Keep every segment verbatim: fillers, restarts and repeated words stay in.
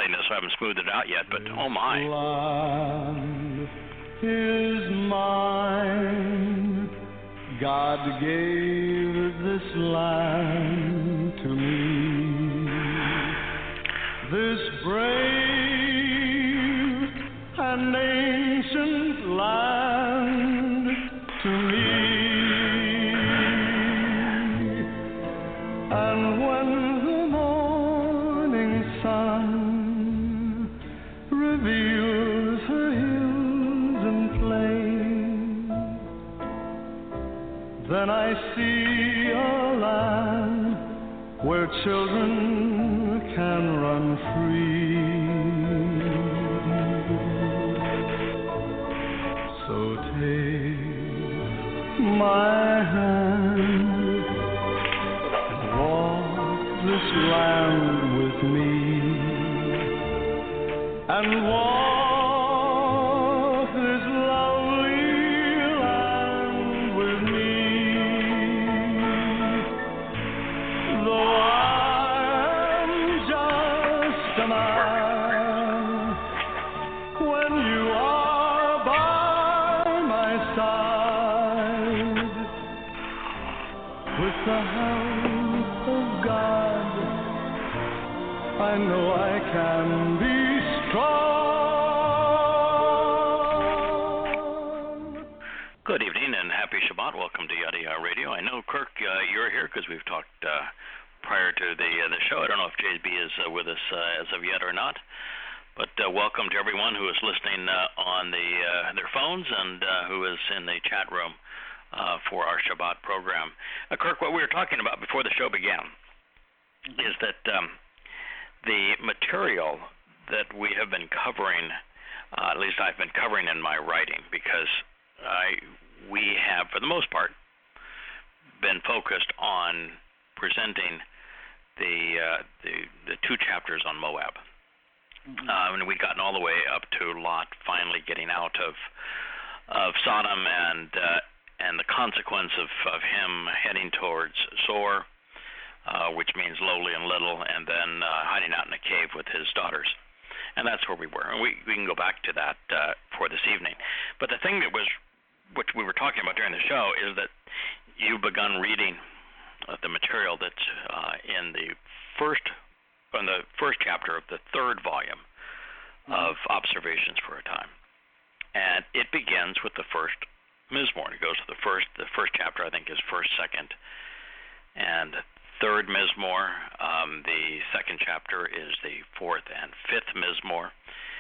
this, so I haven't smoothed it out yet, but oh my. Land is mine. God gave this land to me. This brave and ancient land to me. And when the morning sun reveals her hills and plains, then I see a land where children can run free. So take my hand and walk this land with me, and walk this lovely land with me. Though I'm just a man, when you are by my side, with the help of God, I know I can be strong. Good evening and happy Shabbat. Welcome to Yada Yada Radio. I know, Kirk, uh, you're here because we've talked uh, prior to the uh, the show. I don't know if J B is uh, with us uh, as of yet or not, but uh, welcome to everyone who is listening uh, on the uh, their phones and uh, who is in the chat room uh, for our Shabbat program. Uh, Kirk, what we were talking about before the show began is that um, the material that we have been covering, uh, at least I've been covering in my writing, because I we have, for the most part, been focused on presenting the uh, the, the two chapters on Moab. Mm-hmm. Uh, and we'd gotten all the way up to Lot finally getting out of of Sodom and uh, and the consequence of, of him heading towards Zoar, uh, which means lowly and little, and then uh, hiding out in a cave with his daughters. And that's where we were. And we, we can go back to that uh, for this evening. But the thing that was, which we were talking about during the show, is that you've begun reading uh, the material that's uh, in the first, in the first chapter of the third volume mm-hmm. of Observations for a Time. And it begins with the first Mizmor. It goes to the first, the first chapter, I think, is first, second, and third Mizmor. Um, the second chapter is the fourth and fifth Mizmor.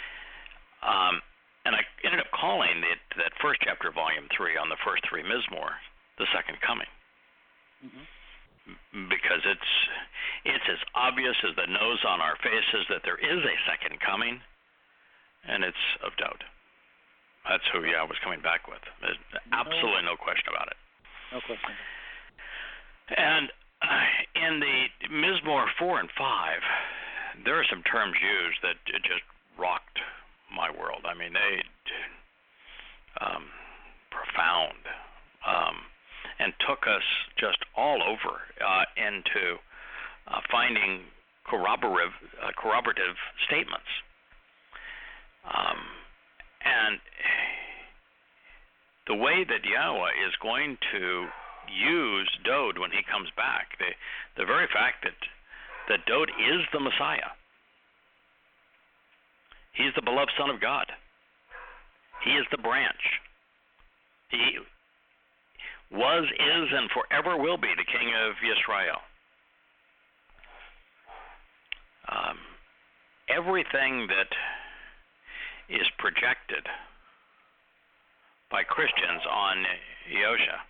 Um, and I ended up calling it, that first chapter, volume three, on the first three Mizmor, the second coming. Mm-hmm. Because it's it's as obvious as the nose on our faces that there is a second coming, and it's of doubt. That's who Yah was coming back with. There's absolutely no question about it. No question. And uh, in the Mizmor four and five, there are some terms used that it just rocked my world. I mean, they um, profound, um, and took us just all over uh, into uh, finding corroborative, uh, corroborative statements. Um, and the way that Yahweh is going to use Dowd when he comes back, the the very fact that that Dowd is the Messiah. He's the beloved Son of God. He is the branch. He was, is, and forever will be the King of Yisrael. Um, everything that is projected by Christians on Yosha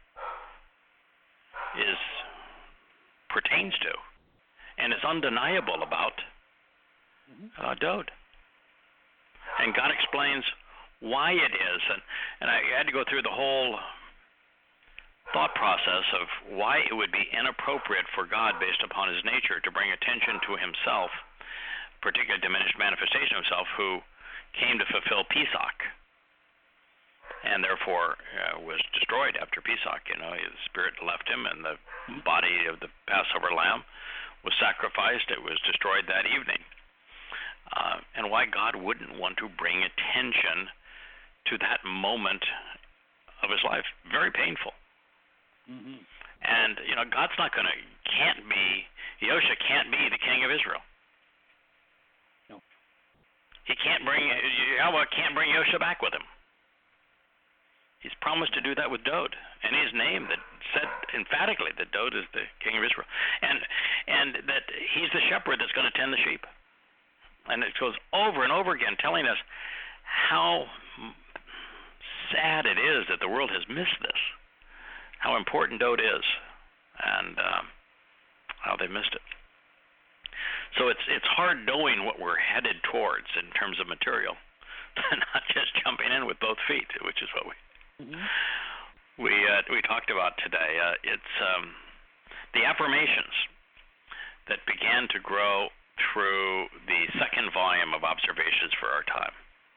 is pertains to and is undeniable about uh, Dowd. And God explains why it is, and, and I had to go through the whole thought process of why it would be inappropriate for God, based upon his nature, to bring attention to himself, particularly diminished manifestation of himself, who came to fulfill Pesach, and therefore uh, was destroyed after Pesach. You know, his spirit left him, and the body of the Passover lamb was sacrificed. It was destroyed that evening. Uh, understand why God wouldn't want to bring attention to that moment of his life. Very painful. Mm-hmm. And, you know, God's not going to, can't be, Yosha can't be the king of Israel. No. He can't bring, Yahweh can't bring Yosha back with him. He's promised to do that with Dod, and his name that said emphatically that Dod is the king of Israel, and and that he's the shepherd that's going to tend the sheep. And it goes over and over again, telling us how sad it is that the world has missed this, how important Dod is, and um, how they missed it. So it's it's hard knowing what we're headed towards in terms of material, not just jumping in with both feet, which is what we. Mm-hmm. We uh, we talked about today. Uh, it's um, the affirmations that began to grow through the second volume of Observations for Our Time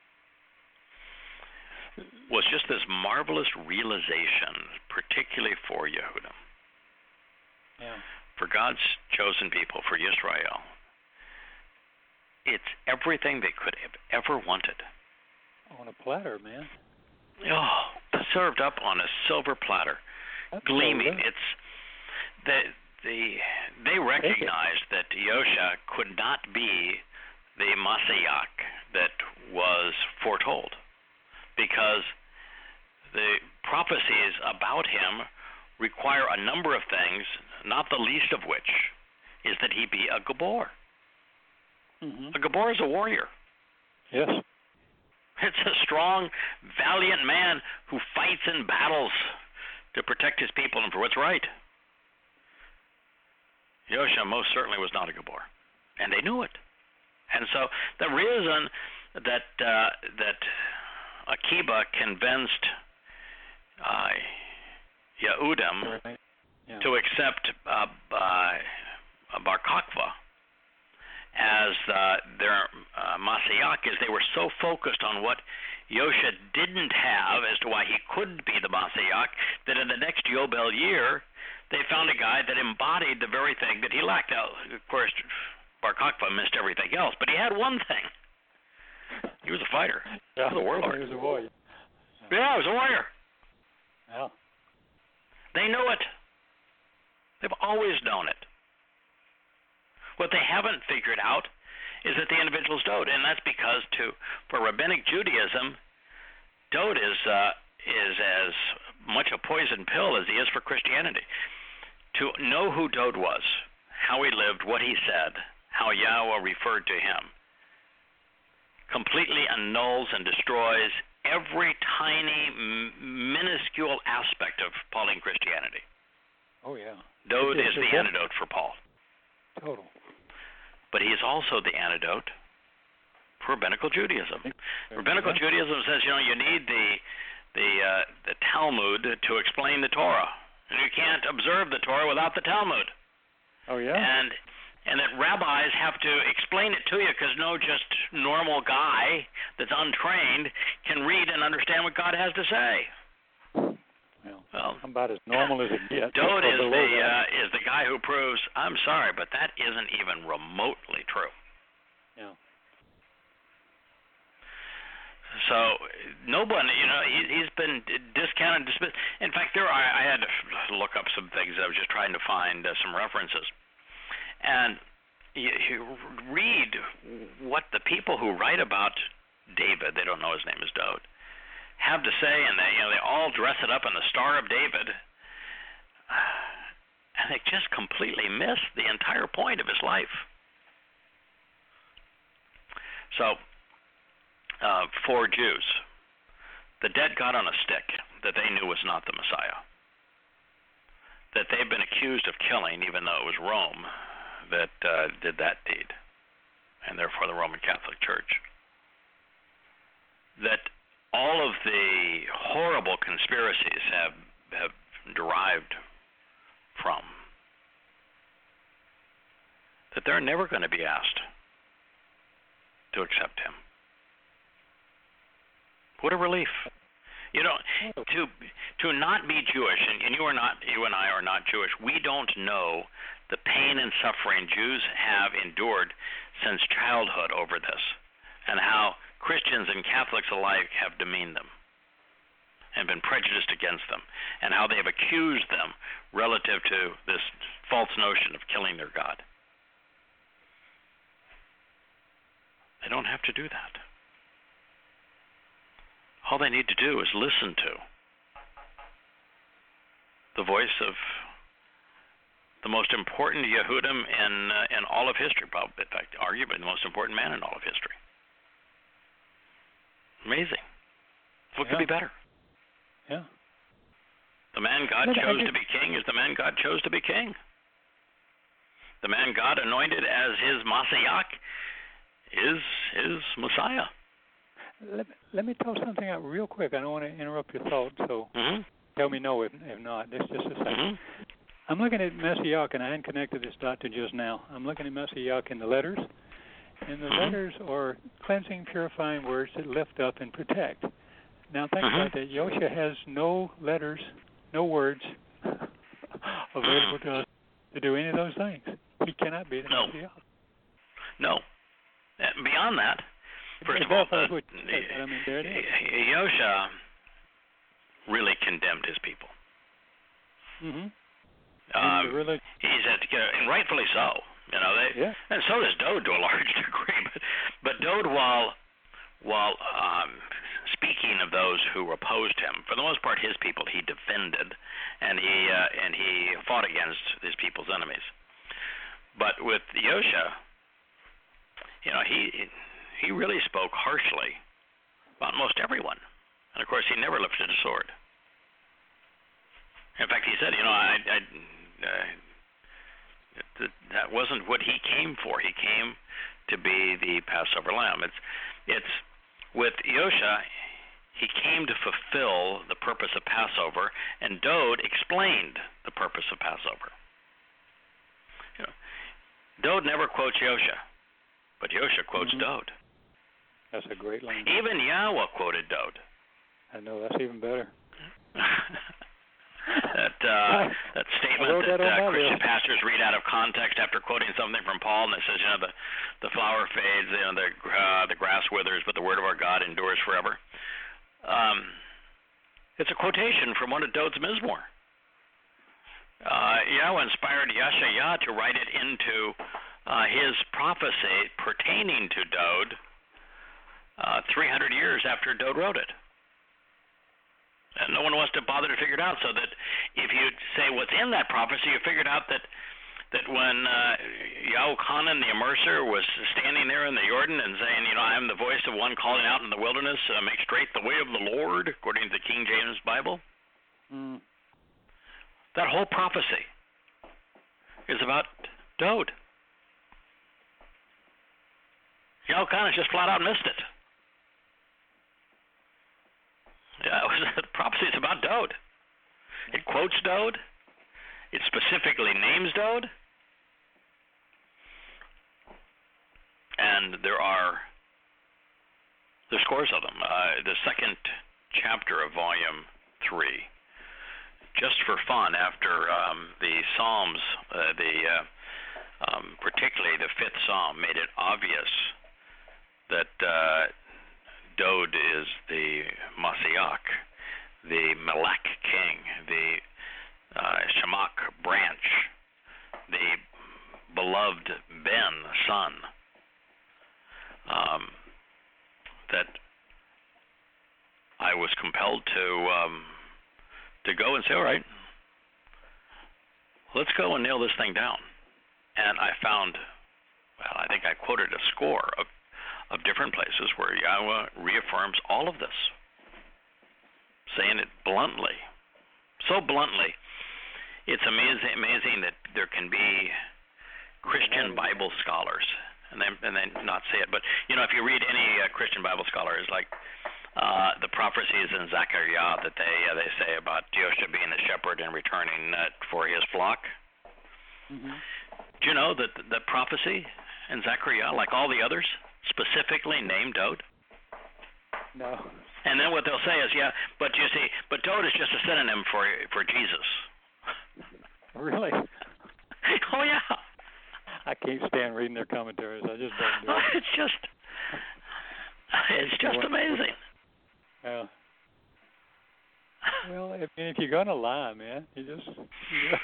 was just this marvelous realization, particularly for Yehuda, yeah. for God's chosen people, for Yisrael. It's everything they could have ever wanted. On a platter, man. Oh, served up on a silver platter, That's gleaming. So it's the the they recognized that Yosha could not be the Mashiach that was foretold, because the prophecies about him require a number of things, not the least of which is that he be a Gabor. Mm-hmm. A Gabor is a warrior. Yes. It's a strong, valiant man who fights in battles to protect his people and for what's right. Yosha most certainly was not a Gabor, and they knew it. And so the reason that uh, that Akiba convinced uh, Yehudim right. yeah. to accept uh, uh, Bar Kokhba as uh, their uh, Mashiach is they were so focused on what Yosha didn't have as to why he couldn't be the Mashiach that in the next Yobel year they found a guy that embodied the very thing that he lacked. Now, of course, Bar Kokhba missed everything else, but he had one thing. He was a fighter. Yeah. He was a warlord. He was a warrior. Yeah, he was a warrior. Yeah. They knew it. They've always known it. What they haven't figured out is that the individual's Dod, and that's because to for Rabbinic Judaism, Dod is uh, is as much a poison pill as he is for Christianity. To know who Dod was, how he lived, what he said, how Yahweh referred to him, completely annuls and destroys every tiny, m- minuscule aspect of Pauline Christianity. Oh yeah. Dod It's is the a- antidote for Paul. Total. But he is also the antidote for Rabbinical Judaism. Rabbinical yeah. Judaism says, you know, you need the the uh, the Talmud to explain the Torah, and you can't observe the Torah without the Talmud. Oh yeah. And and that rabbis have to explain it to you, because no just normal guy that's untrained can read and understand what God has to say. Well, Well, I'm about as normal as it gets. Dod is Below the that. uh, is the guy who proves, I'm sorry, but that isn't even remotely true. Yeah. So no one, you know, he, he's been discounted, dismissed. In fact, there are, I had to look up some things. I was just trying to find uh, some references, and you, you read what the people who write about David, they don't know his name is Dod, have to say, and they, you know, they all dress it up in the Star of David, and they just completely miss the entire point of his life. So, uh, for Jews, the dead God on a stick that they knew was not the Messiah, that they've been accused of killing, even though it was Rome that uh, did that deed, and therefore the Roman Catholic Church, that all of the horrible conspiracies have have derived from, that they're never going to be asked to accept him. What a relief. You know, to to not be Jewish, and, and you are not, you and I are not Jewish, we don't know the pain and suffering Jews have endured since childhood over this. Christians and Catholics alike have demeaned them and been prejudiced against them, and how they have accused them relative to this false notion of killing their God. They don't have to do that. All they need to do is listen to the voice of the most important Yehudim in uh, in all of history, probably, in fact, arguably the most important man in all of history. Amazing. What yeah. could be better? Yeah. The man God But chose just, to be king is the man God chose to be king. The man God anointed as his Mashiach is his Messiah. Let, let me throw something out real quick. I don't want to interrupt your thought, so mm-hmm. tell me no if, if not. Just, just a second. Mm-hmm. I'm looking at Mashiach, and I hadn't connected this dot to just now. I'm looking at Mashiach in the letters, and the mm-hmm. letters are cleansing, purifying words that lift up and protect. Now think mm-hmm. about that. Yosha has no letters, no words available to us to do any of those things. He cannot be the no. Mashiach. No. And beyond that, first of all, uh, I mean, there it is. Yosha really condemned his people. Mm-hmm. Um, really, he's at, and rightfully so. You know, they, yeah. and so does Dode to a large degree. But, but Dode, while while um, speaking of those who opposed him, for the most part, his people he defended, and he uh, and he fought against his people's enemies. But with Yosha, you know, he he really spoke harshly about most everyone, and of course, he never lifted a sword. In fact, he said, you know, I, I uh, that, that wasn't what he came for. He came to be the Passover lamb. It's it's with Yosha, he came to fulfill the purpose of Passover, and Dode explained the purpose of Passover. You know, Dode never quotes Yosha, but Yosha quotes mm-hmm. Dode. That's a great line. Even Yahweh quoted Dode. I know, that's even better. that uh, that statement that, that uh, Christian list. pastors read out of context after quoting something from Paul, and it says, you know, the the flower fades, you know, the uh, the grass withers, but the word of our God endures forever. Um, it's a quotation from one of Dode's Mizmor. Uh, Yahweh inspired Yeshayah to write it into uh, his prophecy pertaining to Dode uh, three hundred years after Dode wrote it. And no one wants to bother to figure it out, so that if you say what's in that prophecy, you figured out that that when uh, Yahuchanan the immerser was standing there in the Jordan and saying, you know, I am the voice of one calling out in the wilderness, uh, make straight the way of the Lord, according to the King James Bible, Mm. that whole prophecy is about Dode. Yahuchanan just flat out missed it. Yeah, it was, the prophecy is about Dode. It quotes Dode. It specifically names Dode. And there are there's scores of them. Uh, the second chapter of volume three, just for fun, after um, the Psalms, uh, the uh, um, particularly the fifth Psalm, made it obvious that uh, Dode is the Mashiach, the Melech king, the uh, Shemach branch, the beloved Ben son. Um, that I was compelled to um, to go and say, all right, let's go and nail this thing down. And I found, well, I think I quoted a score of of different places where Yahweh reaffirms all of this, saying it bluntly, so bluntly. It's amazing, amazing that there can be Christian Bible scholars, and they and they not say it. But you know, if you read any uh, Christian Bible scholars, like uh, the prophecies in Zechariah that they uh, they say about Yosha being the shepherd and returning uh, for his flock. Mm-hmm. Do you know that the prophecy in Zechariah, like all the others, specifically named Dode? No. And then what they'll say is, yeah, but you see, but Dode is just a synonym for for Jesus. Really? Oh yeah. I can't stand reading their commentaries. I just don't do it. It's just, It's just amazing. Yeah. Well, I mean, if you're gonna lie, man, you just. You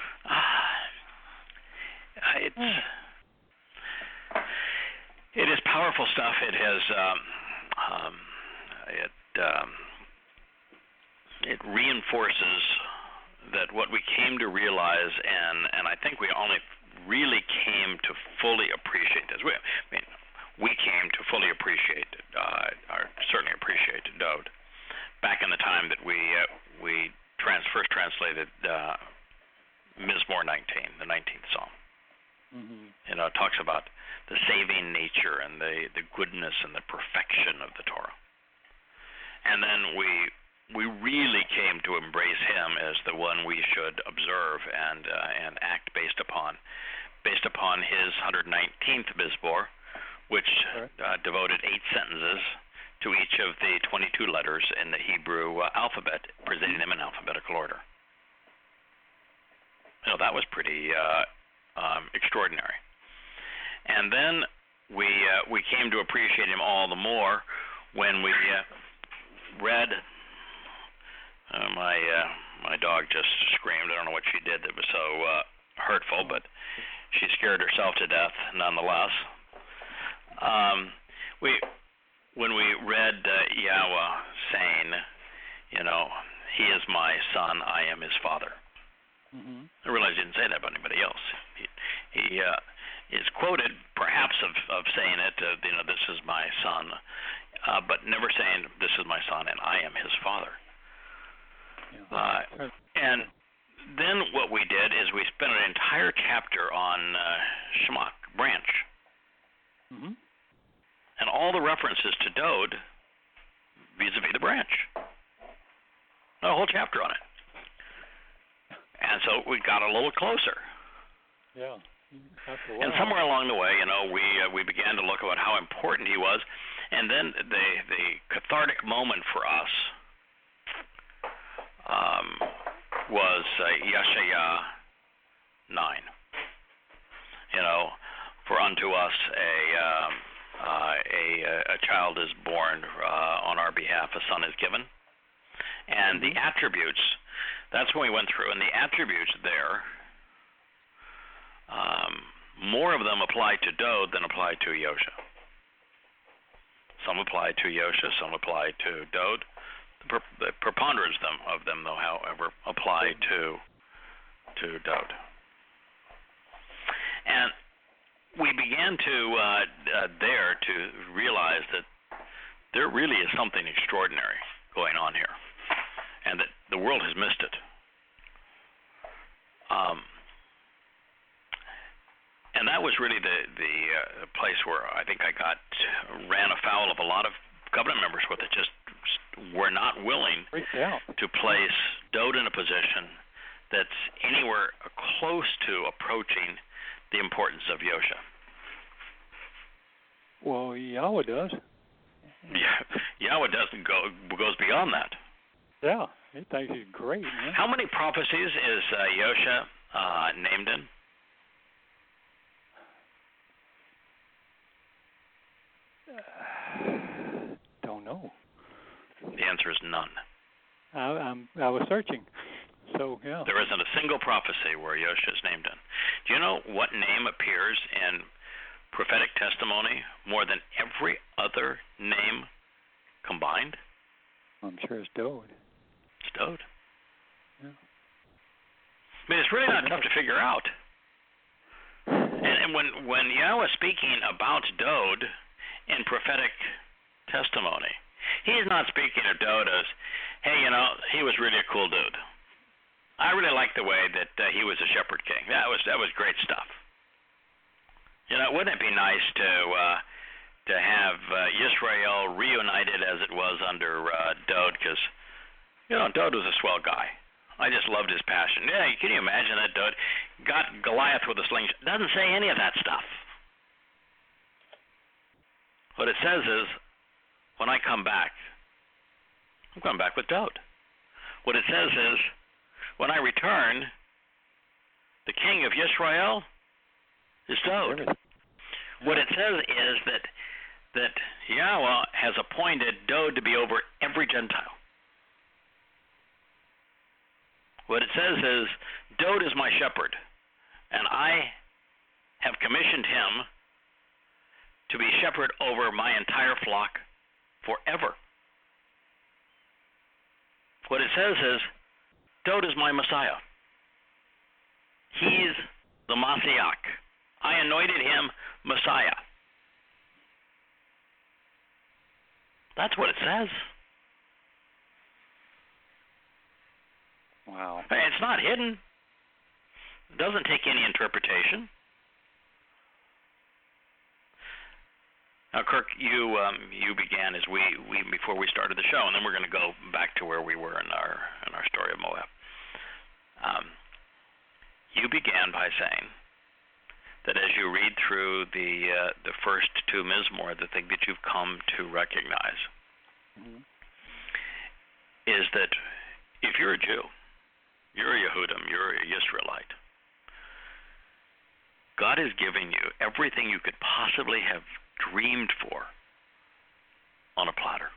it's it is powerful stuff. It has um, um, it um, it reinforces that what we came to realize, and and I think we only really came to fully appreciate this. We, I mean, we came to fully appreciate, uh, or certainly appreciate Dowd back in the time that we uh, we trans first translated uh, Mizmor nineteen, the nineteenth Psalm. Mm-hmm. You know, it talks about the saving nature and the, the goodness and the perfection of the Torah. And then we we really came to embrace him as the one we should observe and uh, and act based upon, based upon his one hundred nineteenth Mizmor, which uh, devoted eight sentences to each of the twenty-two letters in the Hebrew uh, alphabet, presenting them in alphabetical order. You know, that was pretty uh, um, extraordinary. And then we uh, we came to appreciate him all the more when we uh, read. Uh, my uh, my dog just screamed. I don't know what she did that was so uh, hurtful, but she scared herself to death nonetheless. Um, we. When we read uh, Yahweh saying, you know, he is my son, I am his father. Mm-hmm. I realize he didn't say that about anybody else. He, he uh, is quoted perhaps of, of saying it, uh, you know, this is my son, uh, but never saying this is my son and I am his father. Yeah. Uh, and then what we did is we spent an entire chapter on uh, Shemach, branch. Mm-hmm. And all the references to Dowd vis-a-vis the branch. A whole chapter on it. And so we got a little closer. Yeah. And somewhere along the way, you know, we uh, we began to look at how important he was. And then the the cathartic moment for us um, was uh, Yeshaya nine. You know, for unto us a... Um, Uh, a, a child is born uh, on our behalf, a son is given. And the attributes, that's when we went through, and the attributes there, um, more of them apply to Dowd than apply to Yosha. Some apply to Yosha, some apply to Dowd. The, per- the preponderance of them, of them, though, however, apply to to Dowd. And we began to uh, uh, there to realize that there really is something extraordinary going on here, and that the world has missed it. Um, and that was really the the uh, place where I think I got ran afoul of a lot of covenant members with it. Just were not willing to place Dowd in a position that's anywhere close to approaching the importance of Yosha. Well, Yahweh does. Yeah, Yahweh doesn't go goes beyond that. Yeah, he thinks he's great, man. How many prophecies is uh, Yosha uh, named in? Uh, don't know. The answer is none. I, I'm, I was searching, so yeah. There isn't a single prophecy where Yosha is named in. Do you know what name appears in prophetic testimony more than every other name combined? I'm sure it's Dowd. It's Dowd. Yeah. I mean, it's really not tough to figure out. And, and when when Yahweh is speaking about Dowd in prophetic testimony, he's not speaking of Dowd as, hey, you know, he was really a cool dude. I really liked the way that uh, he was a shepherd king. That was that was great stuff. You know, wouldn't it be nice to uh, to have uh, Yisrael reunited as it was under uh, Dowd? Because, you know, Dowd was a swell guy. I just loved his passion. Yeah, can you imagine that Dowd got Goliath with a slingshot? Doesn't say any of that stuff. What it says is, when I come back, I'm coming back with Dowd. What it says is, when I return, the king of Yisrael is Dowd. What it says is that that Yahweh has appointed Dod to be over every Gentile. What it says is, Dod is my shepherd, and I have commissioned him to be shepherd over my entire flock forever. What it says is, Dod is my Messiah. He's the Mashiach. I anointed him Messiah. That's what it says. Wow. It's not hidden. It doesn't take any interpretation. Now, Kirk, you um, you began as we, we before we started the show, and then we're going to go back to where we were in our in our story of Moab. Um, you began by saying that as you read through the uh, the first two Mizmor, the thing that you've come to recognize Mm-hmm. is that if you're a Jew, you're a Yehudim, you're a Yisraelite, God is giving you everything you could possibly have dreamed for on a platter.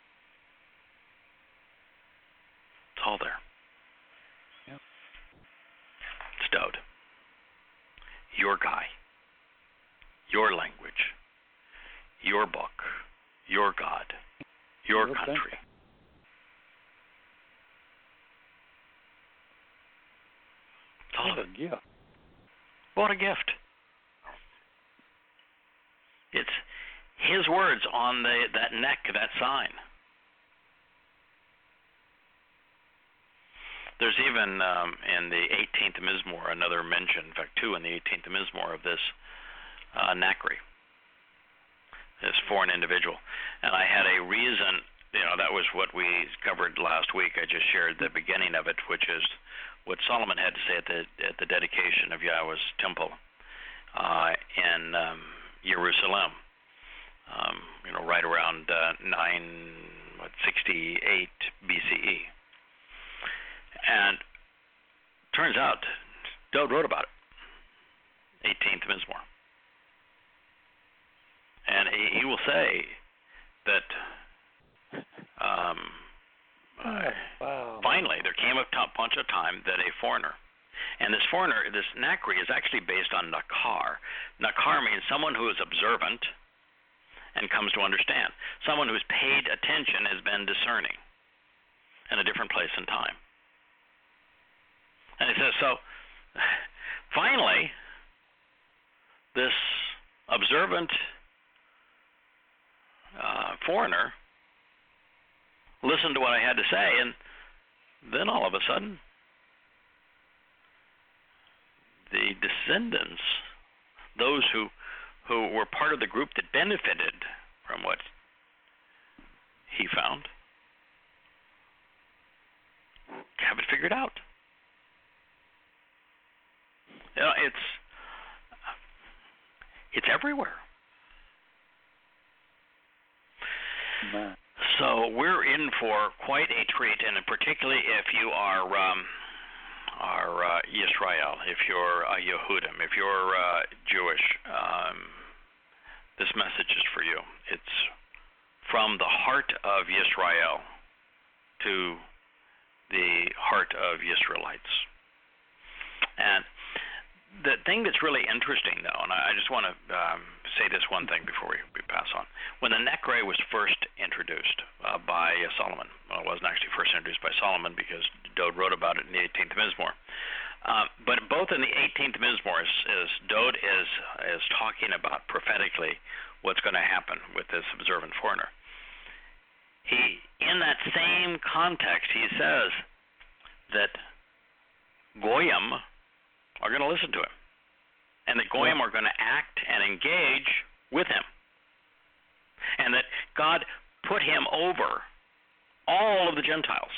It's all there. Yep. It's Dod. Your guy. Your language. Your book. Your God. Your Your country. country. It's all of it. Yeah. What a gift. It's his words on the that neck, that sign. There's even um, in the eighteenth Mizmor another mention, in fact two in the eighteenth Mizmor of this uh, Nakri, this foreign individual. And I had a reason, you know, that was what we covered last week. I just shared the beginning of it, which is what Solomon had to say at the at the dedication of Yahweh's temple uh, in um, Jerusalem. Um, you know, right around uh, nine what sixty-eight B C E, and turns out Dod wrote about it, eighteenth Mizmor, and he, he will say that um, Oh, uh, wow. finally there came a t- bunch of time that a foreigner, and this foreigner, this Nakri, is actually based on Nakar. Nakar means someone who is observant and comes to understand. Someone who's paid attention, has been discerning in a different place and time. And it says, so finally, this observant uh, foreigner listened to what I had to say, and then all of a sudden, the descendants, those who who were part of the group that benefited from what he found, have it figured out. You know, it's it's everywhere. Man. So we're in for quite a treat, and particularly if you are um, are uh, Yisrael, if you're a Yehudim, if you're uh, Jewish, um, this message is for you. It's from the heart of Yisrael to the heart of Yisraelites. And the thing that's really interesting, though, and I just want to um, say this one thing before we, we pass on. When the Nekre was first introduced uh, by uh, Solomon, well, it wasn't actually first introduced by Solomon because Dod wrote about it in the eighteenth Mizmor. Uh, but both in the eighteenth Mizmor, is, is Dod is is talking about prophetically what's going to happen with this observant foreigner. He, in that same context, he says that Goyim are going to listen to him, and that Goyim are going to act and engage with him, and that God put him over all of the Gentiles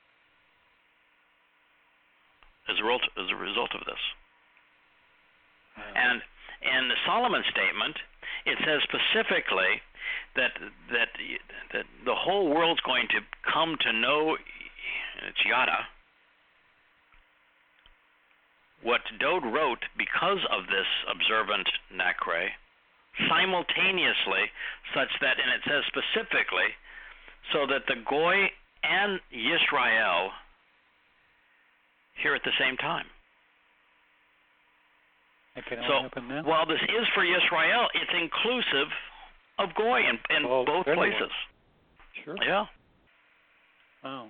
as a result, as a result of this. And in the Solomon statement, it says specifically that that that the whole world's going to come to know, it's Yada, what Dod wrote because of this observant Nakre simultaneously, such that, and it says specifically, so that the Goy and Yisrael hear at the same time. It can So only happen now? while this is for Yisrael, it's inclusive of Goy in, in Oh, both really? places. Sure. Yeah. Wow.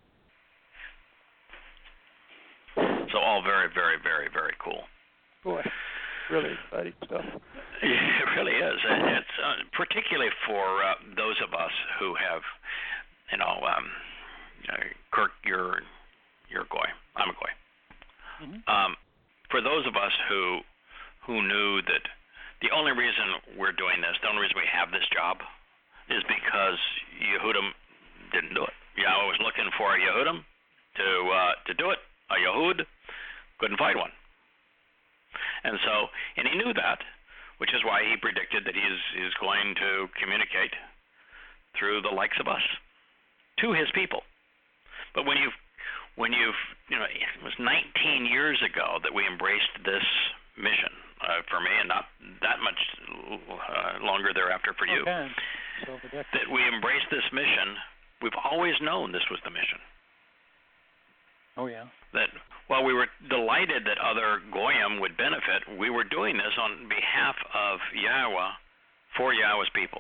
So all very, very, very, very cool. Boy, really exciting stuff. It really is. And it's uh, particularly for uh, those of us who have, you know, um, uh, Kirk, you're you're a Goy. I'm a Goy. Mm-hmm. Um, for those of us who who knew that the only reason we're doing this, the only reason we have this job, is because Yehudim didn't do it. Yahweh was looking for a Yehudim to uh, to do it. A Yehud couldn't find one, and so and he knew that, which is why he predicted that he's is going to communicate through the likes of us to his people. But when you've when you've you know it was nineteen years ago that we embraced this mission uh, for me, and not that much uh, longer thereafter for you. Okay. So the decade. That we embraced this mission. We've always known this was the mission. Oh yeah. That while we were delighted that other Goyim would benefit, we were doing this on behalf of Yahweh for Yahweh's people.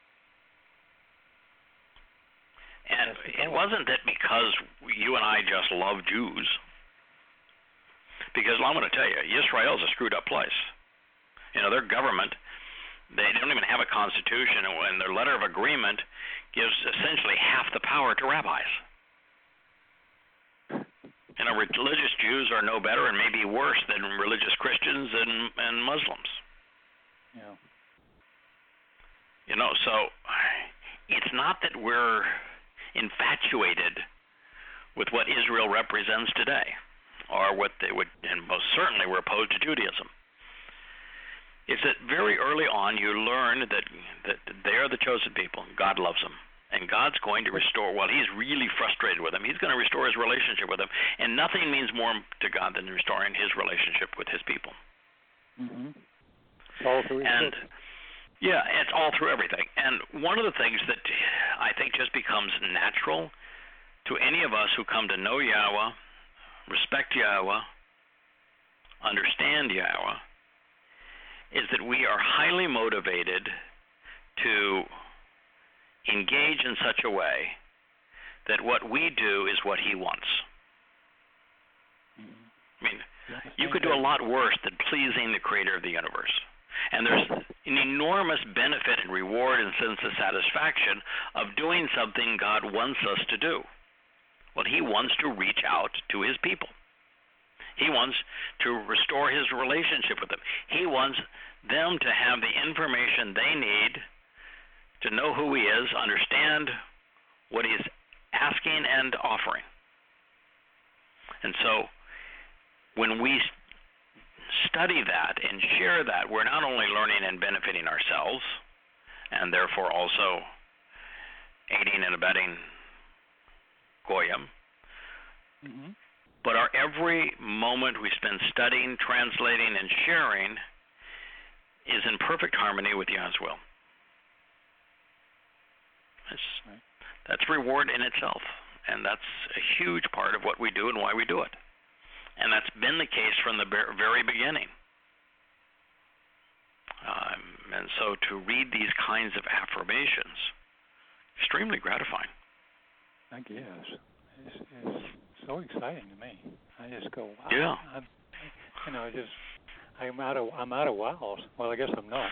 And it wasn't that because you and I just love Jews. Because I'm going to tell you, Israel's a screwed up place. You know, their government, they don't even have a constitution, and their letter of agreement gives essentially half the power to rabbis. You know, religious Jews are no better and maybe worse than religious Christians and, and Muslims. Yeah. You know, so it's not that we're infatuated with what Israel represents today, or what they would, and most certainly we're opposed to Judaism. It's that very early on you learn that, that they are the chosen people. God loves them. And God's going to restore, well, he's really frustrated with them. He's going to restore his relationship with them. And nothing means more to God than restoring his relationship with his people. Mm-hmm. It's all through his And, book. yeah, it's all through everything. And one of the things that I think just becomes natural to any of us who come to know Yahweh, respect Yahweh, understand Yahweh, is that we are highly motivated to engage in such a way that what we do is what he wants. Mm-hmm. I mean, you could do a lot worse than pleasing the creator of the universe. And there's an enormous benefit and reward and sense of satisfaction of doing something God wants us to do. Well, he wants to reach out to his people. He wants to restore his relationship with them. He wants them to have the information they need to know who he is, understand what he's asking and offering. And so when we study that and share that, we're not only learning and benefiting ourselves, and therefore also aiding and abetting Goyim, Mm-hmm. but our every moment we spend studying, translating, and sharing is in perfect harmony with Yahweh's will. That's, Right. that's reward in itself, and that's a huge part of what we do and why we do it. And that's been the case from the very beginning. Um, and so to read these kinds of affirmations, extremely gratifying. I guess. It's, it's so exciting to me. I just go, wow. Yeah. I'm, you know, just I'm out of I'm out of wows. Well, I guess I'm not.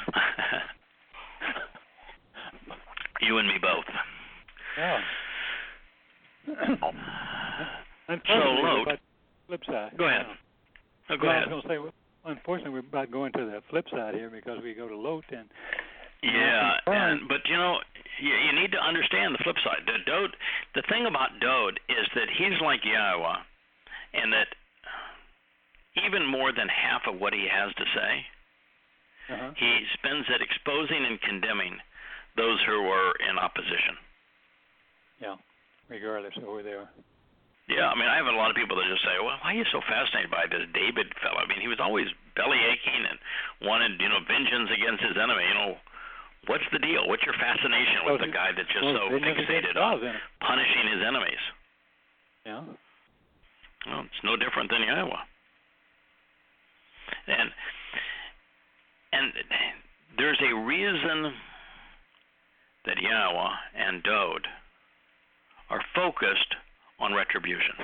You and me both. Yeah. So, Unfortunately, we're Lode. about the flip side. Go ahead. You know. Oh, go No, ahead. I was going to say, well, unfortunately, we're about going to the flip side here because we go to Lot and. Yeah, confirmed- and, but you know, you, you need to understand the flip side. The Dode, the thing about Dode is that he's like Yahweh, and that even more than half of what he has to say, Uh-huh. he spends it exposing and condemning those who are in opposition. Yeah, regardless of who they are. Yeah, I mean, I have a lot of people that just say, well, why are you so fascinated by this David fellow? I mean, he was always belly aching and wanted, you know, vengeance against his enemy. You know, what's the deal? What's your fascination with Well, the guy that's just well, so they never get fixated on involved in it. punishing his enemies? Yeah. Well, it's no different than Iowa. And and there's a reason that Iowa and Dode are focused on retribution.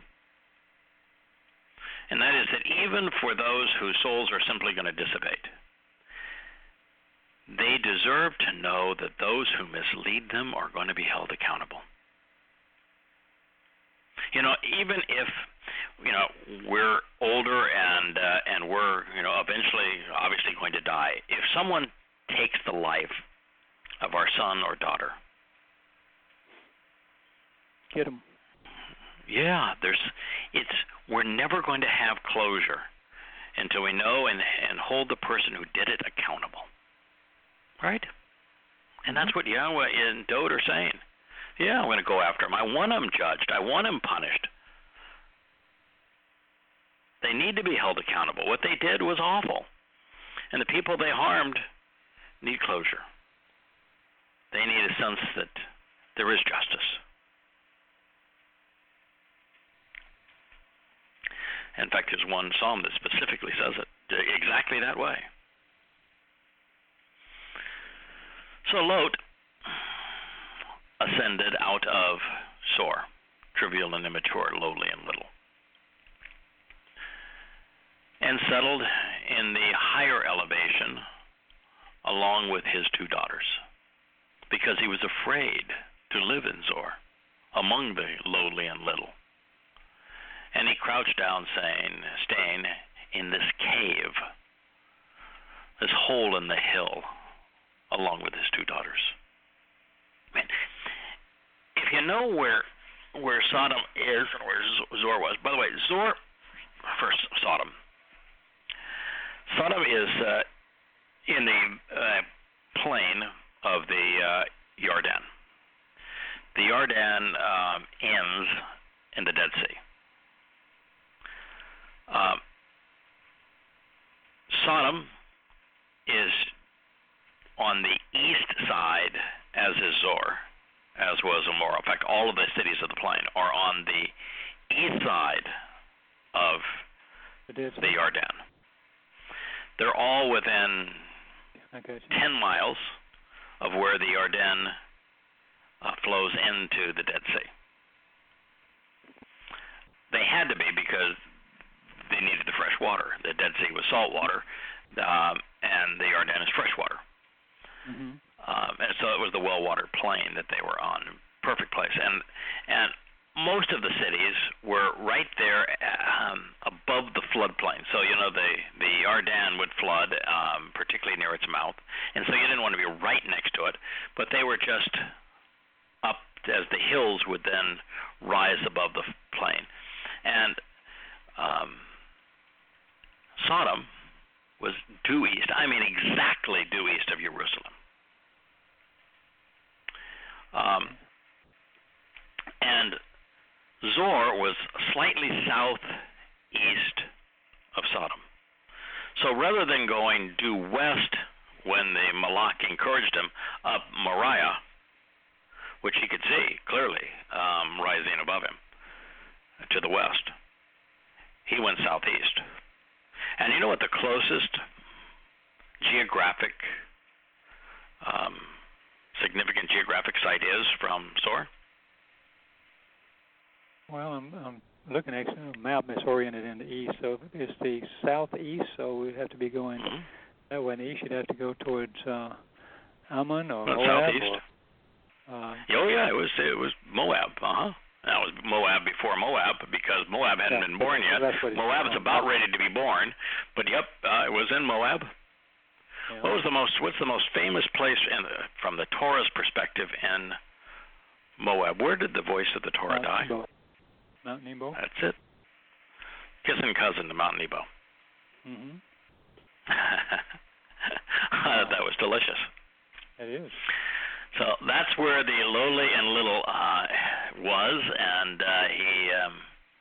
And that is that even for those whose souls are simply going to dissipate, they deserve to know that those who mislead them are going to be held accountable. You know, even if, you know, we're older and uh, and we're, you know, eventually obviously going to die, if someone takes the life of our son or daughter, Get them. yeah, there's, it's, we're never going to have closure until we know and, and hold the person who did it accountable. Right? And that's what Yahweh and Dode are saying. Yeah, I'm going to go after him. I want him judged. I want him punished. They need to be held accountable. What they did was awful. And the people they harmed need closure. They need a sense that there is justice. In fact, there's one psalm that specifically says it exactly that way. So Lot ascended out of Sor, trivial and immature, lowly and little, and settled in the higher elevation along with his two daughters, because he was afraid to live in Zor among the lowly and little. And he crouched down, saying, staying in this cave, this hole in the hill, along with his two daughters. Man, if you know where where Sodom is and where Zor was, by the way, Zor, first Sodom. Sodom is uh, in the uh, plain of the uh, Yarden. The Yarden um, ends in the Dead Sea. Um, Sodom is on the east side, as is Zor, as was Amorah. In fact, all of the cities of the plain are on the east side of the Yarden. They're all within ten miles of where the Yarden uh, flows into the Dead Sea. They had to be because they needed the fresh water. The Dead Sea was salt water, um, and the Yarden is fresh water. Mm-hmm. Um, and so it was the well-watered plain that they were on, perfect place. And and most of the cities were right there um, above the floodplain. So, you know, the, the Yarden would flood, um, particularly near its mouth. And so you didn't want to be right next to it. But they were just up as the hills would then rise above the plain. And um, Sodom was due east. I mean exactly due east of Jerusalem. Um, and Zor was slightly southeast of Sodom. So rather than going due west when the Malach encouraged him up Moriah, which he could see clearly um, rising above him to the west, he went southeast. And you know what the closest geographic, um, significant geographic site is from Zor? Well, I'm, I'm looking at a map that's oriented in the east, so it's the southeast, so we'd have to be going mm-hmm. that way in the east. You'd have to go towards uh, Ammon or well, Moab. Southeast. Or, uh, oh, yeah, it was it was Moab, uh-huh. That was Moab before Moab, because Moab hadn't yeah, been born yet. Moab is about ready to be born, but yep, uh, it was in Moab. Yeah. What was the most? What's the most famous place in the, from the Torah's perspective in Moab? Where did the voice of the Torah Mount die? Nebo. Mount Nebo. That's it. Kissing cousin to Mount Nebo. Mm-hmm. That was delicious. It is. So that's where the lowly and little uh, was, and uh, he um,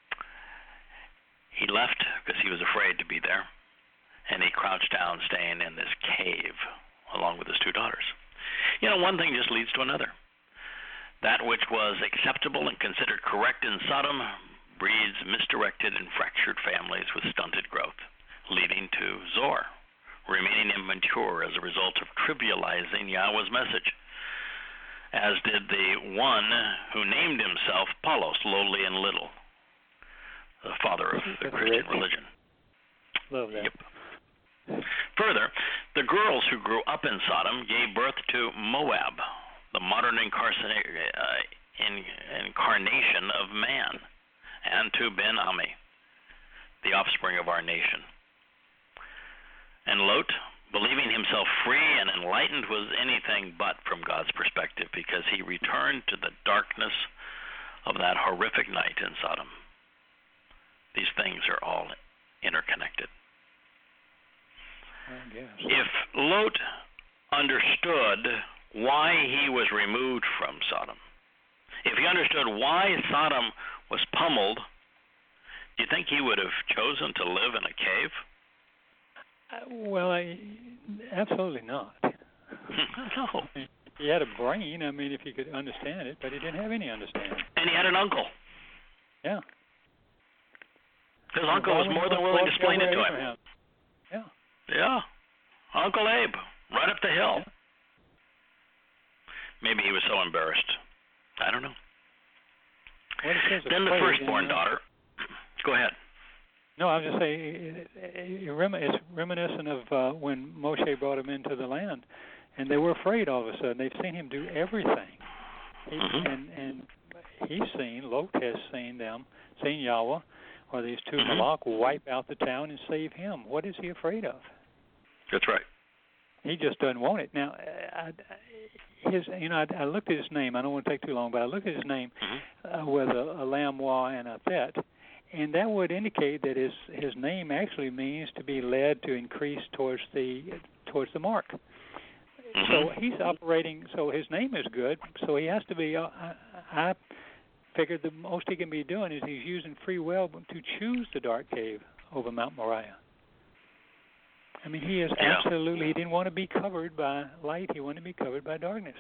left because he was afraid to be there, and he crouched down, staying in this cave along with his two daughters. You know, one thing just leads to another. That which was acceptable and considered correct in Sodom breeds misdirected and fractured families with stunted growth, leading to Zoar remaining immature as a result of trivializing Yahweh's message, as did the one who named himself Paulos, lowly and little, the father of the Christian religion. Love that. Yep. Further, the girls who grew up in Sodom gave birth to Moab, the modern incarcina- uh, in, incarnation of man, and to Ben-Ami, the offspring of our nation. And Lot, believing himself free and enlightened, was anything but from God's perspective, because he returned to the darkness of that horrific night in Sodom. These things are all interconnected. I guess. If Lot understood why he was removed from Sodom, if he understood why Sodom was pummeled, do you think he would have chosen to live in a cave? Uh, well, I, absolutely not. No. He had a brain, I mean, if he could understand it, but he didn't have any understanding. And he had an uncle. Yeah. His uncle was more than willing to explain it to him. Yeah. Yeah. Uncle Abe, right up the hill. Yeah. Maybe he was so embarrassed. I don't know. Well, it says Then the afraid, firstborn you know. daughter. Go ahead. No, I was just saying, it, it, it, rem- it's reminiscent of uh, when Moshe brought him into the land, and they were afraid all of a sudden. They've seen him do everything. He, Mm-hmm. and, and he's seen, Lot has seen them, seen Yahweh, or these two Mm-hmm. Malak wipe out the town and save him. What is he afraid of? That's right. He just doesn't want it. Now, I, I, his, you know, I, I looked at his name. I don't want to take too long, but I looked at his name Mm-hmm. uh, with a, a lamb, wa, and a thet, and that would indicate that his his name actually means to be led to increase towards the towards the mark. Mm-hmm. So he's operating. So his name is good. So he has to be. Uh, I, I figured the most he can be doing is he's using free will to choose the dark cave over Mount Moriah. I mean, he is Yeah. absolutely, he didn't want to be covered by light, he wanted to be covered by darkness.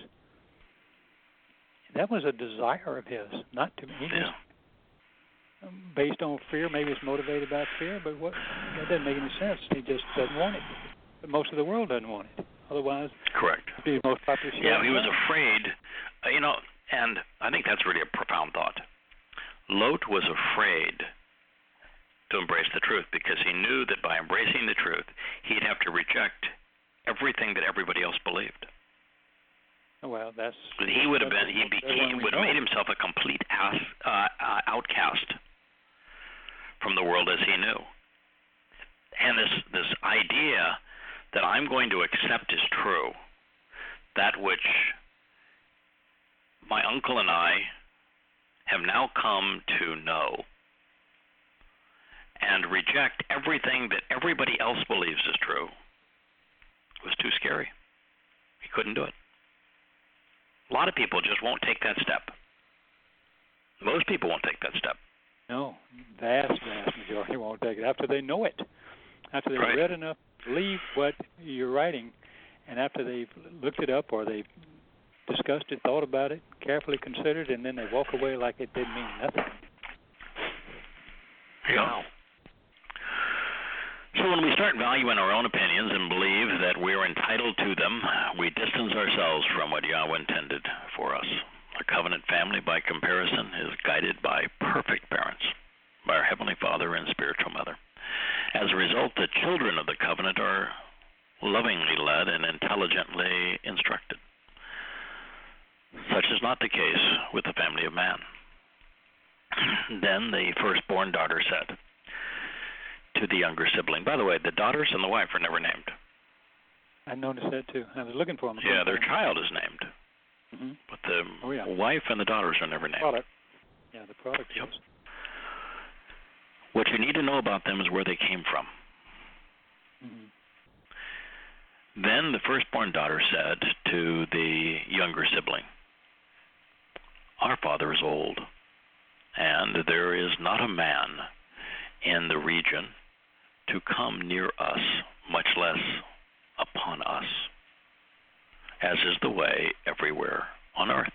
That was a desire of his, not to, he Yeah. just, um, based on fear, maybe it's motivated by fear, but what, that doesn't make any sense. He just doesn't want it. But most of the world doesn't want it. Otherwise, Correct. it'd be the most popular show. Yeah, he was afraid, uh, you know, and I think that's really a profound thought. Lot was afraid to embrace the truth because he knew that by embracing the truth, he'd have to reject everything that everybody else believed. Well, that's... He would have been, he that's became, we would have know. made himself a complete ass, uh, uh, outcast from the world as he knew. And this, this idea that I'm going to accept as true, that which my uncle and I have now come to know, and reject everything that everybody else believes is true, was too scary. He couldn't do it. A lot of people just won't take that step. Most people won't take that step. No, vast, vast majority won't take it after they know it. After they've Right. read enough, believe what you're writing, and after they've looked it up or they've discussed it, thought about it, carefully considered, and then they walk away like it didn't mean nothing. Yeah. So when we start valuing our own opinions and believe that we're entitled to them, we distance ourselves from what Yahweh intended for us. A covenant family, by comparison, is guided by perfect parents, by our Heavenly Father and spiritual mother. As a result, the children of the covenant are lovingly led and intelligently instructed. Such is not the case with the family of man. Then the firstborn daughter said to the younger sibling, by the way, the daughters and the wife are never named. I noticed that too. I was looking for them. Yeah, their child is named, Mm-hmm. but the Oh, yeah. wife and the daughters are never named. Product. Yeah, the product Yep. is. What you need to know about them is where they came from. Mm-hmm. Then the firstborn daughter said to the younger sibling, our father is old, and there is not a man in the region to come near us, much less upon us, as is the way everywhere on earth.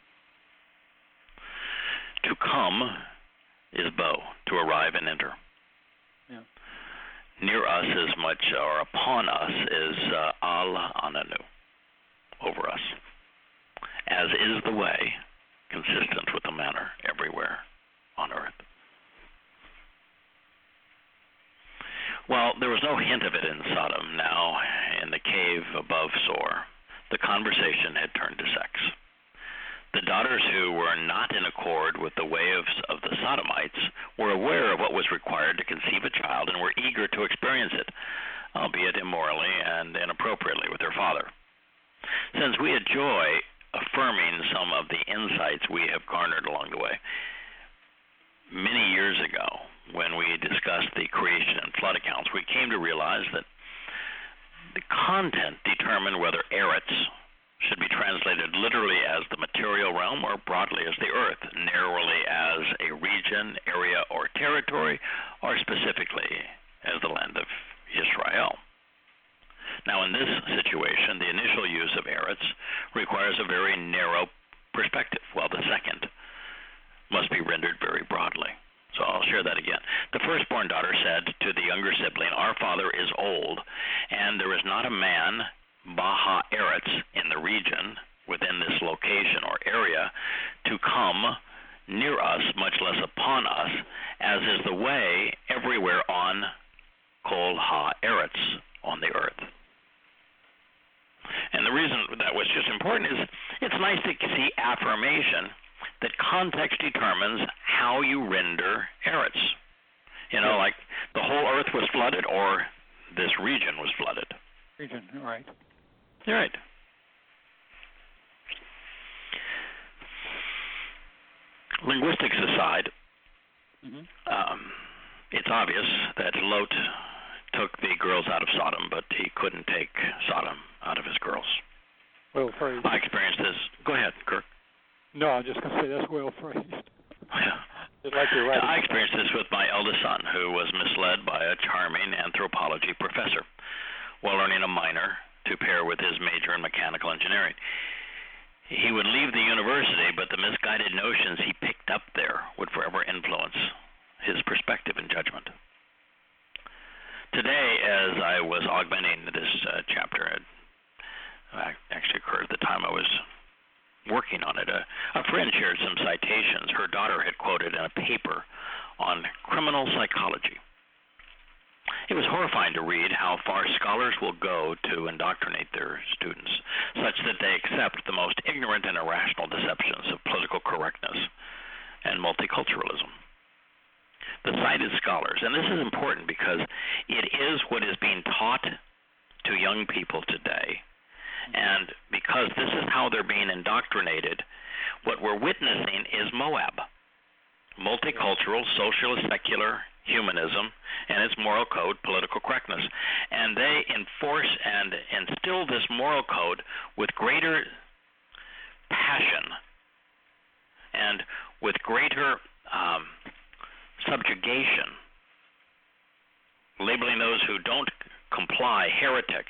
To come is bo, to arrive and enter. Yeah. Near us as much, or upon us, is uh, al ananu, over us, as is the way, consistent with the manner everywhere on earth. Well, there was no hint of it in Sodom. Now, in the cave above Zoar, the conversation had turned to sex. The daughters who were not in accord with the ways of the Sodomites were aware of what was required to conceive a child and were eager to experience it, albeit immorally and inappropriately with their father. Since we enjoy affirming some of the insights we have garnered along the way, many years ago, when we discussed the creation and flood accounts, we came to realize that the content determined whether Eretz should be translated literally as the material realm or broadly as the earth, narrowly as a region, area, or territory, or specifically as the land of Israel. Now, in this situation, the initial use of Eretz requires a very narrow perspective, while the second must be rendered very broadly. So I'll share that again. The firstborn daughter said to the younger sibling, "Our father is old, and there is not a man, Baha Eretz, in the region, within this location or area, to come near us, much less upon us, as is the way everywhere on Kol Ha Eretz, on the earth." And the reason that was just important is it's nice to see affirmation that context determines how you render Eretz. You know, like the whole earth was flooded or this region was flooded. Region, right. You're right. Linguistics aside, Mm-hmm. um, it's obvious that Lot took the girls out of Sodom, but he couldn't take Sodom out of his girls. Well phrased. I experienced this. Go ahead, Kirk. No, I'm just going to say that's well phrased. Yeah. Just like you're right. I experienced this with my eldest son, who was misled by a charming anthropology professor while learning a minor to pair with his major in mechanical engineering. He would leave the university, but the misguided notions he picked up there would forever influence his perspective and judgment. Today, as I was augmenting this uh, chapter, it actually occurred at the time I was working on it. A, a friend shared some citations her daughter had quoted in a paper on criminal psychology. It was horrifying to read how far scholars will go to indoctrinate their students, such that they accept the most ignorant and irrational deceptions of political correctness and multiculturalism. The cited scholars, and this is important because it is what is being taught to young people today, and because this is how they're being indoctrinated, what we're witnessing is Moab, multicultural, socialist, secular humanism, and its moral code, political correctness. And they enforce and instill this moral code with greater passion and with greater um, subjugation, labeling those who don't comply heretics,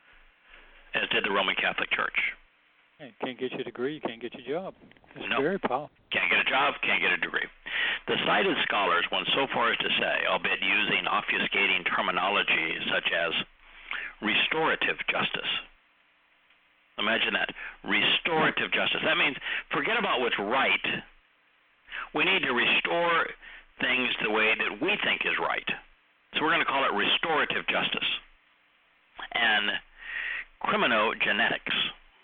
as did the Roman Catholic Church. Hey, can't get you a degree, you can't get your job. It's No. very powerful. Can't get a job, can't get a degree. The cited scholars went so far as to say, albeit using obfuscating terminology such as restorative justice. Imagine that, restorative justice. That means forget about what's right. We need to restore things the way that we think is right. So we're going to call it restorative justice. And criminogenetics.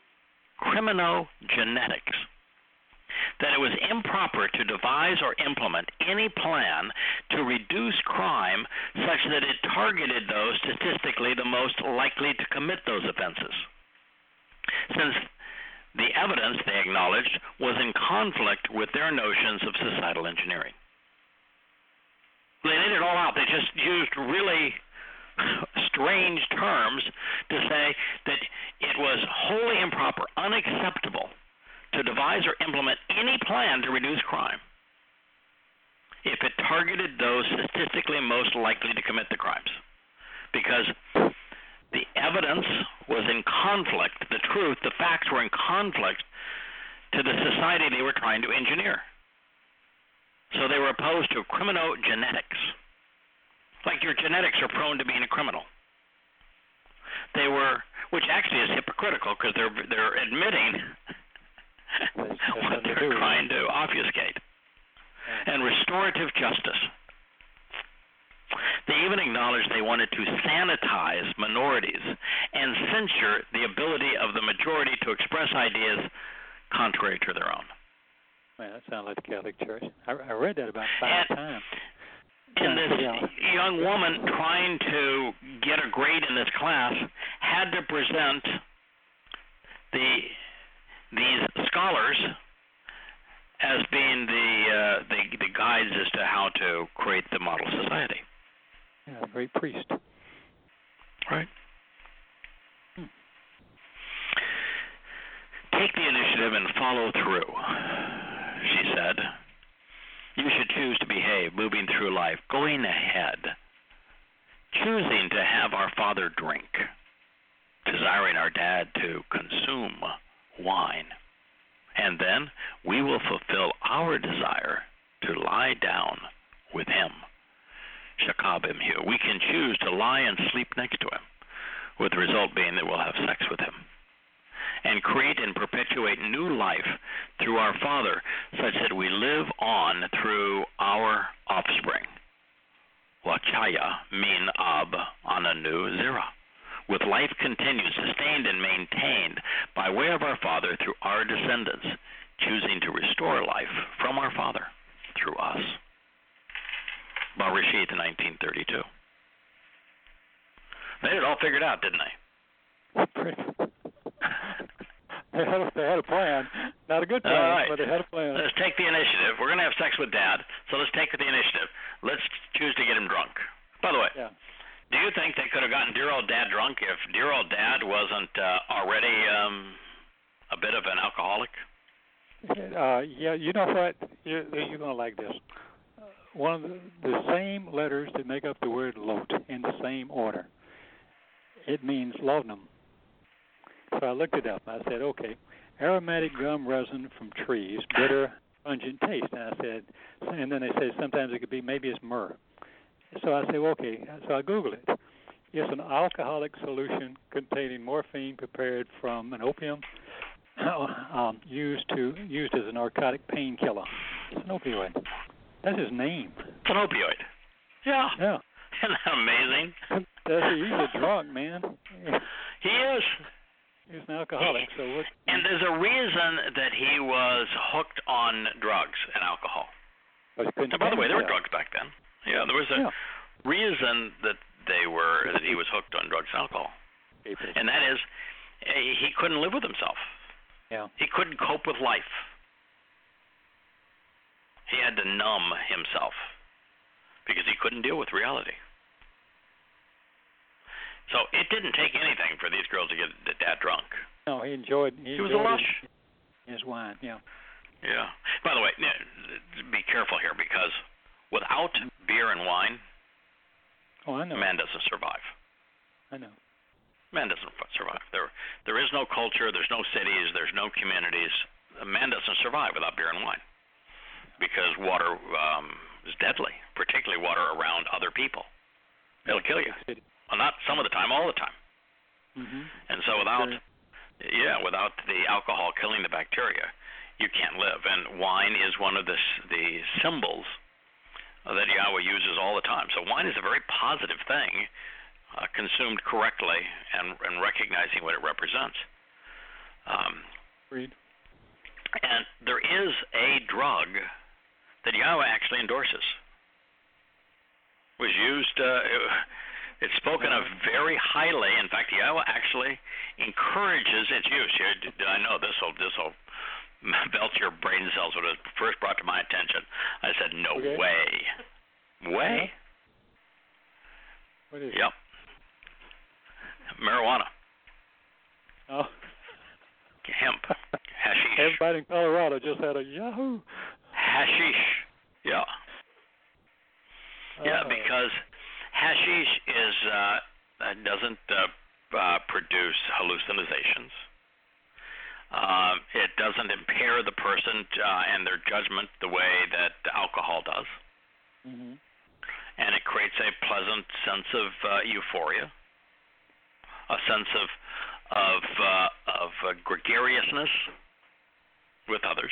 Criminogenetics. That it was improper to devise or implement any plan to reduce crime such that it targeted those statistically the most likely to commit those offenses, since the evidence, they acknowledged, was in conflict with their notions of societal engineering. They laid it all out. They just used really strange terms to say that it was wholly improper, unacceptable to devise or implement any plan to reduce crime. if it targeted those statistically most likely to commit the crimes, because the evidence was in conflict, the truth, the facts were in conflict to the society they were trying to engineer. So they were opposed to criminogenetics. Like your genetics are prone to being a criminal. They were, which actually is hypocritical because they're they're admitting what they're trying to obfuscate. And restorative justice. They even acknowledged they wanted to sanitize minorities and censure the ability of the majority to express ideas contrary to their own. Man, that sounds like the Catholic Church. I, I read that about five and, times. And this young woman trying to get a grade in this class had to present the these scholars as being the, uh, the the guides as to how to create the model society. Yeah, a great priest. Right. Hmm. Take the initiative and follow through, she said. You should choose to behave, moving through life, going ahead, choosing to have our father drink, desiring our dad to consume wine. And then we will fulfill our desire to lie down with him. Shakabim here. We can choose to lie and sleep next to him, with the result being that we'll have sex with him, and create and perpetuate new life through our Father, such that we live on through our offspring. Wachaya min ab ananu zera. With life continued, sustained, and maintained by way of our Father through our descendants, choosing to restore life from our Father through us. Barishit, nineteen thirty-two. They had it all figured out, didn't they? they, had a, they had a plan. Not a good plan, right. but they had a plan. Let's take the initiative. We're going to have sex with Dad, so let's take the initiative. Let's choose to get him drunk. By the way, yeah. do you think they could have gotten dear old Dad drunk if dear old Dad wasn't uh, already um, a bit of an alcoholic? Uh, yeah, you know what? You're, you're going to like this. One of the, the same letters that make up the word lot in the same order. It means laudanum. So I looked it up. I said, okay, aromatic gum resin from trees, bitter, pungent taste. And I said, and then they said sometimes it could be, maybe it's myrrh. So I said, well, okay. So I Googled it. It's an alcoholic solution containing morphine prepared from an opium um, used to used as a narcotic painkiller. It's an opioid. That's his name. It's an opioid. Yeah. Yeah. Isn't that amazing? That's, he's a drunk, man. He is. He's an alcoholic. So what? And there's a reason that he was hooked on drugs and alcohol. Now, by the way, there were drugs back then. Yeah, there was a yeah. reason that they were that he was hooked on drugs and alcohol, and that is he couldn't live with himself. Yeah. He couldn't cope with life. He had to numb himself because he couldn't deal with reality. So it didn't take anything for these girls to get Dad drunk. No, he enjoyed. He, he was enjoyed a lush. His, his wine, yeah. Yeah. By the way, be careful here because without beer and wine, oh, I know. man doesn't survive. I know. Man doesn't survive. There, there is no culture. There's no cities. There's no communities. A man doesn't survive without beer and wine because water um, is deadly, particularly water around other people. It'll kill you. Well, not some of the time, all the time. Mm-hmm. And so without, yeah, without the alcohol killing the bacteria, you can't live. And wine is one of the the symbols that Yahweh uses all the time. So wine is a very positive thing, uh, consumed correctly and, and recognizing what it represents. Um, Agreed. And there is a drug that Yahweh actually endorses. Was used. Uh, it, It's spoken of very highly. In fact, Yahweh actually encourages its use. Here, I know this will this will melt your brain cells when it was first brought to my attention. I said, no okay. way. Way? What is yep. it? Marijuana. Oh. Hemp. Hashish. Everybody in Colorado just had a yahoo. Hashish. Yeah. Yeah, Oh. because hashish is uh, uh, doesn't uh, uh, produce hallucinations. Uh, it doesn't impair the person uh, and their judgment the way that alcohol does. Mm-hmm. And it creates a pleasant sense of uh, euphoria, a sense of of uh, of uh, gregariousness with others.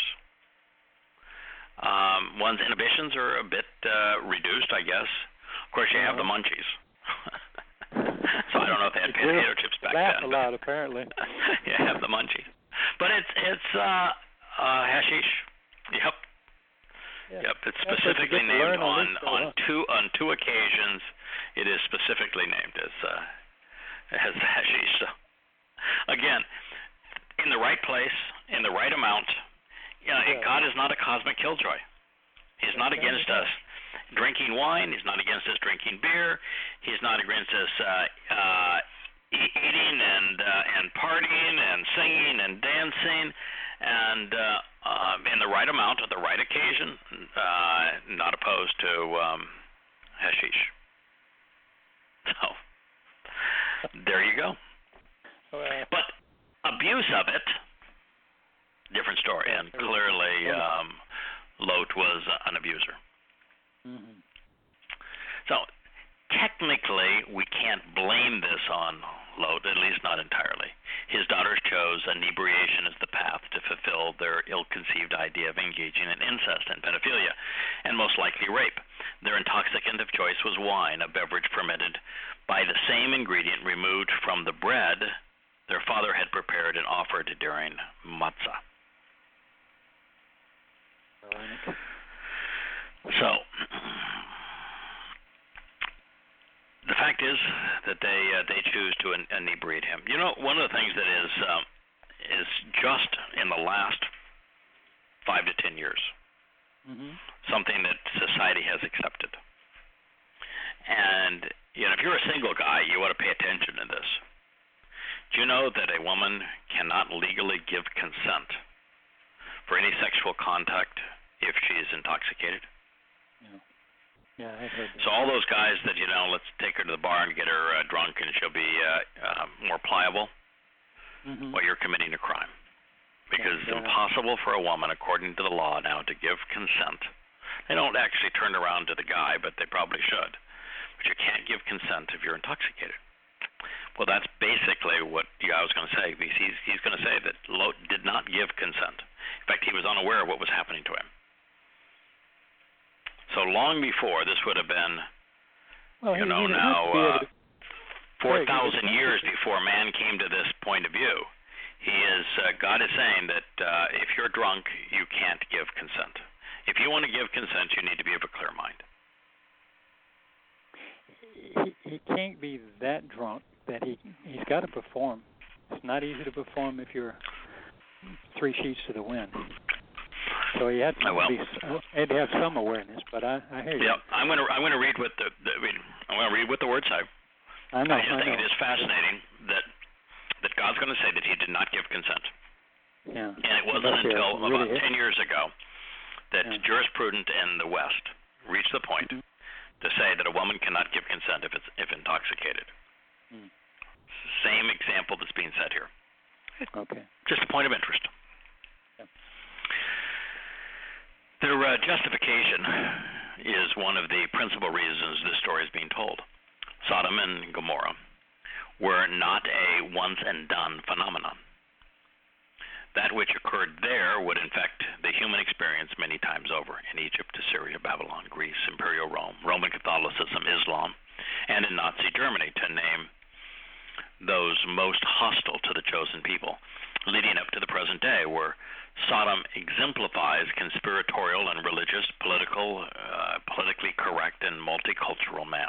Um, one's inhibitions are a bit uh, reduced, I guess. Of course, you have the munchies. So I don't know if they had potato chips back Laugh then. a lot, apparently. You have the munchies, but it's it's uh, uh, hashish. Yep. Yeah. Yep, it's That's what you specifically get to learn named on on this show, on huh? two on two occasions. It is specifically named as uh, as hashish. So again, in the right place, in the right amount. You know, Yeah. God is not a cosmic killjoy. He's not against us drinking wine. He's not against us drinking beer. He's not against us uh, uh, e- eating and uh, and partying and singing and dancing, and uh, um, in the right amount at the right occasion. Uh, not opposed to um, hashish. So there you go. Well, But abuse of it, different story. And clearly, um, Lot was an abuser. mm-hmm. So technically, we can't blame this on Lot, at least not entirely. His daughters chose inebriation as the path to fulfill their ill-conceived idea of engaging in incest and pedophilia, and most likely rape. Their intoxicant of choice was wine, a beverage fermented by the same ingredient removed from the bread their father had prepared and offered during matzah. So, the fact is that they uh, they choose to in- inebriate him. You know, one of the things that is um, is just in the last five to ten years, mm-hmm. something that society has accepted. And you know, if you're a single guy, you ought to pay attention to this. Do you know that a woman cannot legally give consent for any sexual contact if she is intoxicated? Yeah, yeah, I heard that. So all those guys that, you know, let's take her to the bar and get her uh, drunk and she'll be uh, uh, more pliable, mm-hmm. well, you're committing a crime. Because Yeah, it's impossible for a woman, according to the law now, to give consent. They don't actually turn around to the guy, but they probably should. But you can't give consent if you're intoxicated. Well, that's basically what yeah, I was going to say. He's, he's going to say that Lot did not give consent. In fact, he was unaware of what was happening to him. So long before, this would have been, well, you he, know, he now uh, to... four thousand years before man came to this point of view. He is, uh, God is saying that uh, if you're drunk, you can't give consent. If you want to give consent, you need to be of a clear mind. He, he can't be that drunk that he he's got to perform. It's not easy to perform if you're three sheets to the wind. So he had to, well, be, had to have some awareness. But I, I hear you. Yeah, I'm going to I'm going to read what the, the I mean, I'm going to read what the word says. I know. I just I think know. it is fascinating that that God's going to say that He did not give consent. Yeah. And it wasn't That's until really about hit. ten years ago that Yeah. jurisprudence in the West reached the point Mhm. to say that a woman cannot give consent if it's if intoxicated. Mm. Same example that's being said here. Okay. Just a point of interest. Yep. Their uh, justification is one of the principal reasons this story is being told. Sodom and Gomorrah were not a once-and-done phenomenon. That which occurred there would infect the human experience many times over in Egypt, Assyria, Babylon, Greece, Imperial Rome, Roman Catholicism, Islam, and in Nazi Germany, to name those most hostile to the chosen people, leading up to the present day, where Sodom exemplifies conspiratorial and religious, political, uh, politically correct, and multicultural man.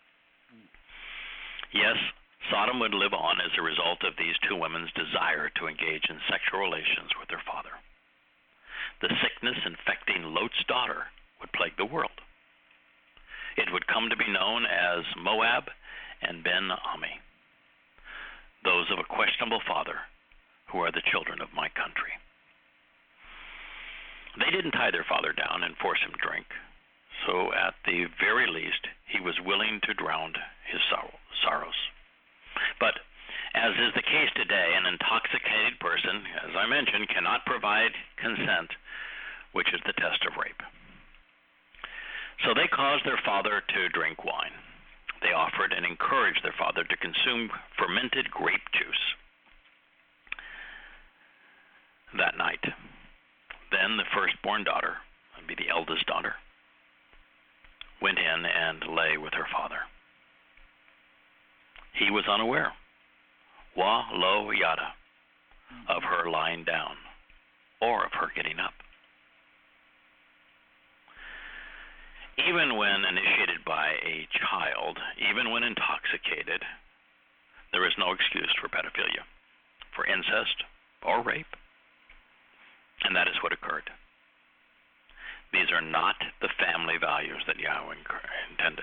Yes, Sodom would live on as a result of these two women's desire to engage in sexual relations with their father. The sickness infecting Lot's daughter would plague the world. It would come to be known as Moab and Ben-Ami, those of a questionable father who are the children of my country. They didn't tie their father down and force him to drink. So at the very least, he was willing to drown his sorrow, sorrows. But as is the case today, an intoxicated person, as I mentioned, cannot provide consent, which is the test of rape. So they caused their father to drink wine. They offered and encouraged their father to consume fermented grape juice that night. Then the firstborn daughter, that'd be the eldest daughter, went in and lay with her father. He was unaware, wa lo yada, of her lying down or of her getting up. Even when initiated by a child, even when intoxicated, there is no excuse for pedophilia, for incest or rape. And that is what occurred. These are not the family values that Yahweh intended.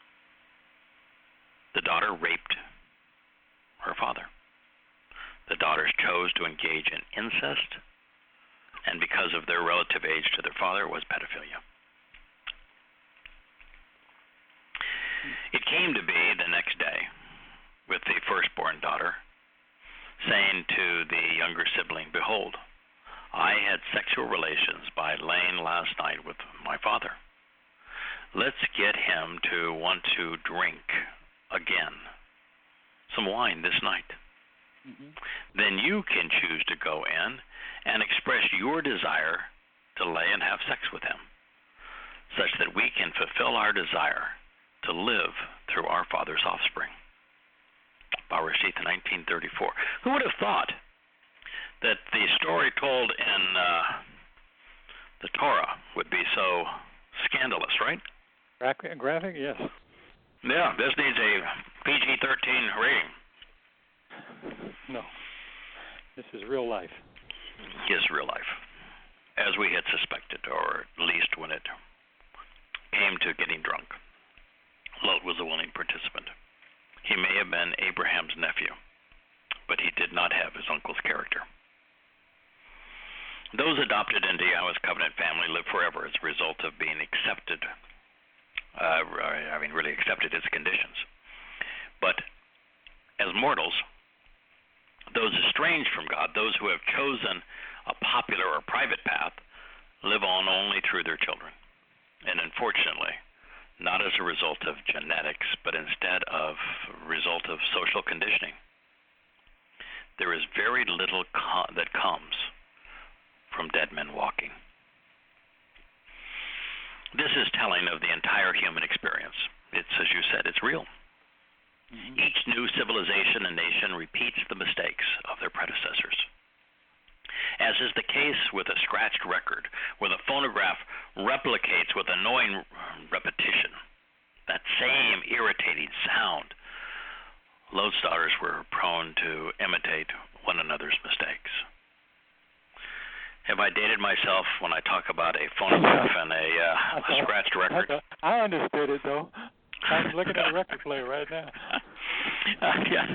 The daughter raped her father. The daughters chose to engage in incest, and because of their relative age to their father, was pedophilia. It came to be the next day with the firstborn daughter saying to the younger sibling, "Behold, I had sexual relations by laying last night with my father. Let's get him to want to drink again some wine this night. Mm-hmm. Then you can choose to go in and express your desire to lay and have sex with him, such that we can fulfill our desire to live through our father's offspring." Bauer Sheath, nineteen thirty-four. Who would have thought that the story told in uh, the Torah would be so scandalous, right? Graphic, graphic, yes. Yeah, this needs a P G thirteen rating. No, this is real life. Is real life, as we had suspected, or at least when it came to getting drunk. Lot was a willing participant. He may have been Abraham's nephew, but he did not have his uncle's character. Those adopted into Yahweh's covenant family live forever as a result of being accepted, uh, I mean, really accepted its conditions. But as mortals, those estranged from God, those who have chosen a popular or private path, live on only through their children. And unfortunately, not as a result of genetics, but instead of a result of social conditioning. There is very little co- that comes from dead men walking. This is telling of the entire human experience. It's, as you said, it's real. Mm-hmm. Each new civilization and nation repeats the mistakes of their predecessors. As is the case with a scratched record, where the phonograph replicates with annoying repetition that same irritating sound, Lot's daughters were prone to imitate one another's mistakes. Have I dated myself when I talk about a phonograph and a, uh, a scratched record? I understood it, though. I'm looking at a record player right now. uh, yeah.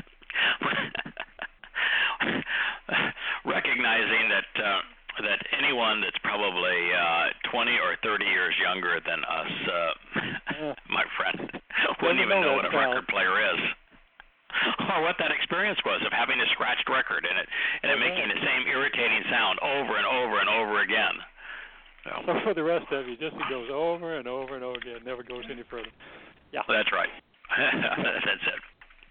Recognizing that uh, that anyone that's probably uh, twenty or thirty years younger than us, uh, my friend, wouldn't even know what a record player is, or what that experience was of having a scratched record and it and it making the same irritating sound over and over and over again. So, so for the rest of you, just it goes over and over and over again, never goes any further. Yeah, that's right. That's it.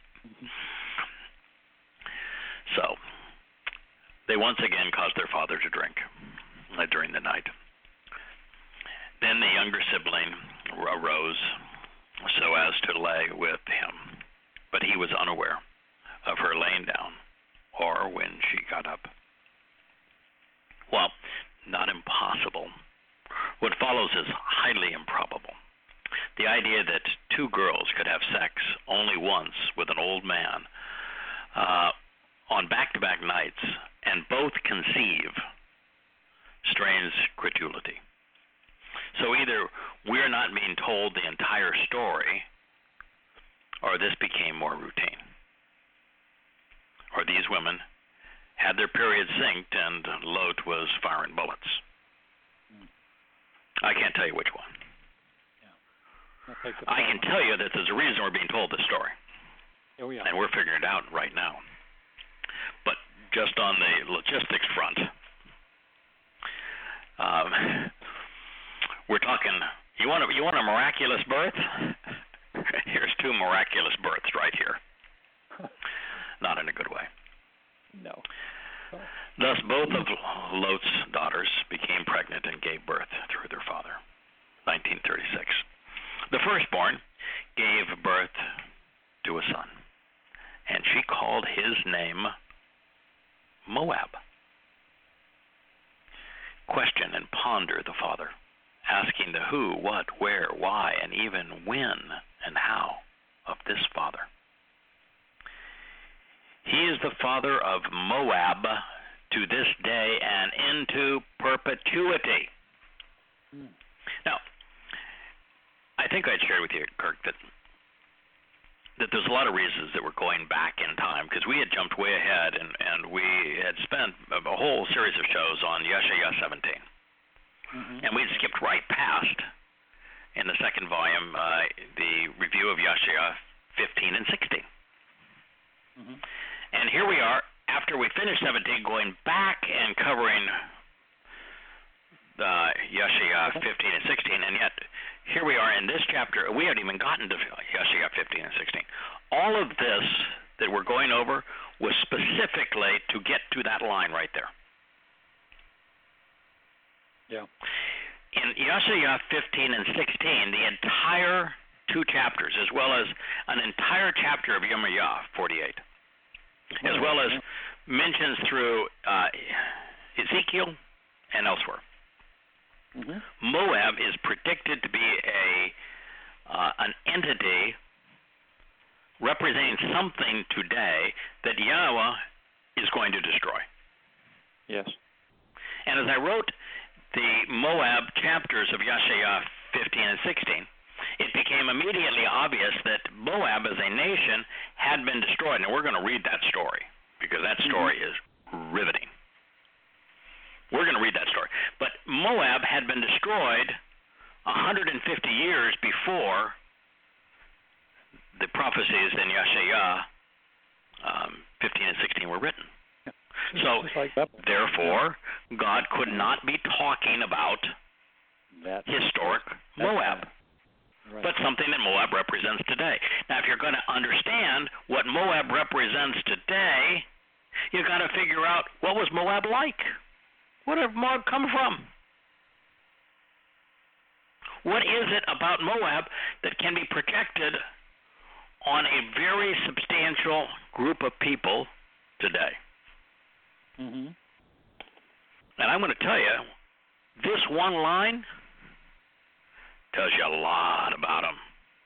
So they once again caused their father to drink uh, during the night. Then the younger sibling arose so as to lay with him, but he was unaware of her laying down or when she got up. Well, not impossible. What follows is highly improbable. The idea that two girls could have sex only once with an old man uh, on back-to-back nights and both conceive strains credulity. So either we're not being told the entire story, or this became more routine. Or these women had their periods synced and Lot was firing bullets. I can't tell you which one. I'll take the I can point. tell you that there's a reason we're being told this story, Oh, yeah. and we're figuring it out right now. But just on the logistics front, um, we're talking. You want a you want a miraculous birth? Here's two miraculous births right here. Not in a good way. No. Oh. Thus, both of Lot's daughters became pregnant and gave birth through their father. nineteen thirty-six. The firstborn gave birth to a son, and she called his name Moab. Question and ponder the father, asking the who, what, where, why, and even when and how of this father. He is the father of Moab to this day and into perpetuity. Mm. Now, I think I'd shared with you, Kirk, that that there's a lot of reasons that we're going back in time, because we had jumped way ahead, and, and we had spent a, a whole series of shows on Yeshaya seventeen. Mm-hmm. And we skipped right past, in the second volume, uh, the review of Yeshaya fifteen and sixteen. Mm-hmm. And here we are, after we finished seventeen, going back and covering uh, Yeshaya fifteen and sixteen, and yet here we are in this chapter. We haven't even gotten to Yeshaya fifteen and sixteen. All of this that we're going over was specifically to get to that line right there. Yeah. In Yeshaya fifteen and sixteen, the entire two chapters, as well as an entire chapter of Yirmiyah forty-eight, as well as mentions through uh, Ezekiel and elsewhere. Mm-hmm. Moab is predicted to be a uh, an entity representing something today that Yahweh is going to destroy. Yes. And as I wrote the Moab chapters of Yeshaya fifteen and sixteen, it became immediately obvious that Moab as a nation had been destroyed. And we're going to read that story, because that story mm-hmm. is riveting. We're going to read that story. But Moab had been destroyed one hundred fifty years before the prophecies in Yeshaya um, fifteen and sixteen were written. So, like therefore, God could not be talking about That's, historic Moab, right. but something that Moab represents today. Now, if you're going to understand what Moab represents today, you've got to figure out, what was Moab like? Where did Moab come from? What is it about Moab that can be projected on a very substantial group of people today? Mm-hmm. And I'm going to tell you, this one line tells you a lot about them.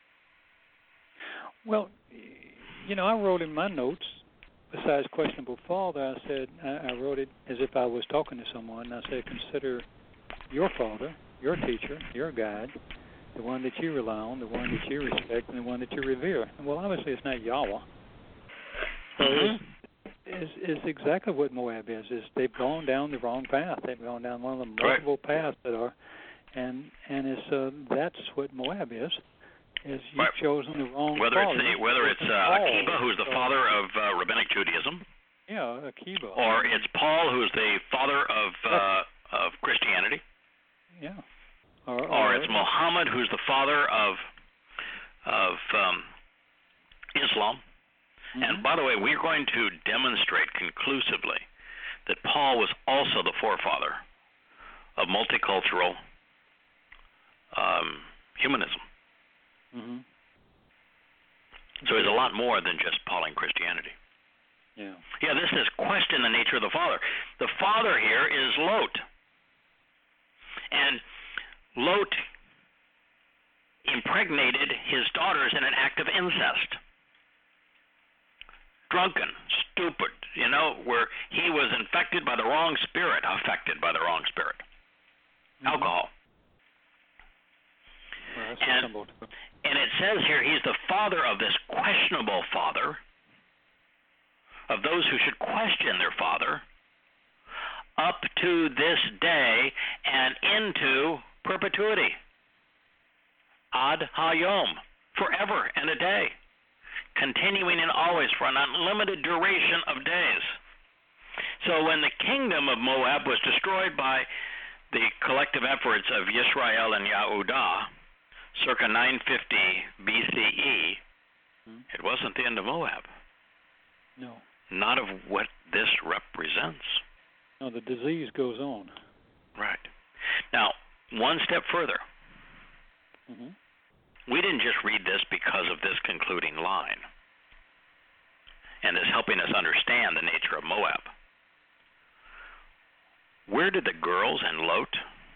Well, you know, I wrote in my notes, besides questionable father, I said, I, I wrote it as if I was talking to someone. I said, consider your father, your teacher, your guide, the one that you rely on, the one that you respect, and the one that you revere. Well, obviously it's not Yahweh. So Mm-hmm. it's, is is exactly what Moab is. Is they've gone down the wrong path. They've gone down one of the multiple right. paths that are, and and it's uh, that's what Moab is. Is you've right. chosen the wrong whether father. it's the, whether it's uh, Akiba, who's the father of uh, rabbinic Judaism, yeah, Akiba, or it's Paul, who's the father of uh, of Christianity, yeah, or, or, or it's Muhammad, who's the father of of um, Islam. Mm-hmm. And by the way, we're going to demonstrate conclusively that Paul was also the forefather of multicultural um, humanism. Mm-hmm. So he's a lot more than just Pauline Christianity. Yeah. Yeah, this is question the nature of the father. The father here is Lot. And Lot impregnated his daughters in an act of incest. Drunken, stupid, you know, where he was infected by the wrong spirit, affected by the wrong spirit. Mm-hmm. Alcohol. Well, and, and it says here he's the father of this questionable father, of those who should question their father, up to this day and into perpetuity. ad hayom, forever and a day, continuing and always for an unlimited duration of days. So when the kingdom of Moab was destroyed by the collective efforts of Yisrael and Yehudah, circa nine fifty B C E, hmm. it wasn't the end of Moab. No. Not of what this represents. No, the disease goes on. Right. Now, one step further. Mm-hmm. We didn't just read this because of this concluding line and this helping us understand the nature of Moab. Where did the girls in Lot,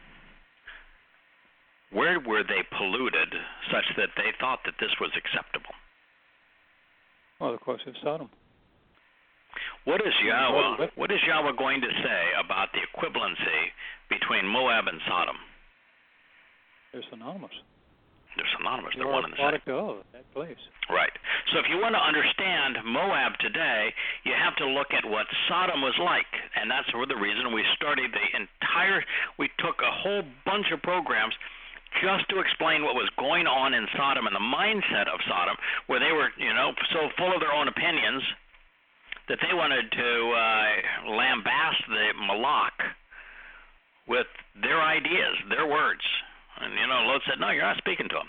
where were they polluted such that they thought that this was acceptable? Well, of course, it's Sodom. What is Yahweh, what is Yahweh going to say about the equivalency between Moab and Sodom? They're synonymous. They're synonymous. They're They're one and the same. Product of that place. Right. So if you want to understand Moab today, you have to look at what Sodom was like, and that's for the reason we started the entire. We took a whole bunch of programs just to explain what was going on in Sodom and the mindset of Sodom, where they were, you know, so full of their own opinions that they wanted to uh, lambast the Malak with their ideas, their words. And, you know, Lot said, no, you're not speaking to him.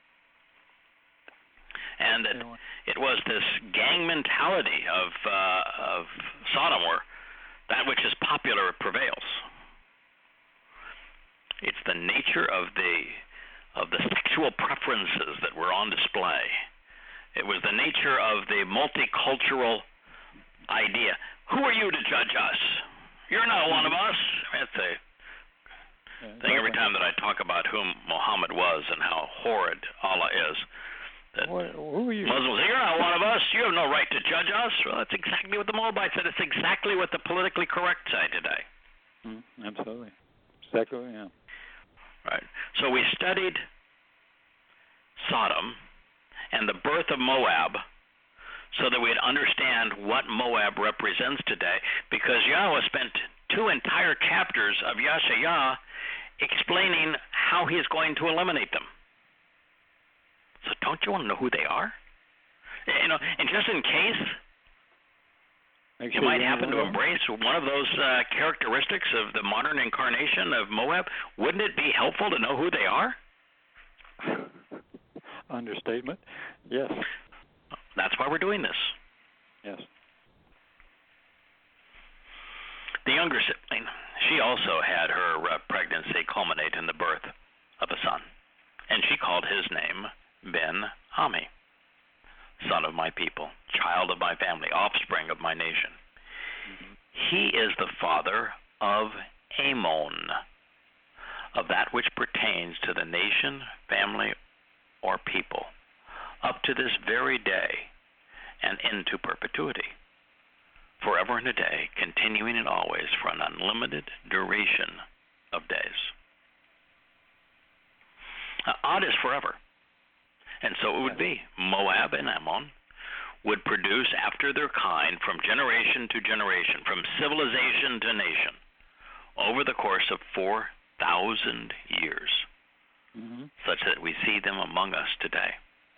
And it, it was this gang mentality of uh, of Sodom where that which is popular prevails. It's the nature of the of the sexual preferences that were on display. It was the nature of the multicultural idea. Who are you to judge us? You're not one of us. That's a I think every time that I talk about whom Muhammad was and how horrid Allah is, that what, who are you? Muslims say, you're not one of us. You have no right to judge us. Well, that's exactly what the Moabites said. It's exactly what the politically correct say today. Mm, absolutely. Secular, yeah. Right. So we studied Sodom and the birth of Moab so that we'd understand what Moab represents today, because Yahweh spent two entire chapters of Yashayah explaining how he is going to eliminate them. So don't you want to know who they are? You know, and just in case Make you sure might you happen to know. embrace one of those uh, characteristics of the modern incarnation of Moab, wouldn't it be helpful to know who they are? Understatement. Yes. That's why we're doing this. Yes. The younger sibling, she also had her uh, pregnancy culminate in the birth of a son, and she called his name Ben-Ami, son of my people, child of my family, offspring of my nation. Mm-hmm. He is the father of Ammon, of that which pertains to the nation, family, or people, up to this very day and into perpetuity, forever and a day, continuing and always for an unlimited duration of days. Now, Ad is forever, and so it would be. Moab and Ammon would produce after their kind from generation to generation, from civilization to nation, over the course of four thousand years, mm-hmm. such that we see them among us today.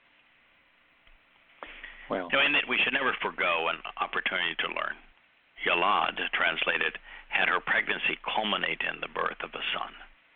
Well, I mean, we should never forgo an opportunity to learn. Yalad, translated, had her pregnancy culminate in the birth of a son,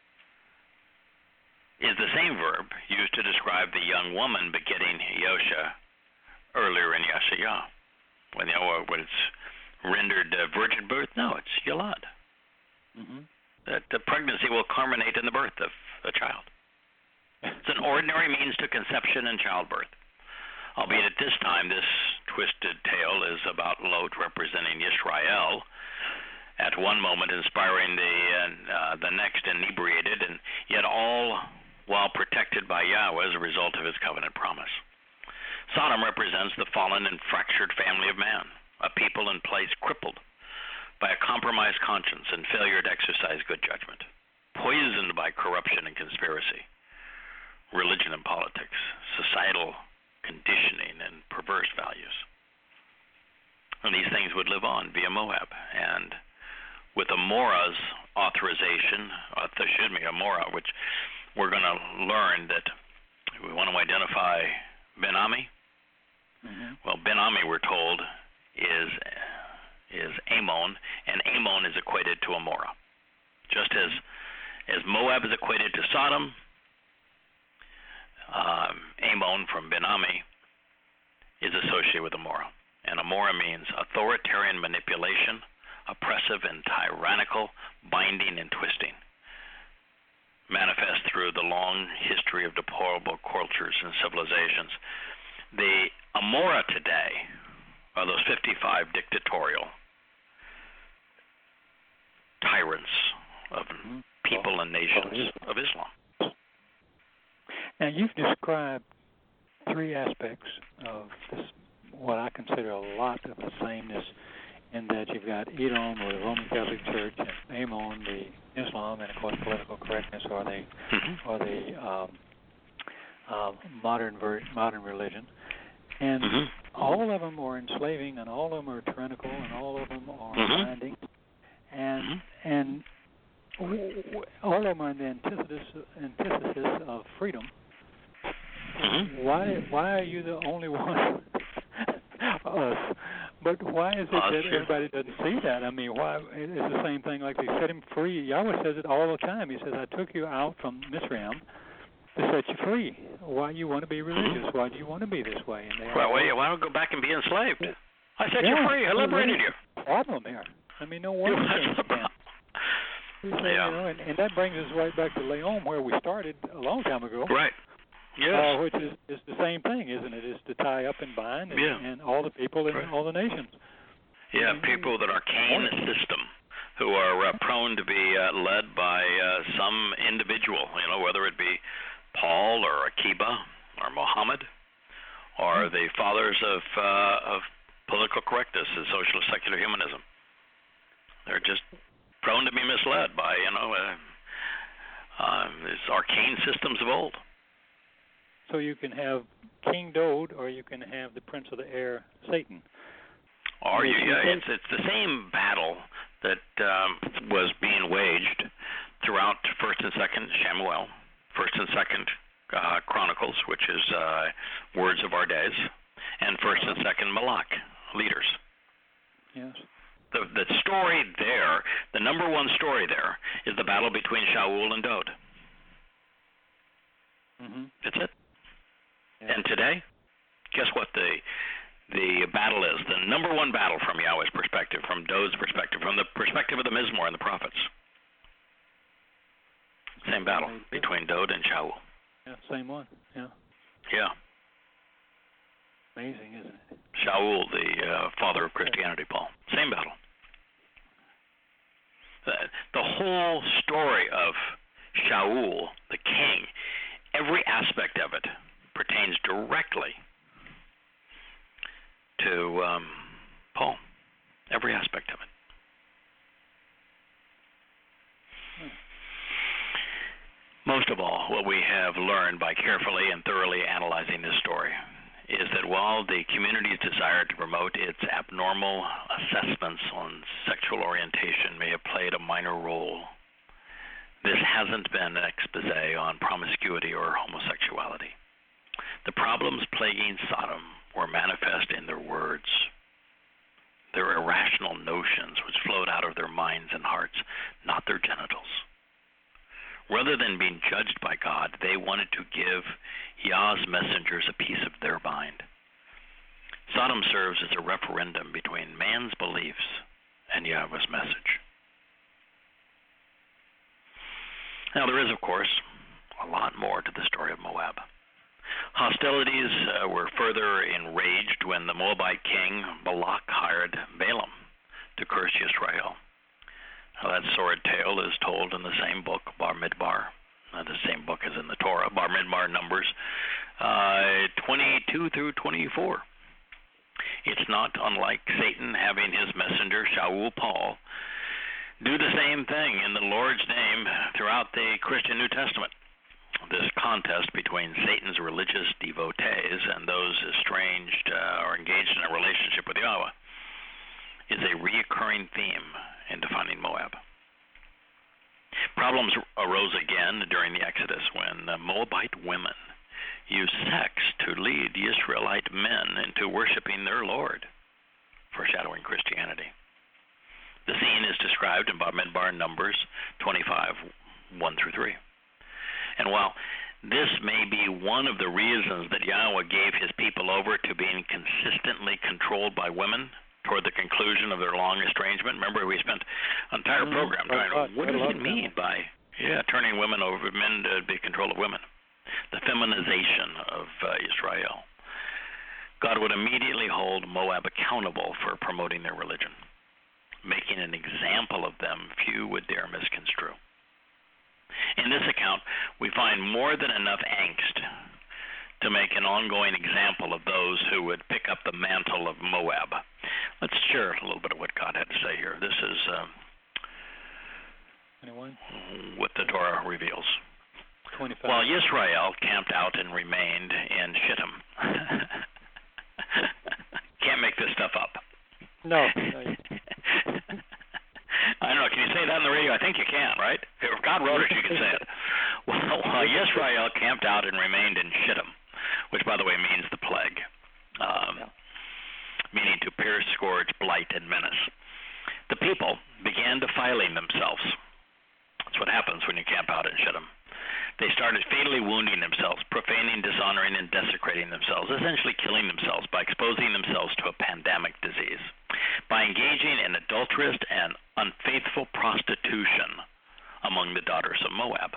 is the same verb used to describe the young woman begetting Yosha earlier in Yashayah. When, you know, when it's rendered uh, virgin birth, no, it's Yalad. Mm-hmm. That the pregnancy will culminate in the birth of a child. It's an ordinary means to conception and childbirth. Albeit at this time, this twisted tale is about Lot representing Yisrael, at one moment inspiring the uh, the next inebriated, and yet all while protected by Yahweh as a result of his covenant promise. Sodom represents the fallen and fractured family of man, a people in place crippled by a compromised conscience and failure to exercise good judgment, poisoned by corruption and conspiracy, religion and politics, societal conditioning and perverse values. And these things would live on via Moab. And with Amorah's authorization, uh, excuse me, Amorah, which we're going to learn that we want to identify Ben-Ami. Mm-hmm. Well, Ben-Ami, we're told, is is Ammon, and Ammon is equated to Amorah. Just as as Moab is equated to Sodom, um, Ammon from Ben-Ami is associated with Amorah. And Amorah means authoritarian manipulation, oppressive and tyrannical, binding and twisting, manifest through the long history of deplorable cultures and civilizations. The Amorah today are those fifty-five dictatorial tyrants of people and nations of Islam. Now, you've described three aspects of this, what I consider a lot of the sameness, in that you've got Edom, or the Roman Catholic Church, and Ammon, the Islam, and of course political correctness, or the Mm-hmm. or the um, uh, modern ver- modern religion, and Mm-hmm. all of them are enslaving, and all of them are tyrannical, and all of them are Mhm. binding, and Mm-hmm. and w- w- all of them are in the antithesis antithesis of freedom. Mm-hmm. Why why are you the only one? Us. But why is it Us, that yeah. everybody doesn't see that? I mean, why? It's the same thing. Like they set him free. Yahweh says it all the time. He says, "I took you out from Mizraim to set you free." Why you want to be religious? Why do you want to be this way? And they are Well, all- why, why don't go back and be enslaved? I set Yeah. you free. I liberated you. Problem here. I mean, no wonder What's things the can't. problem? You know, Yeah. and, and that brings us right back to Leon, where we started a long time ago. Right. Yes. Uh, which is, is the same thing, isn't it? Is to tie up and bind, and, Yeah. and all the people in Right. all the nations. Yeah, people that are Cain system, who are uh, prone to be uh, led by uh, some individual, you know, whether it be Paul or Akiba or Muhammad or the fathers of uh, of political correctness and socialist secular humanism. They're just prone to be misled by, you know, uh, uh, these arcane systems of old. So you can have King Dode, or you can have the Prince of the Air, Satan. Or you, Yes, yeah, you it's it's the same battle that um, was being waged throughout First and Second Samuel, First and Second uh, Chronicles, which is uh, Words of Our Days, and First and Second Malach, Leaders. Yes. The the story there, the number one story there, is the battle between Shaul and Dode. Mm-hmm. That's it. Yeah. And today, guess what the the battle is? The number one battle from Yahweh's perspective, from Dode's perspective, from the perspective of the Mizmor and the prophets. Same battle between Dode and Shaul. Yeah, same one. Yeah. Yeah. Amazing, isn't it? Shaul, the uh, father of Christianity, Paul. Same battle. The, the whole story of Shaul, the king, every aspect of it pertains directly to um, Paul. Every aspect of it. Most of all, what we have learned by carefully and thoroughly analyzing this story is that while the community's desire to promote its abnormal assessments on sexual orientation may have played a minor role, this hasn't been an expose on promiscuity or homosexuality. The problems plaguing Sodom were manifest in their words, their irrational notions which flowed out of their minds and hearts, not their genitals. Rather than being judged by God, they wanted to give Yah's messengers a piece of their mind. Sodom serves as a referendum between man's beliefs and Yahweh's message. Now, there is, of course, a lot more to the story of Moab. Hostilities uh, were further enraged when the Moabite king Balak hired Balaam to curse Yisrael. Now, that sordid tale is told in the same book, Bar Midbar, uh, the same book as in the Torah, Bar Midbar Numbers uh, twenty-two through twenty-four. It's not unlike Satan having his messenger, Shaul Paul, do the same thing in the Lord's name throughout the Christian New Testament. This contest between Satan's religious devotees and those estranged uh, or engaged in a relationship with Yahweh is a reoccurring theme in defining Moab. Problems arose again during the Exodus when uh, Moabite women use sex to lead the Israelite men into worshiping their Lord, foreshadowing Christianity. The scene is described in Bamidbar Numbers twenty-five, one through three. And while this may be one of the reasons that Yahweh gave his people over to being consistently controlled by women toward the conclusion of their long estrangement. Remember, we spent an entire Mm-hmm. program trying to, what does it mean that. by, yeah, turning women over, men to be control of women? The feminization of uh, Israel. God would immediately hold Moab accountable for promoting their religion, making an example of them few would dare misconstrue. In this account, we find more than enough angst to make an ongoing example of those who would pick up the mantle of Moab. Let's share a little bit of what God had to say here. This is um, Anyone? what the Torah reveals. twenty-five. While Yisrael camped out and remained in Shittim. Can't make this stuff up. No. no you- I don't know. Can you say that on the radio? I think you can, right? If God wrote it, you can say it. Well, while Yisrael camped out and remained in Shittim, which, by the way, means the plague, um, Yeah. meaning to pierce, scourge, blight, and menace, the people began defiling themselves. That's what happens when you camp out in Shittim. They started fatally wounding themselves, profaning, dishonoring, and desecrating themselves, essentially killing themselves by exposing themselves to a pandemic disease, by engaging in adulterous and unfaithful prostitution among the daughters of Moab.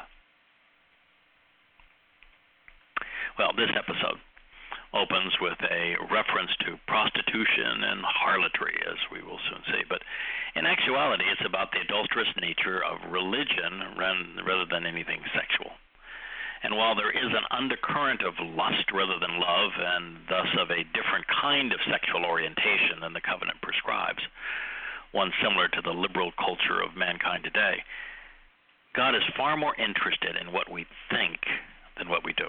Well, this episode opens with a reference to prostitution and harlotry, as we will soon see. But in actuality, it's about the adulterous nature of religion rather than anything sexual. And while there is an undercurrent of lust rather than love, and thus of a different kind of sexual orientation than the covenant prescribes, one similar to the liberal culture of mankind today, God is far more interested in what we think than what we do.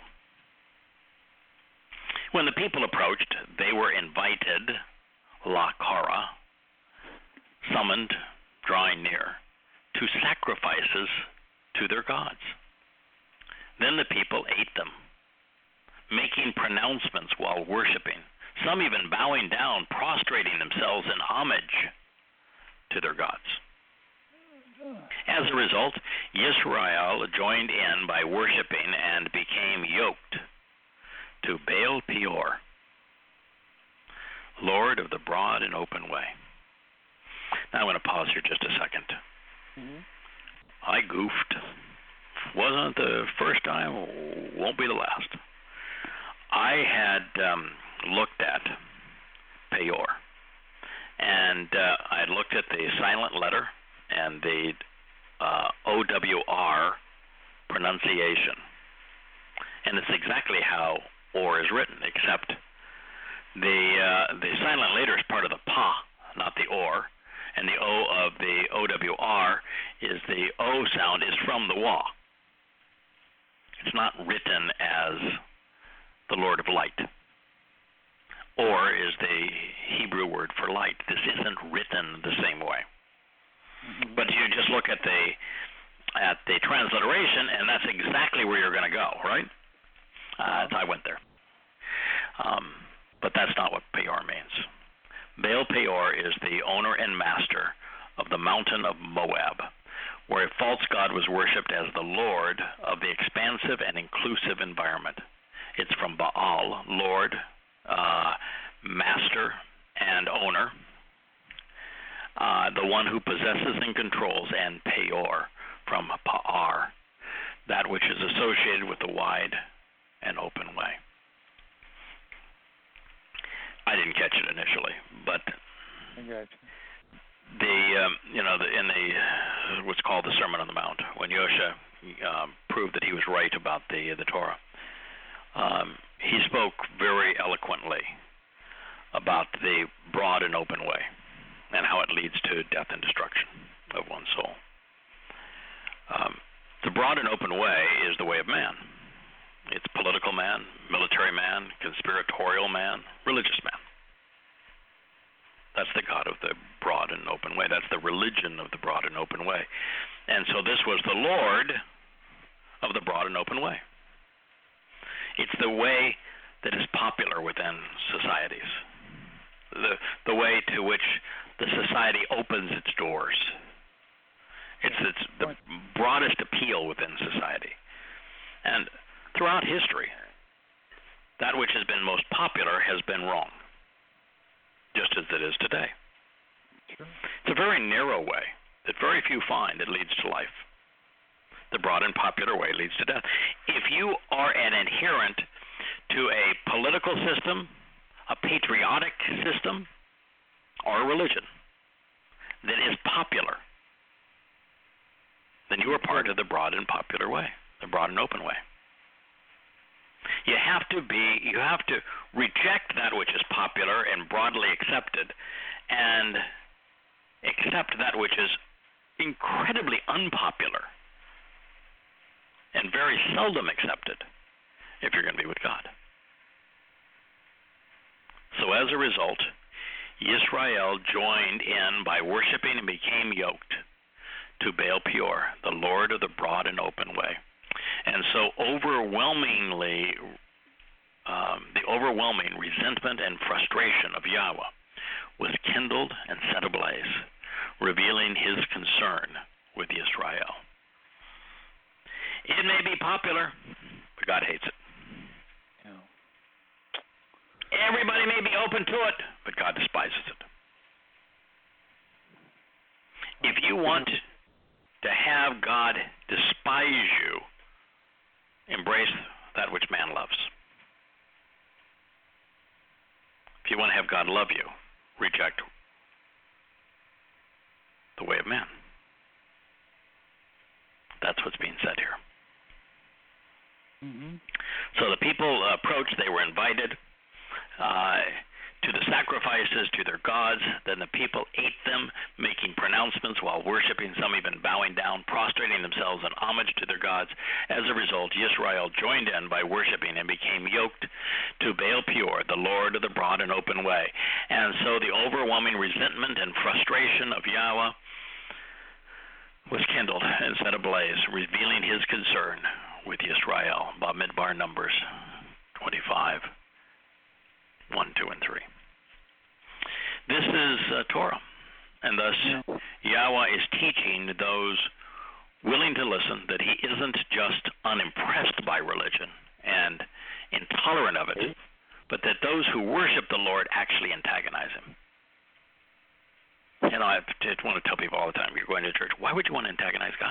When the people approached, they were invited, la kara, summoned, drawing near, to sacrifices to their gods. Then the people ate them, making pronouncements while worshiping, some even bowing down, prostrating themselves in homage to their gods. As a result, Yisrael joined in by worshiping and became yoked to Baal Peor, Lord of the broad and open way. Now I'm going to pause here just a second. Mm-hmm. I goofed. Wasn't the first time, won't be the last. I had um, looked at Peor, and uh, I had looked at the silent letter and the uh, O W R pronunciation, and it's exactly how or is written, except the uh, the silent letter is part of the pa, not the or, and the O of the O W R is the O sound is from the wa. It's not written as the Lord of Light. Or is the Hebrew word for light. This isn't written the same way. Mm-hmm. But you just look at the at the transliteration, and that's exactly where you're going to go, right? Uh, I went there. Um, but that's not what Peor means. Baal Peor is the owner and master of the mountain of Moab, where a false god was worshipped as the Lord of the expansive and inclusive environment. It's from Baal, Lord, uh, master, and owner, uh, the one who possesses and controls, and Peor, from Pa'ar, that which is associated with the wide and open way. I didn't catch it initially, but I got you. the um, you know the, in the what's called the Sermon on the Mount, when Yosha um, proved that he was right about the the Torah, um, he spoke very eloquently about the broad and open way and how it leads to death and destruction of one's soul. Um, the broad and open way is the way of man. It's political man, military man, conspiratorial man, religious man. That's the God of the broad and open way. That's the religion of the broad and open way. And so this was the Lord of the broad and open way. It's the way that is popular within societies, the the way to which the society opens its doors. It's it's the broadest appeal within society. And throughout history, that which has been most popular has been wrong, just as it is today. Sure. It's a very narrow way that very few find that leads to life. The broad and popular way leads to death. If you are an adherent to a political system, a patriotic system, or a religion that is popular, then you are part of the broad and popular way, the broad and open way. You have to be, you have to reject that which is popular and broadly accepted, and accept that which is incredibly unpopular and very seldom accepted if you're going to be with God. So as a result, Yisrael joined in by worshiping and became yoked to Baal Peor, the Lord of the broad and open way. And so overwhelmingly, um, the overwhelming resentment and frustration of Yahweh was kindled and set ablaze, revealing his concern with Israel. It may be popular, but God hates it. Yeah. Everybody may be open to it, but God despises it. If you want to have God despise you, embrace that which man loves. If you want to have God love you, reject the way of man. That's what's being said here. Mm-hmm. So the people approached, they were invited uh, to the sacrifices to their gods. Then the people ate them, making pronouncements while worshiping, some even bowing down, prostrating themselves in homage to their gods. As a result, Yisrael joined in by worshiping and became yoked to Baal Peor, the Lord of the broad and open way. And so the overwhelming resentment and frustration of Yahweh was kindled and set ablaze, revealing his concern with Yisrael. Bamidbar, Numbers twenty-five, one, two, and three. This is uh, Torah, and thus Yahweh is teaching those willing to listen that he isn't just unimpressed by religion and intolerant of it, but that those who worship the Lord actually antagonize him. And I just want to tell people all the time, you're going to church, why would you want to antagonize God?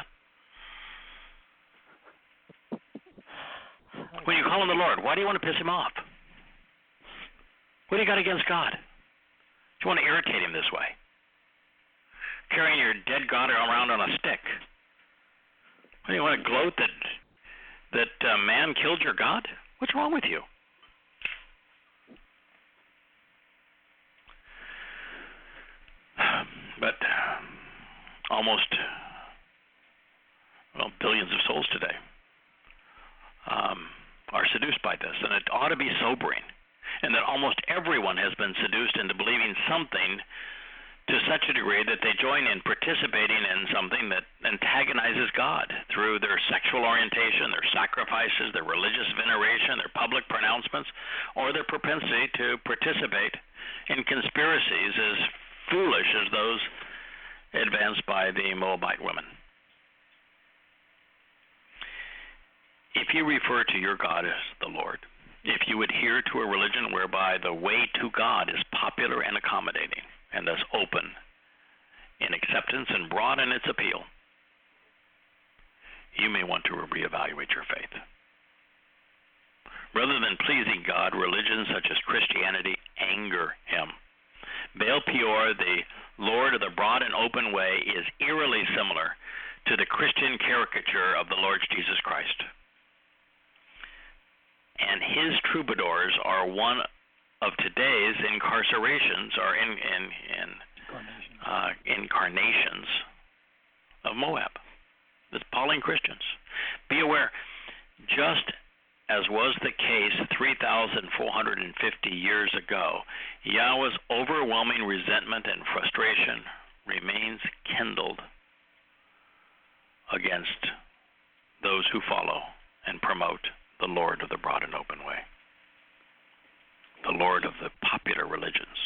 When you call on the Lord, why do you want to piss him off? What do you got against God? Do you want to irritate him this way? Carrying your dead God around on a stick. What, do you want to gloat that that uh, man killed your God? What's wrong with you? But almost, well, billions of souls today um, are seduced by this, and it ought to be sobering. And that almost everyone has been seduced into believing something to such a degree that they join in participating in something that antagonizes God through their sexual orientation, their sacrifices, their religious veneration, their public pronouncements, or their propensity to participate in conspiracies as foolish as those advanced by the Moabite women. If you refer to your God as the Lord, if you adhere to a religion whereby the way to God is popular and accommodating, and thus open in acceptance and broad in its appeal, you may want to reevaluate your faith. Rather than pleasing God, religions such as Christianity anger him. Baal Peor, the Lord of the broad and open way, is eerily similar to the Christian caricature of the Lord Jesus Christ. And his troubadours are one of today's incarcerations or in, in, in uh, incarnations of Moab, the Pauline Christians. Be aware, just as was the case three thousand four hundred fifty years ago, Yahweh's overwhelming resentment and frustration remains kindled against those who follow and promote the Lord of the broad and open way, the Lord of the popular religions.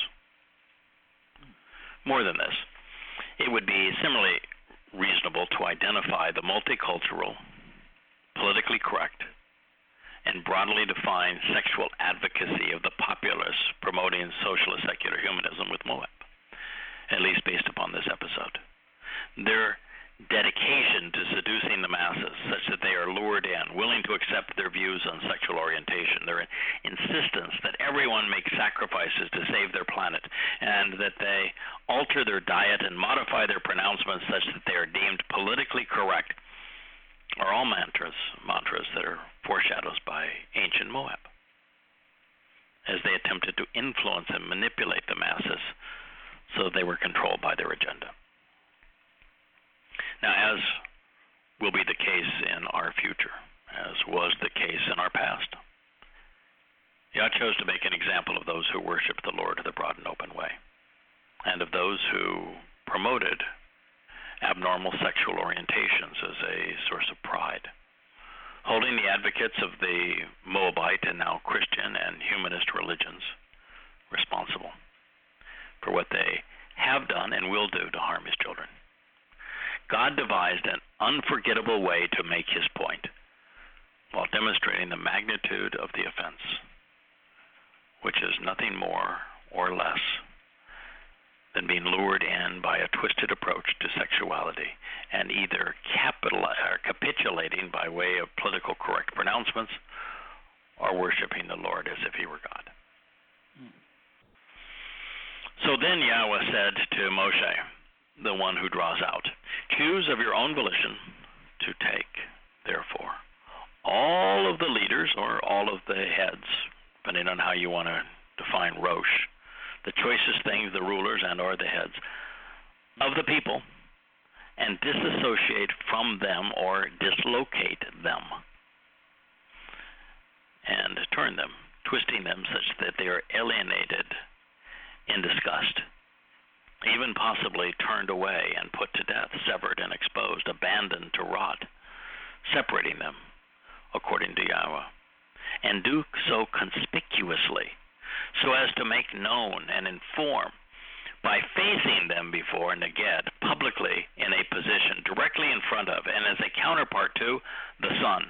More than this, it would be similarly reasonable to identify the multicultural, politically correct, and broadly defined sexual advocacy of the populace promoting socialist secular humanism with Moab, at least based upon this episode. Their dedication to seducing the masses such that they are lured in, willing to accept their views on sexual orientation, their insistence that everyone make sacrifices to save their planet, and that they alter their diet and modify their pronouncements such that they are deemed politically correct, are all mantras, mantras that are foreshadows by ancient Moab, as they attempted to influence and manipulate the masses so they were controlled by their agenda. Now, as will be the case in our future, as was the case in our past, Yah chose to make an example of those who worship the Lord of the broad and open way, and of those who promoted abnormal sexual orientations as a source of pride, holding the advocates of the Moabite and now Christian and humanist religions responsible for what they have done and will do to harm his children. God devised an unforgettable way to make his point while demonstrating the magnitude of the offense, which is nothing more or less than being lured in by a twisted approach to sexuality and either capital or capitulating by way of political correct pronouncements or worshiping the Lord as if he were God. Hmm. So then Yahweh said to Moshe, the one who draws out, choose of your own volition to take, therefore, all of the leaders or all of the heads, depending on how you want to define Rosh, the choicest things, the rulers and or the heads of the people, and disassociate from them or dislocate them, and turn them, twisting them such that they are alienated in disgust, even possibly turned away and put to death, severed and exposed, abandoned to rot, separating them according to Yahweh, and do so conspicuously, so as to make known and inform by facing them before Neged, publicly in a position directly in front of and as a counterpart to the sun,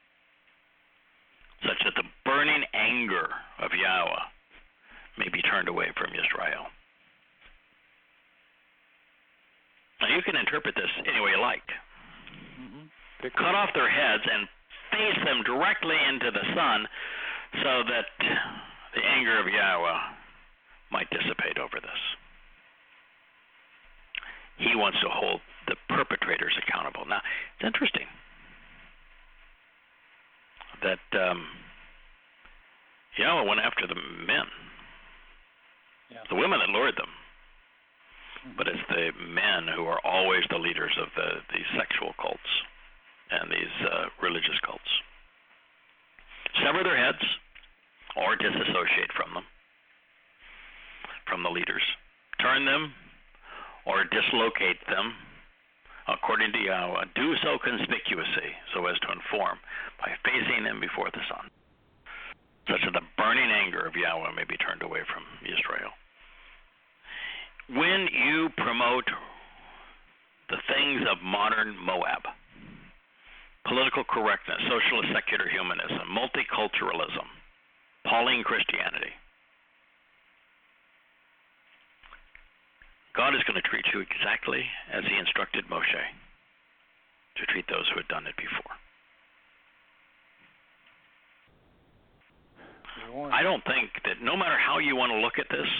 such that the burning anger of Yahweh may be turned away from Israel. Now, you can interpret this any way you like. Mm-hmm. Cut off their heads and face them directly into the sun so that the anger of Yahweh might dissipate over this. He wants to hold the perpetrators accountable. Now, it's interesting that um, Yahweh went after the men, yeah. the women that lured them. But it's the men who are always the leaders of the, these sexual cults and these uh, religious cults. Sever their heads or disassociate from them, from the leaders. Turn them or dislocate them according to Yahweh. Do so conspicuously, so as to inform by facing them before the sun, such that the burning anger of Yahweh may be turned away from Israel. When you promote the things of modern Moab, political correctness, socialist secular humanism, multiculturalism, Pauline Christianity, God is going to treat you exactly as he instructed Moshe to treat those who had done it before. I don't think that no matter how you want to look at this,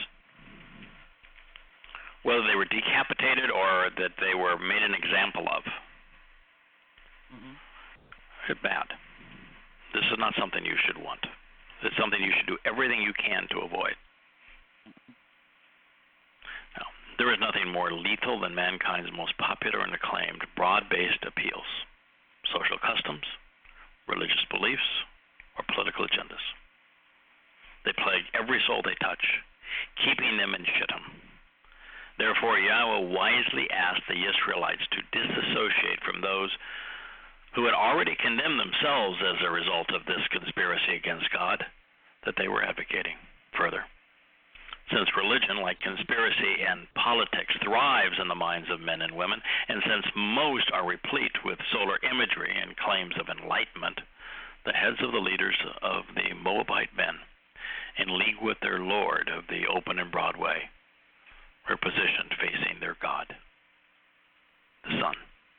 whether they were decapitated or that they were made an example of, mm-hmm. it's bad. This is not something you should want. It's something you should do everything you can to avoid. Now, there is nothing more lethal than mankind's most popular and acclaimed broad-based appeals, social customs, religious beliefs, or political agendas. They plague every soul they touch, keeping them in shittim. Therefore, Yahweh wisely asked the Israelites to disassociate from those who had already condemned themselves as a result of this conspiracy against God that they were advocating further. Since religion, like conspiracy and politics, thrives in the minds of men and women, and since most are replete with solar imagery and claims of enlightenment, the heads of the leaders of the Moabite men, in league with their Lord of the open and broad way, were positioned facing their God, the sun.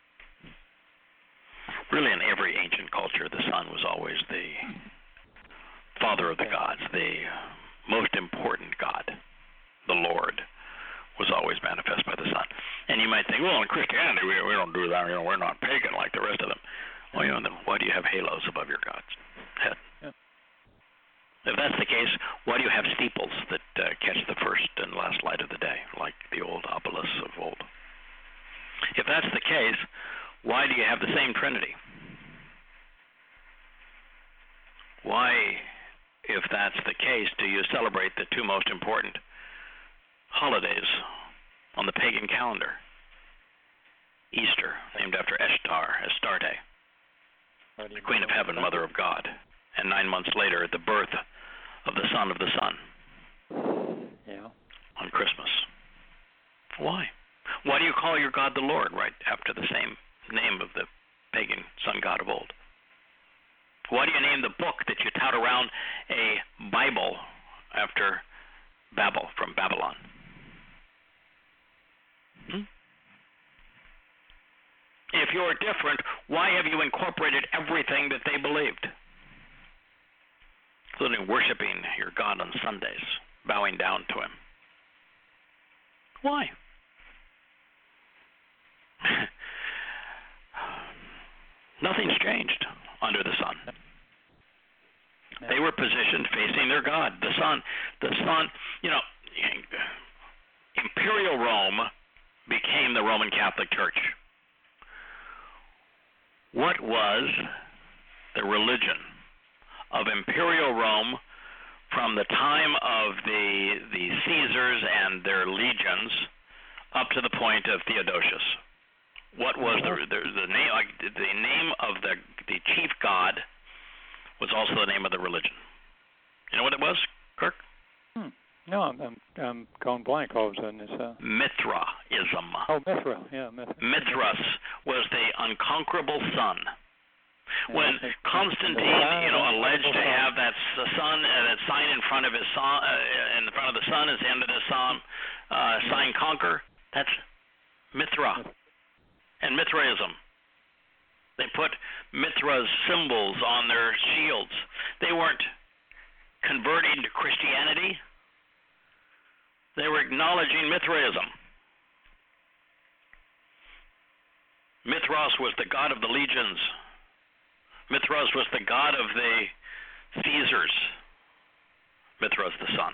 Really, in every ancient culture, the sun was always the father of the gods, the most important God, the Lord, was always manifest by the sun. And you might think, well, in Christianity, we, we don't do that. You know, we're not pagan like the rest of them. Well, you know, then why do you have halos above your God's head? Yeah. If that's the case, why do you have steeples that uh, catch the first and last light of the day, like the old obelisks of old? If that's the case, why do you have the same Trinity? Why, if that's the case, do you celebrate the two most important holidays on the pagan calendar? Easter, named after Ishtar, Astarte, the Queen of Heaven, Mother of God, and nine months later, the birth of the Son of the Sun. Yeah. On Christmas. Why? Why do you call your God the Lord right after the same name of the pagan sun god of old? Why do you name the book that you tout around a Bible after Babel, from Babylon? Hmm? If you're different, why have you incorporated everything that they believed, including worshiping your God on Sundays, bowing down to him? Why? Nothing's changed under the sun. They were positioned facing their God, the sun. The sun, you know, Imperial Rome became the Roman Catholic Church. What was the religion of Imperial Rome from the time of the the Caesars and their legions up to the point of Theodosius? What was the the, the name? The name of the the chief god was also the name of the religion. You know what it was, Kirk? Hmm. No, I'm, I'm I'm going blank all of a sudden. It's uh... Mithraism. Oh, Mithra, yeah, Mithra. Mithras was the unconquerable sun. Yeah, when Constantine, you know, alleged to have that sun, uh, that sign in front of his son, uh, in front of the sun, is the end of the psalm, uh, sign conquer. That's Mithra and Mithraism. They put Mithra's symbols on their shields. They weren't converting to Christianity. They were acknowledging Mithraism. Mithras was the god of the legions. Mithras was the god of the Caesars. Mithras the sun.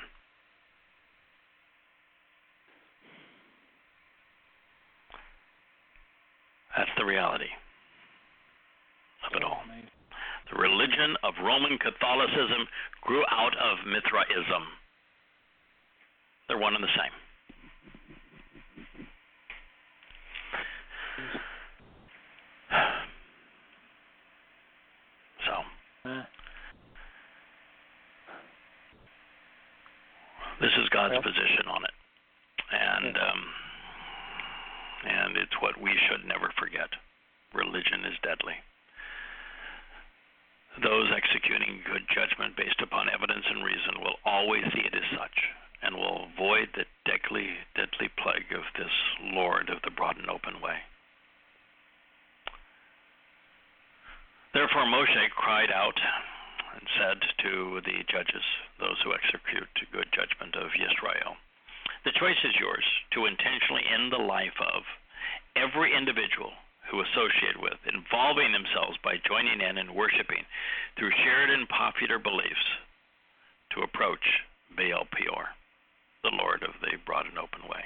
That's the reality of it all. The religion of Roman Catholicism grew out of Mithraism. They're one and the same. So, this is God's position on it, and um, and it's what we should never forget. Religion is deadly. Those executing good judgment based upon evidence and reason will always see it as such, and will avoid the deadly, deadly plague of this Lord of the broad and open way. Therefore Moshe cried out and said to the judges, those who execute good judgment of Yisrael, the choice is yours to intentionally end the life of every individual who associate with, involving themselves by joining in and worshiping through shared and popular beliefs to approach Baal Peor, the Lord of the broad and open way.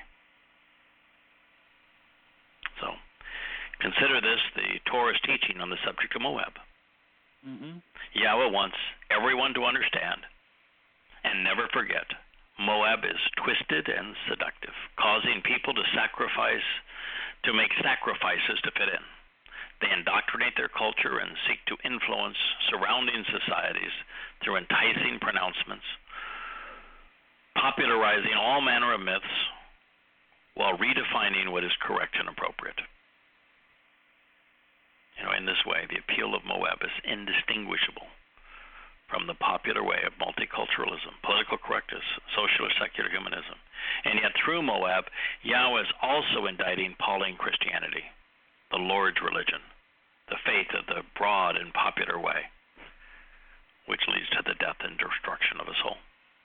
So, consider this the Torah's teaching on the subject of Moab. Mm-hmm. Yahweh wants everyone to understand and never forget Moab is twisted and seductive, causing people to sacrifice, to make sacrifices to fit in. They indoctrinate their culture and seek to influence surrounding societies through enticing pronouncements, popularizing all manner of myths while redefining what is correct and appropriate. You know, in this way, the appeal of Moab is indistinguishable from the popular way of multiculturalism, political correctness, social or secular humanism. And yet through Moab, Yahweh is also indicting Pauline Christianity, the Lord's religion, the faith of the broad and popular way, which leads to the death and destruction of us all.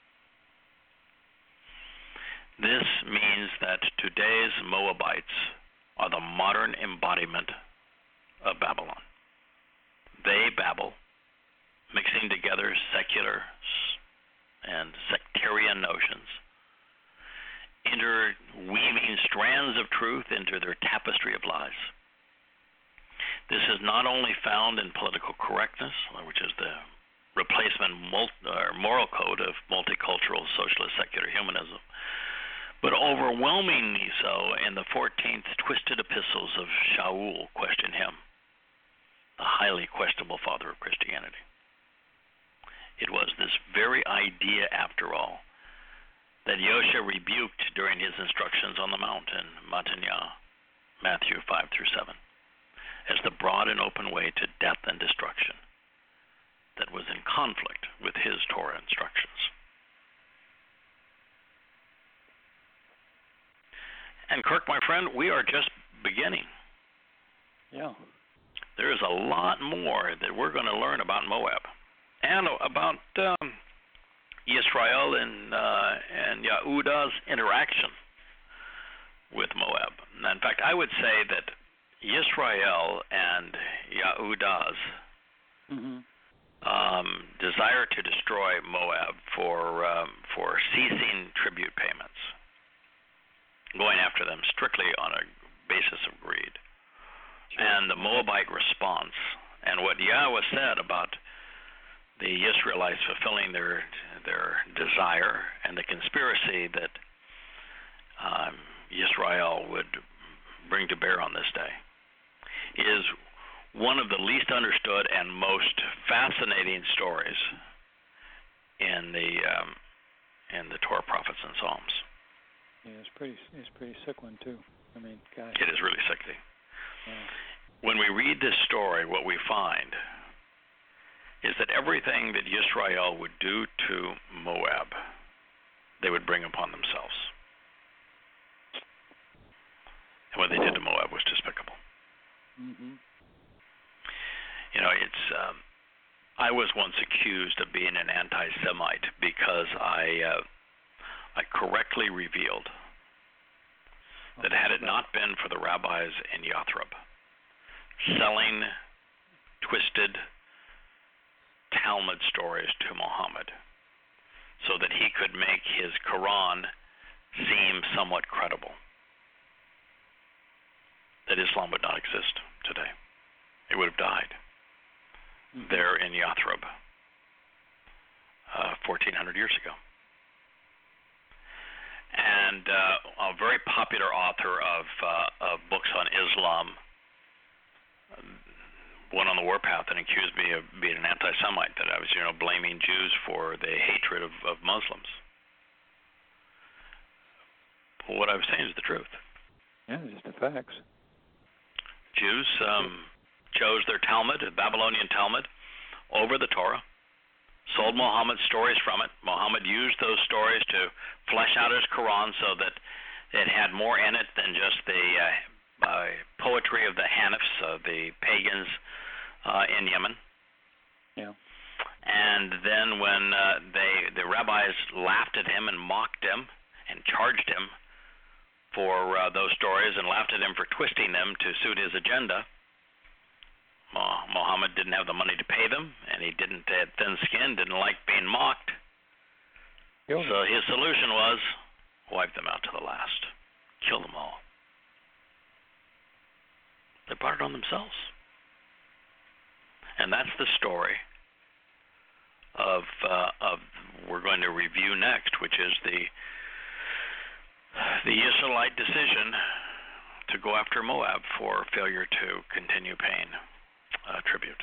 This means that today's Moabites are the modern embodiment of Babylon. They babble, mixing together secular and sectarian notions, interweaving strands of truth into their tapestry of lies. This is not only found in political correctness, which is the replacement or moral code of multicultural socialist secular humanism, but overwhelmingly so in the fourteenth twisted epistles of Shaul, question him, the highly questionable father of Christianity. It was this very idea, after all, that Yosha rebuked during his instructions on the mount in Matanya, Matthew five through seven, as the broad and open way to death and destruction that was in conflict with his Torah instructions. And Kirk, my friend, we are just beginning. Yeah. There is a lot more that we're going to learn about Moab and about um, Yisrael and uh, and Yahudah's interaction with Moab. In fact, I would say that Yisrael and Yahudah's mm-hmm. um, desire to destroy Moab for um, for ceasing tribute payments, going after them strictly on a basis of greed, sure. And the Moabite response, and what Yahweh said about the Israelites fulfilling their their desire, and the conspiracy that um, Yisrael would bring to bear on this day, is one of the least understood and most fascinating stories in the um, in the Torah, prophets, and Psalms. Yeah, it's pretty it's a pretty sick one too. I mean, gosh. It is really sickening. Yeah. When we read this story, what we find is that everything that Yisrael would do to Moab, they would bring upon themselves. And what they did to Moab was despicable. Mm-hmm. You know, it's. Um, I was once accused of being an anti-Semite because I, uh, I correctly revealed that had it not been for the rabbis in Yathrib selling twisted Talmud stories to Muhammad so that he could make his Quran seem somewhat credible, that Islam would not exist today. It would have died mm-hmm. there in Yathrib uh, fourteen hundred years ago. And uh, a very popular author of, uh, of books on Islam went on the warpath and accused me of being an anti-Semite, that I was, you know, blaming Jews for the hatred of, of Muslims. Well, what I was saying is the truth. Yeah, just the facts. Jews um, chose their Talmud, the Babylonian Talmud, over the Torah, sold Muhammad stories from it. Muhammad used those stories to flesh out his Quran so that it had more in it than just the uh, uh, poetry of the Hanifs, uh, the pagans uh, in Yemen. Yeah. And then when uh, they the rabbis laughed at him and mocked him and charged him for uh, those stories and laughed at him for twisting them to suit his agenda, uh, Muhammad didn't have the money to pay them, and he didn't have thin skin, didn't like being mocked. Yo. So his solution was wipe them out to the last, kill them all. They brought it on themselves. And that's the story of uh, of we're going to review next, which is the the Israelite decision to go after Moab for failure to continue paying uh, tribute.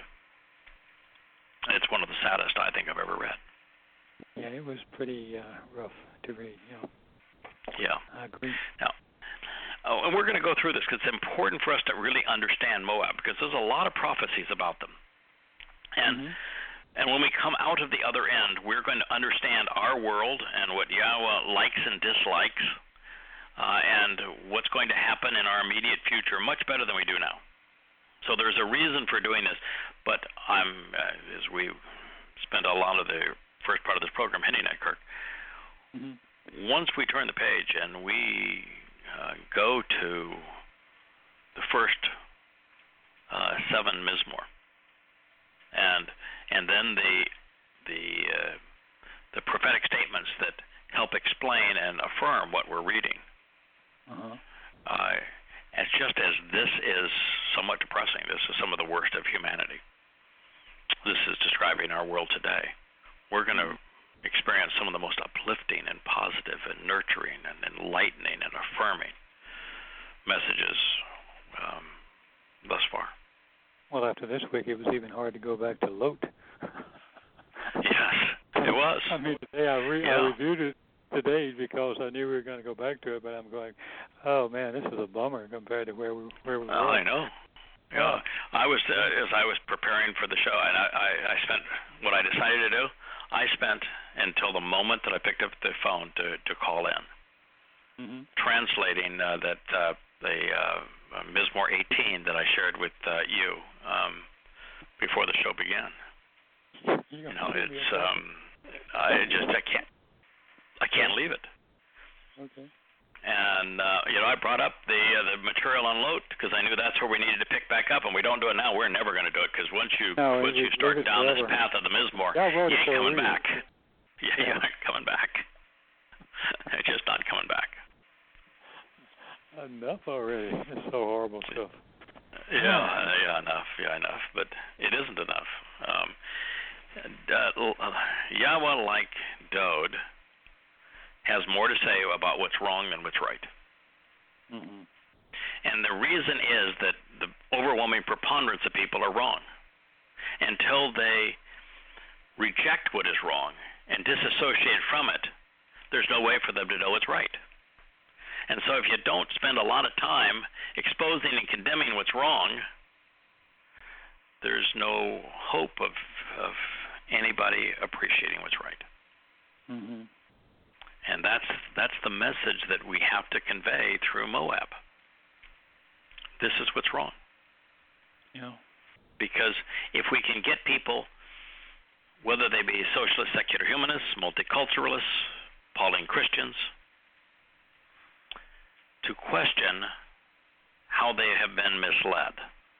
It's one of the saddest I think I've ever read. Yeah, it was pretty uh, rough to read. Yeah. Yeah. I agree. Now, oh, and we're going to go through this because it's important for us to really understand Moab, because there's a lot of prophecies about them. And mm-hmm. and when we come out of the other end, we're going to understand our world and what Yahweh likes and dislikes, uh, and what's going to happen in our immediate future much better than we do now. So there's a reason for doing this, but I'm uh, as we spent a lot of the first part of this program hitting that, Kirk. Mm-hmm. Once we turn the page and we uh, go to the first uh, seven Mizmor, and and then the the uh, the prophetic statements that help explain and affirm what we're reading. Uh-huh. Uh, it's just as this is somewhat depressing. This is some of the worst of humanity. This is describing our world today. We're going to experience some of the most uplifting and positive and nurturing and enlightening and affirming messages um, thus far. Well, after this week, it was even hard to go back to Lot. Yes, it was. I mean, today I, re- yeah. I reviewed it today because I knew we were going to go back to it, but I'm going, oh man, this is a bummer compared to where we where we were. Oh, I know. Yeah, I was uh, as I was preparing for the show, and I, I, I spent what I decided to do. I spent until the moment that I picked up the phone to, to call in, mm-hmm. translating uh, that uh, the uh, Mizmor eighteen that I shared with uh, you um, before the show began. You know, it's um, I just I can't I can't leave it. Okay. And uh, you know, I brought up the uh, the material on Lot because I knew that's where we needed to pick back up, and we don't do it now. We're never going to do it because once you no, once you start down forever. This path of the Mizmor, you ain't coming back. Yeah, you aren't coming back. It's just not coming back. Enough already. It's so horrible stuff. Yeah, uh, yeah, enough. Yeah, enough. But it isn't enough. Um, uh, Yahweh, like Dode, has more to say about what's wrong than what's right. Mm-hmm. And the reason is that the overwhelming preponderance of people are wrong. Until they reject what is wrong and disassociate from it, there's no way for them to know what's right. And so if you don't spend a lot of time exposing and condemning what's wrong, there's no hope of, of anybody appreciating what's right. Mm-hmm. And that's that's the message that we have to convey through Moab. This is what's wrong. Yeah. Because if we can get people, whether they be socialist, secular humanists, multiculturalists, Pauline Christians, to question how they have been misled,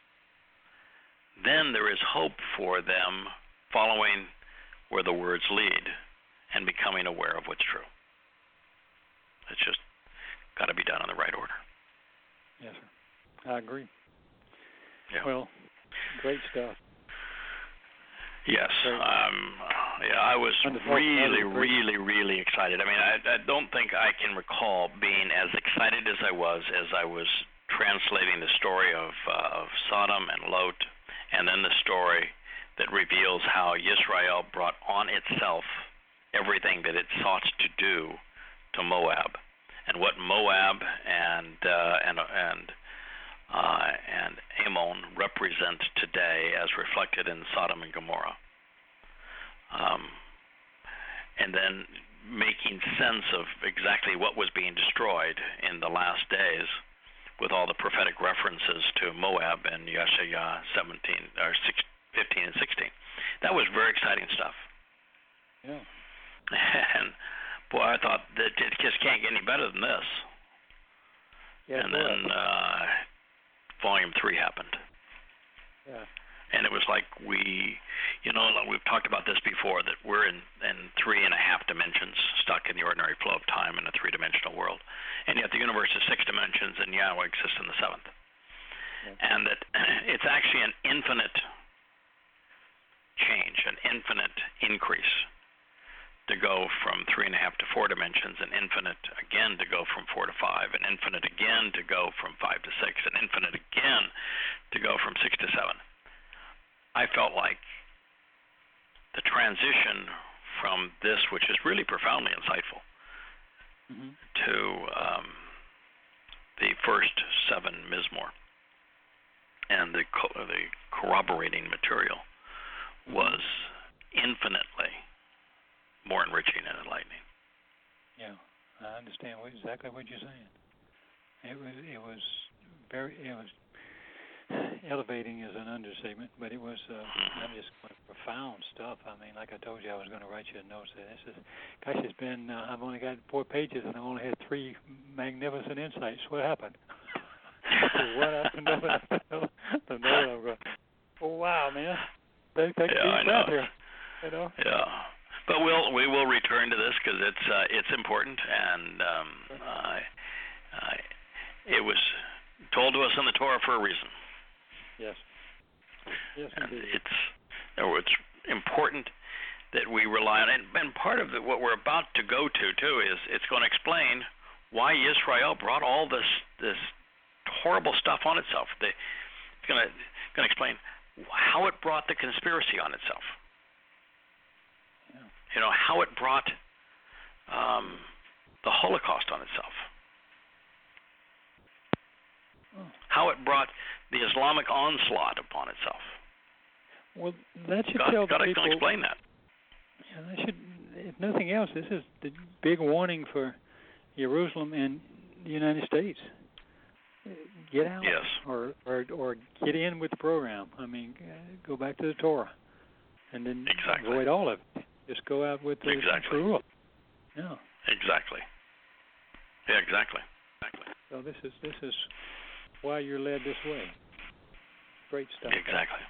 then there is hope for them following where the words lead and becoming aware of what's true. It's just got to be done in the right order. Yes, sir. I agree. Yeah. Well, great stuff. Yes. Great. Um, yeah, I was really, really, really excited. I mean, I, I don't think I can recall being as excited as I was as I was translating the story of, uh, of Sodom and Lot, and then the story that reveals how Yisrael brought on itself everything that it sought to do to Moab, and what Moab and uh, and and uh, and Ammon represent today, as reflected in Sodom and Gomorrah, um, and then making sense of exactly what was being destroyed in the last days, with all the prophetic references to Moab and Yeshaya seventeen or six, fifteen and sixteen. That was very exciting stuff. Yeah. And boy, I thought that it just can't get any better than this. Yeah, and then uh, volume three happened. Yeah. And it was like we, you know, we've talked about this before, that we're in, in three and a half dimensions, stuck in the ordinary flow of time in a three-dimensional world. And yet the universe is six dimensions, and Yahweh exists in the seventh. Yeah. And that it's actually an infinite change, an infinite increase to go from three and a half to four dimensions, and infinite again to go from four to five, and infinite again to go from five to six, and infinite again to go from six to seven. I felt like the transition from this, which is really profoundly insightful, mm-hmm. to um, the first seven Mizmor and the co- the corroborating material was infinitely more enriching and enlightening. Yeah, I understand what, exactly what you're saying. It was it was very it was elevating is an understatement, but it was uh, I'm just profound stuff. I mean, like I told you, I was going to write you a note. Say this is, gosh, it's been uh, I've only got four pages and I only had three magnificent insights. What happened? What happened? The note I'm going, oh wow, man, they take yeah, a deep breath here. You know? Yeah. But we'll we will return to this because it's uh, it's important, and um, I, I, it was told to us in the Torah for a reason. Yes. Yes, and indeed. it's it's important that we rely on it. And part of the, what we're about to go to too is it's going to explain why Israel brought all this this horrible stuff on itself. They, it's going to going to explain how it brought the conspiracy on itself. Yeah. You know, how it brought um, the Holocaust on itself. Oh. How it brought the Islamic onslaught upon itself. Well, that should God, tell God the people. God explain that. Yeah, that should, if nothing else, this is the big warning for Jerusalem and the United States. Get out, yes. or, or or get in with the program. I mean, uh, go back to the Torah, and then exactly. avoid all of it. Just go out with the exactly. rule. Yeah. Exactly. Yeah, exactly. Exactly. So this is this is why you're led this way. Great stuff. Exactly.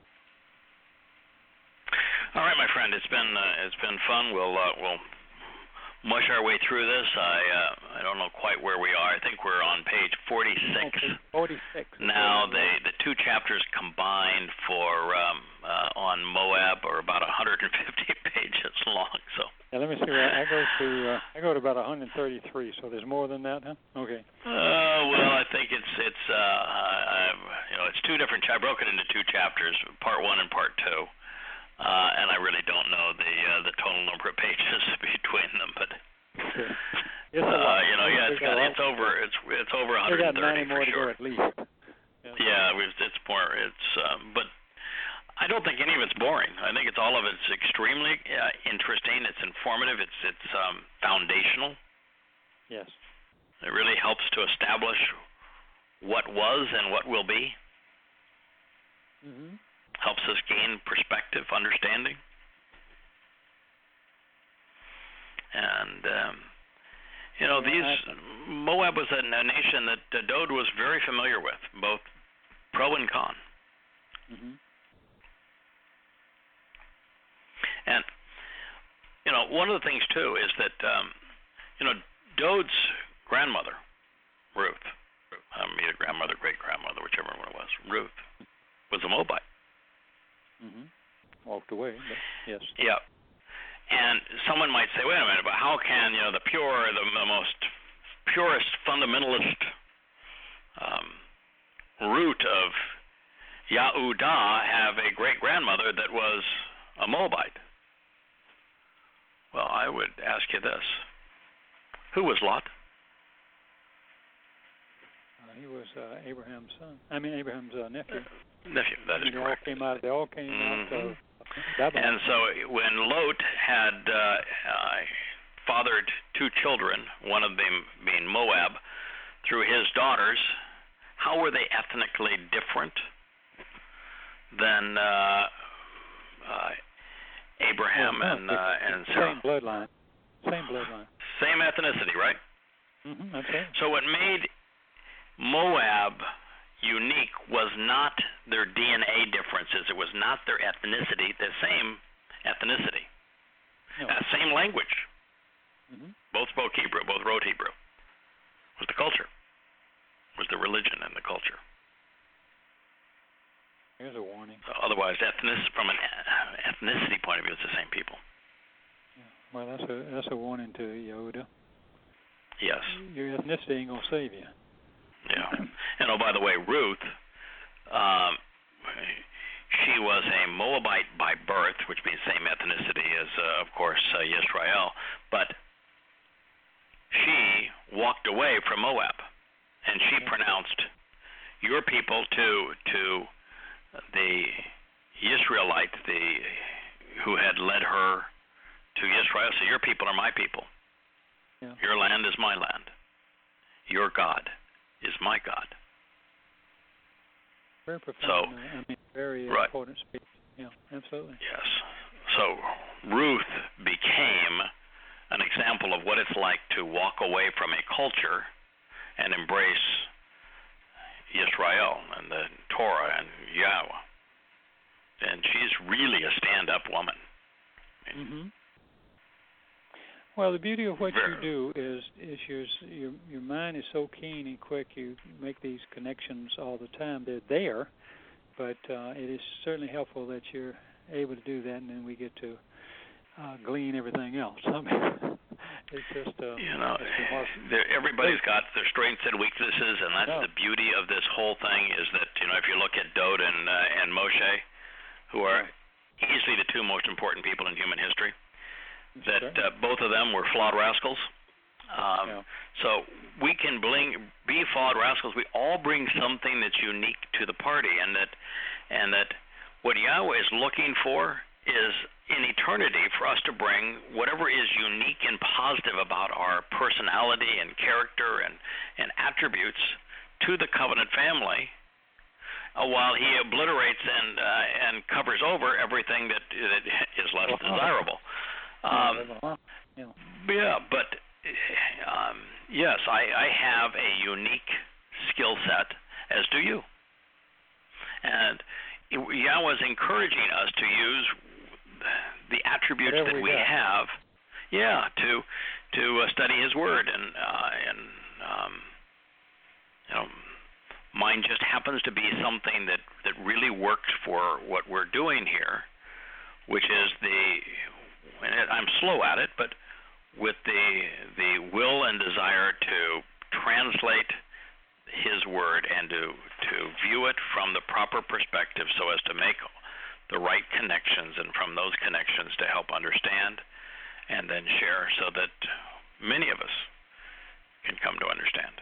All right, my friend. It's been uh, it's been fun. We'll uh, we'll mush our way through this. I uh, I don't know quite where we are. I think we're on page forty-six. Okay, forty-six. Now the the two chapters combined for um, uh, on Moab are about one hundred fifty pages long. So. Yeah, let me see. I go to uh, I go to about one hundred thirty-three. So there's more than that, huh? Okay. Uh, well, I think it's it's uh, I, you know it's two different. I broke it into two chapters, part one and part two. Uh, and I really don't know the uh, the total number of pages between them, but sure. uh, you know, yeah, it's got it's over it's it's over one hundred thirty got more for to go sure. at least. Yeah, yeah it was, it's more it's um, but I don't think any of it's boring. I think it's all of it's extremely uh, interesting. It's informative. It's it's um, foundational. Yes. It really helps to establish what was and what will be. Mhm. Helps us gain perspective, understanding. And, um, you know, these Moab was a, a nation that uh, Dowd was very familiar with, both pro and con. Mm-hmm. And, you know, one of the things, too, is that, um, you know, Dowd's grandmother, Ruth, um, either grandmother, great-grandmother, whichever one it was, Ruth, was a Moabite. Mm-hmm. Walked away, but yes. Yeah. And someone might say, wait a minute, but how can, you know, the pure, the, the most purest fundamentalist um, root of Yahudah have a great-grandmother that was a Moabite? Well, I would ask you this. Who was Lot? Uh, he was uh, Abraham's son. I mean, Abraham's uh, nephew. Nephew, that is they correct. All came out, they all came mm-hmm. out of Babylon. And so when Lot had uh, uh, fathered two children, one of them being Moab, through his daughters, how were they ethnically different than uh, uh, Abraham well, no, and uh, and Sarah? Same bloodline. Same bloodline. Same ethnicity, right? Mm-hmm, that's right. So what made Moab unique was not their D N A differences. It was not their ethnicity, the same ethnicity. No. Uh, same language. Mm-hmm. Both spoke Hebrew, both wrote Hebrew. It was the culture. It was the religion and the culture. Here's a warning. So otherwise, ethnic, from an ethnicity point of view, it's the same people. Yeah. Well, that's a that's a warning to you, Yehuda. Yes. Your ethnicity ain't gonna save you. Yeah. And oh, by the way, Ruth, um, she was a Moabite by birth, which means same ethnicity as, uh, of course, uh, Yisrael, but she walked away from Moab, and she pronounced your people to to the Israelite, the who had led her to Israel. So your people are my people. Yeah. Your land is my land. Your God is my God. Very profound. So, uh, I mean, very right. important speech. Yeah, absolutely. Yes. So Ruth became an example of what it's like to walk away from a culture and embrace Yisrael and the Torah and Yahweh. And she's really a stand-up woman. Mm-hmm. Well, the beauty of what Very. you do is is your your your mind is so keen and quick. You make these connections all the time. They're there, but uh, it is certainly helpful that you're able to do that, and then we get to uh, glean everything else. I mean, it's just uh, you know, it's there, everybody's got their strengths and weaknesses, and that's the beauty of this whole thing. Is that you know, if you look at Dode and uh, and Moshe, who are easily the two most important people in human history. That uh, both of them were flawed rascals. Um, yeah. So we can bling, be flawed rascals. We all bring something that's unique to the party, and that, and that what Yahweh is looking for is in eternity for us to bring whatever is unique and positive about our personality and character and, and attributes to the covenant family, uh, while He obliterates and uh, and covers over everything that, that is less desirable. Um, yeah. yeah, but um, yes, I, I have a unique skill set, as do you. And Yahweh is encouraging us to use the attributes Whatever that we we got. have, yeah, to to uh, study His Word, and uh, and um, you know, mine just happens to be something that that really works for what we're doing here, which is the. And I'm slow at it, but with the the will and desire to translate His Word and to to view it from the proper perspective, so as to make the right connections, and from those connections to help understand and then share, so that many of us can come to understand.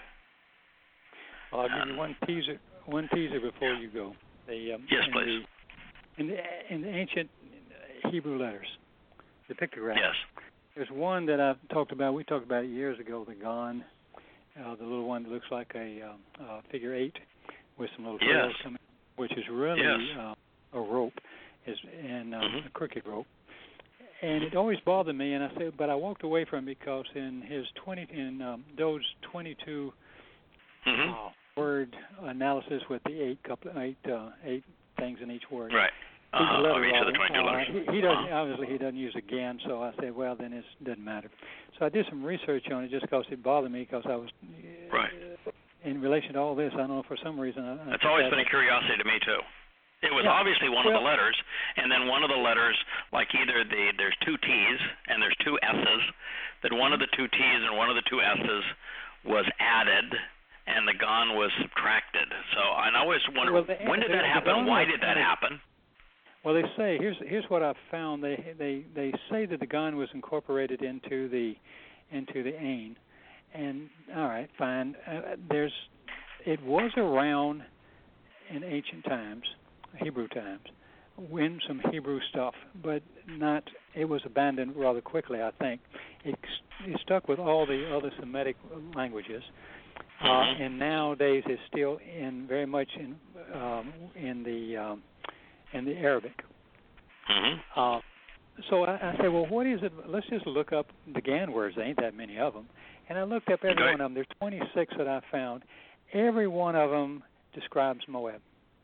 Well, I'll give you one teaser. One teaser before you go. The, um, yes, in please. The, in the in the ancient Hebrew letters. The pictograph. Yes. There's one that I talked about. We talked about it years ago. The Gon, uh, the little one that looks like a um, uh, figure eight with some little yes. tails coming, which is really yes. uh, a rope, is and um, mm-hmm. a crooked rope. And it always bothered me. And I said, but I walked away from it because in his twenty in um, Dode's twenty-two mm-hmm. uh, word analysis with the eight couple eight uh, eight things in each word. Right. Uh-huh. Of each of the twenty-two uh, letters. He, he doesn't uh-huh. obviously he doesn't use again, so I said, well, then it doesn't matter. So I did some research on it just because it bothered me, because I was right. Uh, in relation to all this. I don't know, for some reason. I, it's always been a curiosity to me too. It was yeah. obviously one well, of the letters, and then one of the letters, like either the there's two T's and there's two S's, that one of the two T's and one of the two S's was added, and the Gon was subtracted. So I always wonder, well, the, when did the, that the happen? Why did that added. happen? Well, they say here's here's what I've found. They they they say that the Gon was incorporated into the into the Ain, and all right, fine. Uh, there's it was around in ancient times, Hebrew times, when some Hebrew stuff, but not. It was abandoned rather quickly, I think. It, it stuck with all the other Semitic languages, uh, mm-hmm. and nowadays it's still in very much in um, in the um, in the Arabic. Mm-hmm. Uh, so I, I said, well, what is it? Let's just look up the Gan words. There ain't that many of them. And I looked up every okay. one of them. There's twenty-six that I found. Every one of them describes Moab.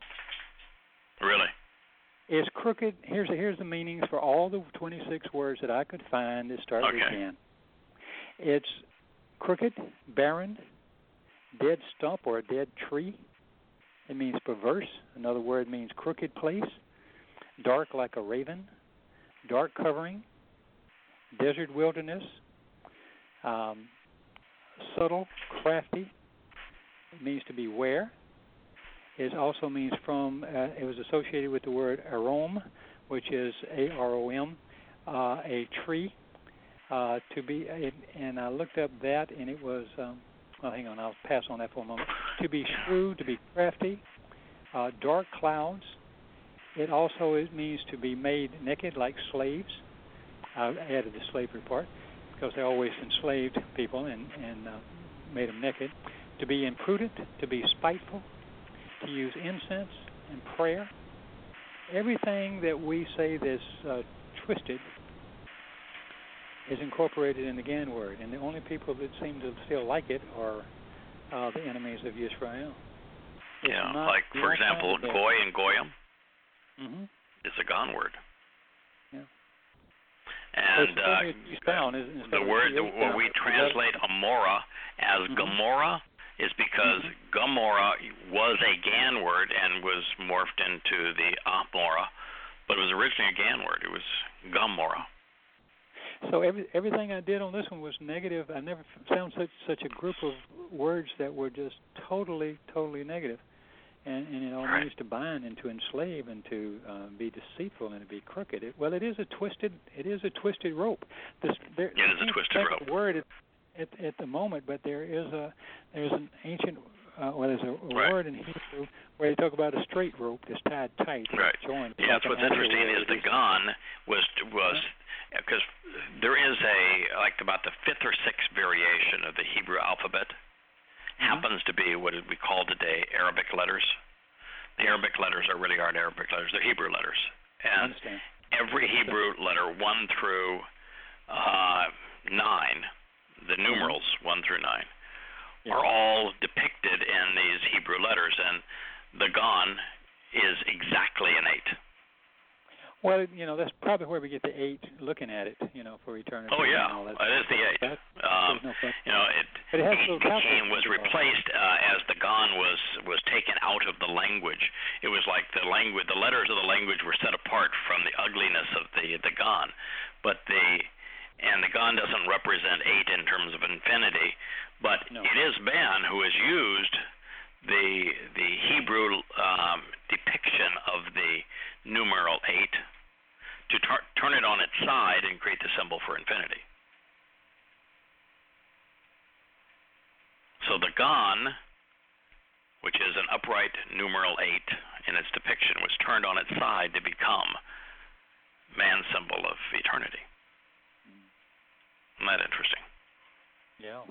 Really? It's crooked. Here's here's the meanings for all the twenty-six words that I could find that start okay. with Gan. It's crooked, barren, dead stump or a dead tree. It means perverse. Another word means crooked place. Dark like a raven. Dark covering. desert wilderness, um, subtle, crafty. It means to beware. It also means from, uh, it was associated with the word arom, which is A R O M, uh, a tree. Uh, to be, it, and I looked up that, and it was, um, well, hang on, I'll pass on that for a moment. To be shrewd, to be crafty, uh, dark clouds. It also it means to be made naked like slaves. I added the slavery part because they always enslaved people and, and uh, made them naked. To be imprudent, to be spiteful, to use incense and prayer. Everything that we say that's uh, twisted is incorporated in the Gan word, and the only people that seem to still like it are uh, the enemies of Yisrael. It's yeah, not like, for example, goy and goyim mm-hmm. is a Gan word. Yeah. And so uh, down, isn't the word that what we translate Amorah as mm-hmm. Gomorrah is because mm-hmm. Gomorrah was a Gan word and was morphed into the Amorah, but it was originally a Gan word. It was Gomorrah. So every, everything I did on this one was negative. I never found such such a group of words that were just totally, totally negative. And, and it all right. means to bind and to enslave and to uh, be deceitful and to be crooked. It, well, it is a twisted. It is a twisted rope. This, there, it is a twisted rope. The word at, at at the moment, but there is a there's an ancient. Uh, well, there's a, a right. word in Hebrew where they talk about a straight rope that's tied tight. Right. Joined. Yeah, that's what's interesting is the Gan was was because yeah. there is a like about the fifth or sixth variation of the Hebrew alphabet. Mm-hmm. Happens to be what we call today Arabic letters. The Arabic letters are really aren't Arabic letters; they're Hebrew letters. And every Hebrew letter, one through uh, nine, the numerals mm-hmm. one through nine, yeah. are all depicted in these Hebrew letters, and the Gan is exactly an eight. Well, you know, that's probably where we get the eight looking at it, you know, for eternity. Oh, yeah, that it is the eight. That, um, no you know, it, it has eight became, was replaced uh, as the Gan was, was taken out of the language. It was like the language, the letters of the language were set apart from the ugliness of the, the Gan. But the, and the Gan doesn't represent eight in terms of infinity, but no. it is Ben who has used the the Hebrew um, depiction of the numeral eight to tar- turn it on its side and create the symbol for infinity. So the Gan, which is an upright numeral eight in its depiction, was turned on its side to become man's symbol of eternity. Isn't that interesting? Yeah.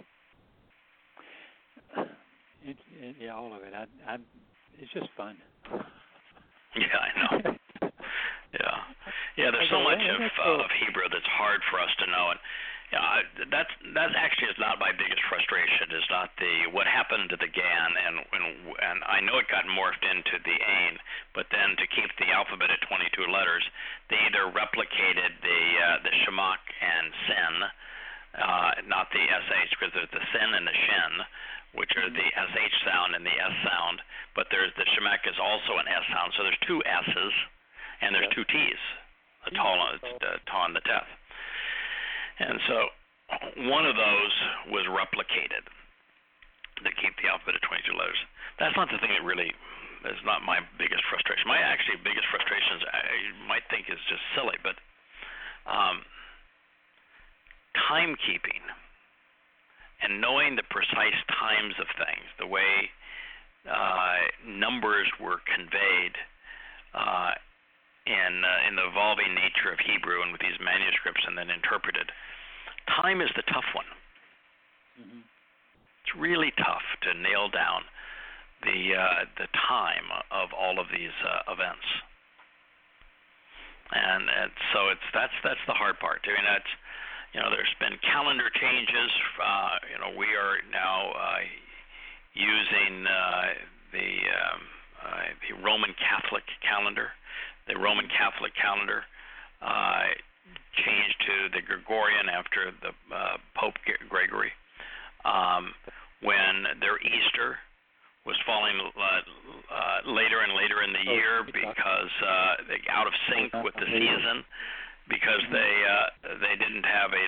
It, it, yeah, all of it. I, I, it's just fun. Yeah, I know. yeah, yeah. There's so much of uh, of Hebrew that's hard for us to know, and uh, that's that actually is not my biggest frustration. Is not the what happened to the Gan, and and and I know it got morphed into the Ain, but then to keep the alphabet at twenty-two letters, they either replicated the uh, the Shemach and Sin, uh, not the S H, because there's the Sin and the Shin, which are the S H sound and the S sound, but there's the Shemach is also an S sound, so there's two S's and there's two T's, the Taw and the Teth. And so one of those was replicated to keep the alphabet at twenty-two letters. That's not the thing that really is not my biggest frustration. My actually biggest frustration is I might think is just silly, but um, timekeeping. And knowing the precise times of things, the way uh, numbers were conveyed uh, in uh, in the evolving nature of Hebrew and with these manuscripts and then interpreted, time is the tough one. Mm-hmm. It's really tough to nail down the uh, the time of all of these uh, events, and, and so it's that's that's the hard part. I mean, that's. You know, there's been calendar changes. Uh, you know, we are now uh, using uh, the, um, uh, the Roman Catholic calendar. The Roman Catholic calendar uh, changed to the Gregorian after the uh, Pope Gregory. Um, when their Easter was falling uh, uh, later and later in the year because uh, they out of sync with the season. Because they uh, they didn't have a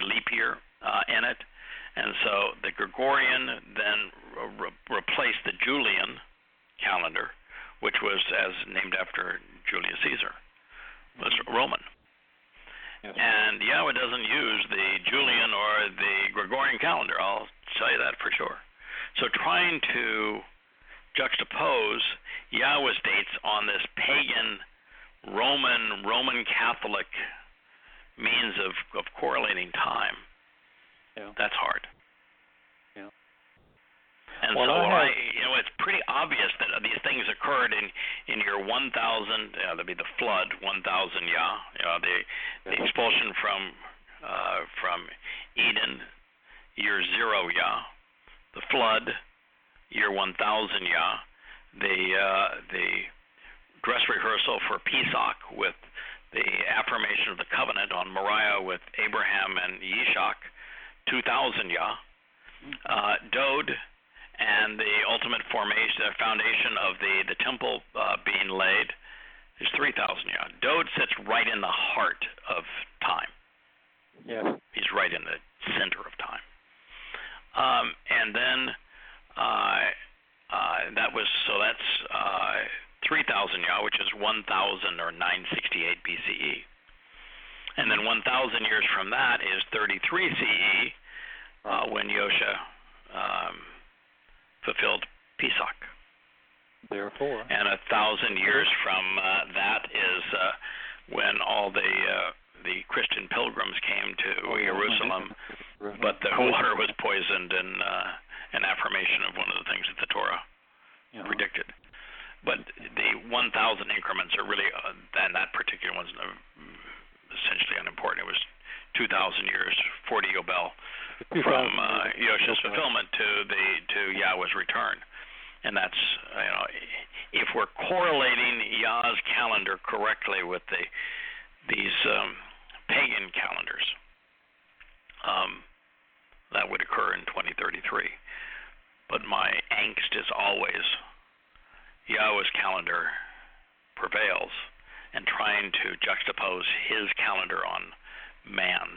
so the Gregorian then re- replaced the Julian calendar, which was as named after Julius Caesar, was Roman. Yes. And Yahweh doesn't use the Julian or the Gregorian calendar, I'll tell you that for sure. So trying to juxtapose Yahweh's dates on this pagan Roman, Roman Catholic means of, of correlating time, yeah. that's hard. Yeah. And well, so I, I, have... you know, it's pretty obvious that these things occurred in, in year one thousand. You know, that'd be the flood, one thousand Yah. You know, the the expulsion from uh, from Eden, year zero Yah. The flood, year one thousand Yah. The uh, the dress rehearsal for Pesach with the affirmation of the covenant on Moriah with Abraham and Yishak, two thousand Yah. Uh, Dode. And the ultimate formation, uh, foundation of the, the temple uh, being laid is three thousand Yah. Dode sits right in the heart of time. Yes. He's right in the center of time. Um, and then uh, uh, that was, so that's uh, three thousand Yah, which is one thousand or nine sixty-eight B C E. And then one thousand years from that is thirty-three C E, uh, when Yosha um, fulfilled Pesach. Therefore. And a thousand years from uh, that is uh, when all the uh, the Christian pilgrims came to oh, Jerusalem, yeah. but the water was poisoned, and uh, an affirmation of one of the things that the Torah yeah. predicted. But the one thousand increments are really, uh, and that particular one's essentially unimportant. It was two thousand years, forty Yobel, from uh, Yosha's fulfillment to the to Yahweh's return, and that's you know if we're correlating Yah's calendar correctly with the these um, pagan calendars, um, that would occur in twenty thirty-three. But my angst is always Yahweh's calendar prevails, and trying to juxtapose his calendar on man's.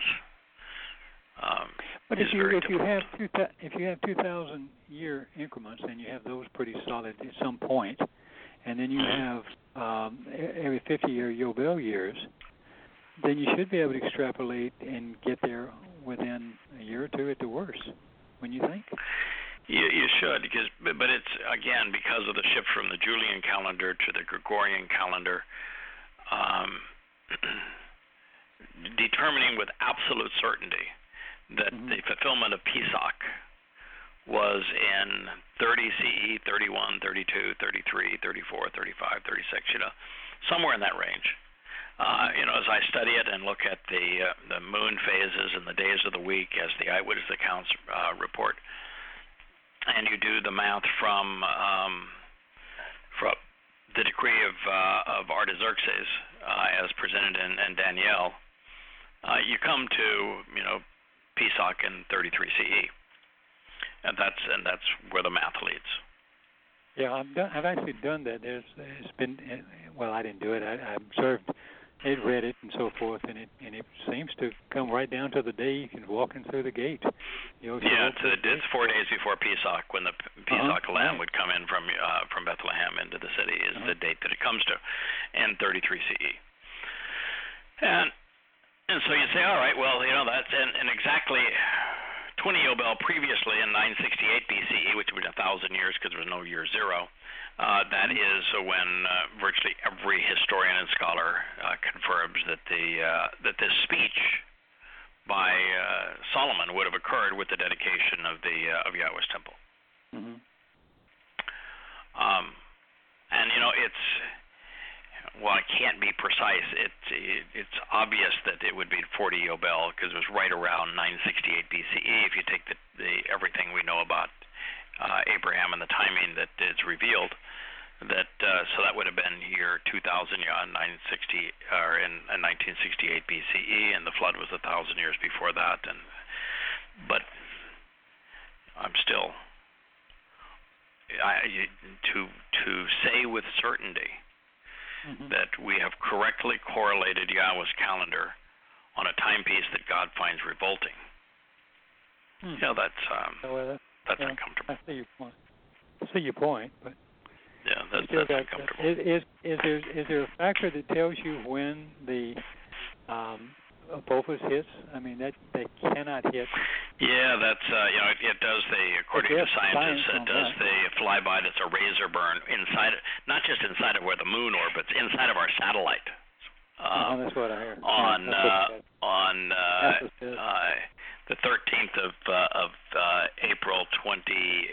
Um, but if you if difficult. you have two if you have two thousand year increments, then you have those pretty solid at some point, and then you mm-hmm. have um, every fifty year Yobel years, then you should be able to extrapolate and get there within a year or two at the worst. When you think? You, you should, because but it's again because of the shift from the Julian calendar to the Gregorian calendar. Um, determining with absolute certainty that mm-hmm. the fulfillment of Pesach was in thirty C E, thirty-one, thirty-two, thirty-three, thirty-four, thirty-five, thirty-six, you know, somewhere in that range. Uh, you know, as I study it and look at the uh, the moon phases and the days of the week as the eyewitness accounts uh, report, and you do the math from um, from the decree of uh, of Artaxerxes uh, as presented in, in Daniel, uh, you come to you know Pesach in thirty-three C E, and that's and that's where the math leads. Yeah, I've done, I've actually done that. There's it's been well, I didn't do it. I, I observed it, read it, and so forth, and it and it seems to come right down to the day you can walk in through the gate. You know, yeah, it's, a, it's four days before Pesach when the Pesach uh-huh. lamb right. would come in from uh, from Bethlehem into the city is uh-huh. the date that it comes to, and thirty-three C E. And and so you say, all right, well, you know that's and, and exactly twenty Yobel previously in nine sixty-eight B C E, which would be a thousand years because there was no year zero. Uh, that is when uh, virtually every historian and scholar uh, confirms that the uh, that this speech by uh, Solomon would have occurred with the dedication of the uh, of Yahweh's temple. Mm-hmm. Um, and you know it's well, it can't be precise. It, it it's obvious that it would be forty Yobel because it was right around nine sixty-eight B C E. If you take the, the everything we know about uh, Abraham and the timing that is revealed, that uh, so that would have been year two thousand, yeah, nine sixty or in, in nineteen sixty-eight B C E, and the flood was a thousand years before that. And but I'm still I, to to say with certainty. Mm-hmm. that we have correctly correlated Yahweh's calendar on a timepiece that God finds revolting. Hmm. You know, that's um, So, uh, that's yeah, uncomfortable. I see your point. I see your point, but Yeah, that's, still that's got, uncomfortable. is, is is there is there a factor that tells you when the um, Apophis hits? I mean, that they cannot hit. Yeah, that's uh, you know it, it does the according But to there's scientists science it on does that. the flyby that's a razor burn inside not just inside of where the moon orbits, inside of our satellite. Uh, Um, that's what I heard. on That's uh, what on uh, NASA said. uh, the thirteenth of uh, of uh, April twenty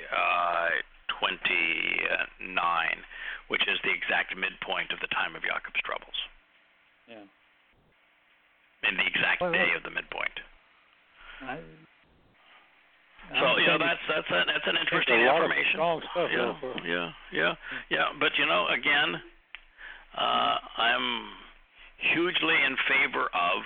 twenty-nine, which is the exact midpoint of the time of Jacob's troubles, Yeah. and the exact Well, day well, of the midpoint. I, So you know I'm that's that's a, that's an saying interesting a lot information. Of strong stuff Yeah, though, for, yeah, yeah, yeah. But you know, again, uh, I'm hugely in favor of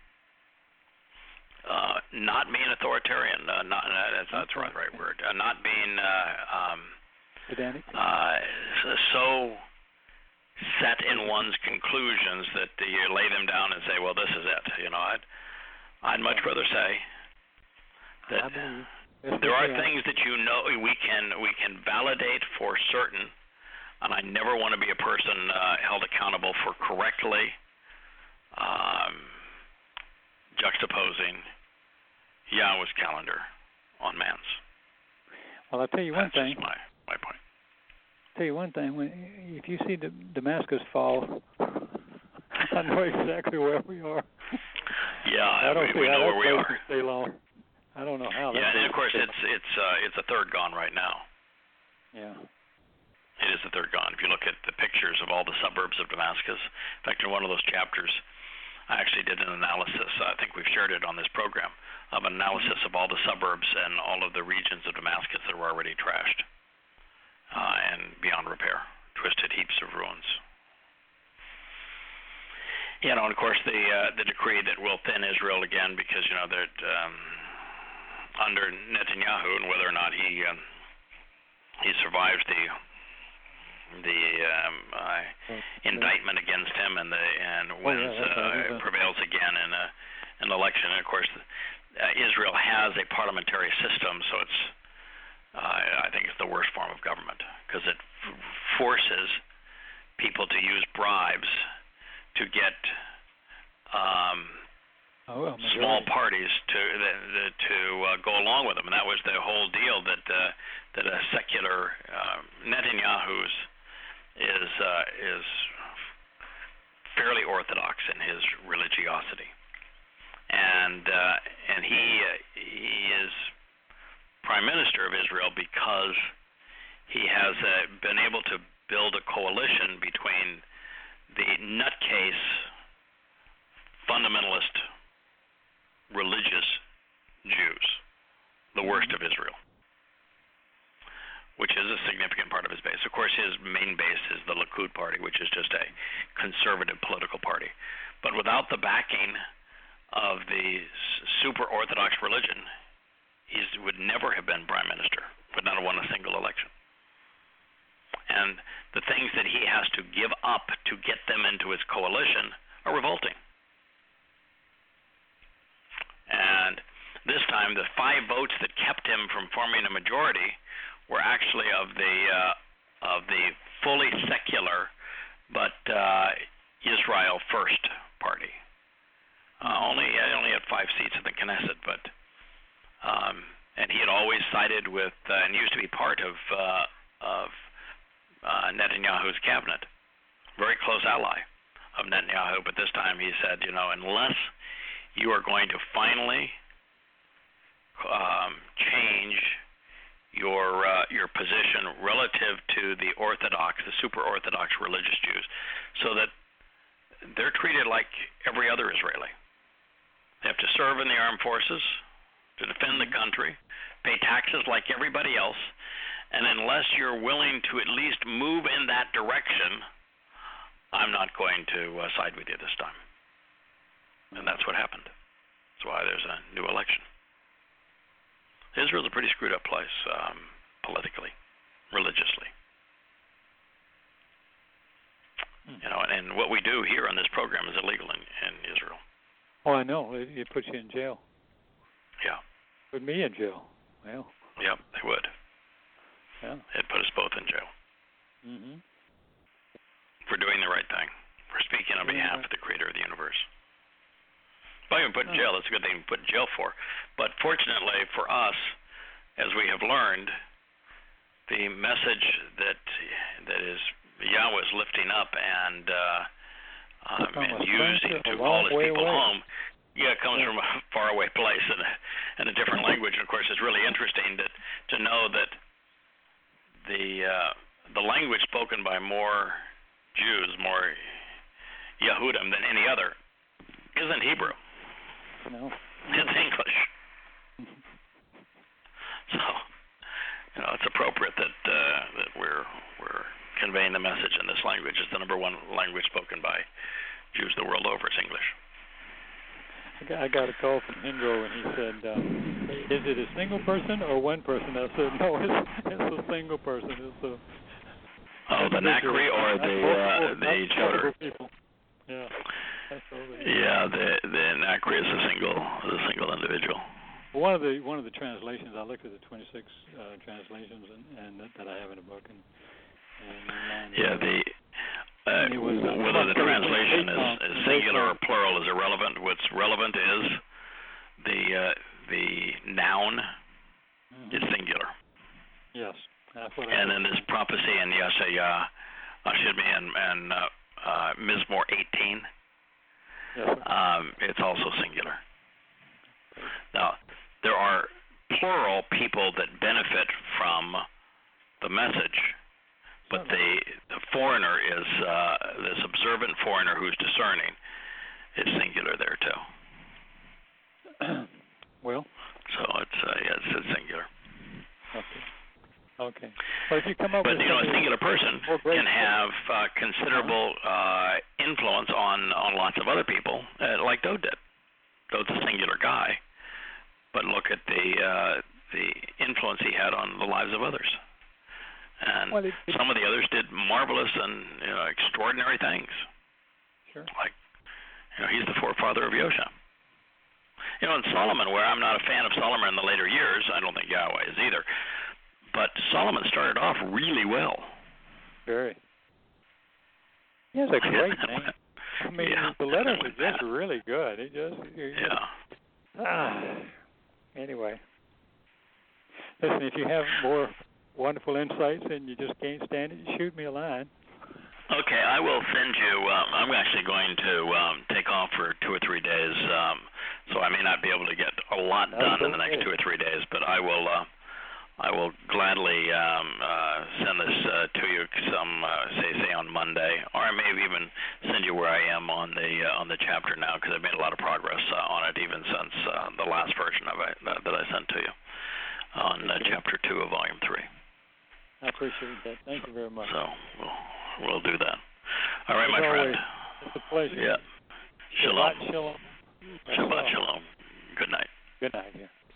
uh, not being authoritarian. Uh, not uh, that's that's the right right word. Uh, not being uh, um, pedantic. uh, so set in one's conclusions that you lay them down and say, well, this is it. You know, I'd I'd much rather say that. I believe. That's There what are they things that you know we can we can validate for certain, and I never want to be a person uh, held accountable for correctly um, juxtaposing Yahweh's calendar on man's. Well, I'll tell you one That's thing. just my my point. Tell you one thing. When if you see the Damascus fall, I know exactly where we are. Yeah, I don't we, see we how know that where we place are. can stay long. I don't know how. Yeah, that and of course place it's it's uh, it's a third gone right now. can- Yeah. It is the third gone. If you look at the pictures of all the suburbs of Damascus, in fact, in one of those chapters, I actually did an analysis. I think we've shared it on this program of an analysis of all the suburbs and all of the regions of Damascus that were already trashed uh, and beyond repair, twisted heaps of ruins. You know, and of course the uh, the decree that will thin Israel again because you know that um, under Netanyahu and whether or not he um, he survives the the um, uh, indictment against him and the and wins yeah, uh, right. prevails again in a an election. And of course, uh, Israel has a parliamentary system, so it's uh, I think it's the worst form of government because it f- forces people to use bribes to get um, Oh, well, small majority. parties to the, the, to uh, go along with them, and that was the whole deal that uh, that a secular uh, Netanyahu's is uh, is fairly orthodox in his religiosity, and uh, and he uh, he is prime minister of Israel because he has uh, been able to build a coalition between the nutcase fundamentalist religious Jews, the worst of Israel, which is a significant part of his base. Of course, his main base is the Likud party, which is just a conservative political party. But without the backing of the super Orthodox religion, he would never have been prime minister, would not have won a single election. And the things that he has to give up to get them into his coalition are revolting. And this time, the five votes that kept him from forming a majority were actually of the uh, of the fully secular, but uh, Israel First party. Uh, only he only had five seats in the Knesset, but um, and he had always sided with uh, and used to be part of uh, of uh, Netanyahu's cabinet, very close ally of Netanyahu. But this time, he said, you know, unless you are going to finally um, change your uh, your position relative to the Orthodox, the super Orthodox religious Jews, so that they're treated like every other Israeli. They have to serve in the armed forces, to defend the country, pay taxes like everybody else, and unless you're willing to at least move in that direction, I'm not going to uh, side with you this time. And that's what happened. That's why there's a new election. Israel's a pretty screwed up place, um, politically, religiously. Mm. You know, and, and what we do here on this program is illegal in, in Israel. Oh, I know. It, it puts you in jail. Yeah. Put me in jail. Well. Yep, they would. Yeah. They'd put us both in jail. Mhm. For doing the right thing. For speaking on behalf right. of the creator of the universe. Not even put in jail, that's a good thing to put in jail for. But fortunately for us, as we have learned, the message that that is Yahweh is lifting up and uh, um, and using to call his people away. home, yeah, it comes yeah. from a faraway place in a, in a different language. And of course, it's really interesting that to know that the uh, the language spoken by more Jews, more Yehudim than any other, isn't Hebrew. No. It's English. So, you know, it's appropriate that uh, that we're we're conveying the message in this language. It's the number one language spoken by Jews the world over. It's English. I got, I got a call from Hindro, and he said, um, "Is it a single person or one person?" I said, "No, it's, it's a single person. It's a." Oh, the Nakri or the uh, the Choder. Yeah. Yeah, the the Nakri is a single is a single individual. One of the one of the translations, I looked at the twenty-six uh, translations and, and that, that I have in a book, and, and yeah, the uh, was, uh, whether the translation is, is singular or based plural is irrelevant. What's relevant is the uh, the noun mm-hmm. is singular. Yes, that's what. And I then this prophecy in Yeshaya, Ashidmi, and, and uh, uh, Mizmor eighteen. Yes, um, it's also singular. Now, there are plural people that benefit from the message, but the, the foreigner is, uh, this observant foreigner who's discerning, is singular there too. Well. So it's, uh, yeah, it's, it's singular. Okay. Okay. Well, if you come up but with you know, a singular person can have uh, considerable uh, influence on, on lots of other people, uh, like Dode did. Dode's a singular guy, but look at the uh, the influence he had on the lives of others. And well, it, it, some of the others did marvelous and you know, extraordinary things. Sure. Like, you know, he's the forefather of Yosha. You know, in Solomon, where I'm not a fan of Solomon in the later years, I don't think Yahweh is either. But Solomon started off really well. Very. He has a great name. I mean, yeah, the letters are just really good. It just yeah. Ah. Anyway, listen. If you have more wonderful insights and you just can't stand it, shoot me a line. Okay, I will send you. Um, I'm actually going to um, take off for two or three days, um, so I may not be able to get a lot That's done okay. in the next two or three days. But I will. Uh, I will gladly um, uh, send this uh, to you some uh, say say on Monday, or I may even send you where I am on the uh, on the chapter now because I've made a lot of progress uh, on it even since uh, the last version of it uh, that I sent to you on uh, chapter two of volume three. I appreciate that. Thank you very much. So we'll we'll do that. All right, As my always, friend. it's a pleasure. Yeah. Shalom. Shabbat shalom. Shabbat shalom. Good night. Good night. Yeah.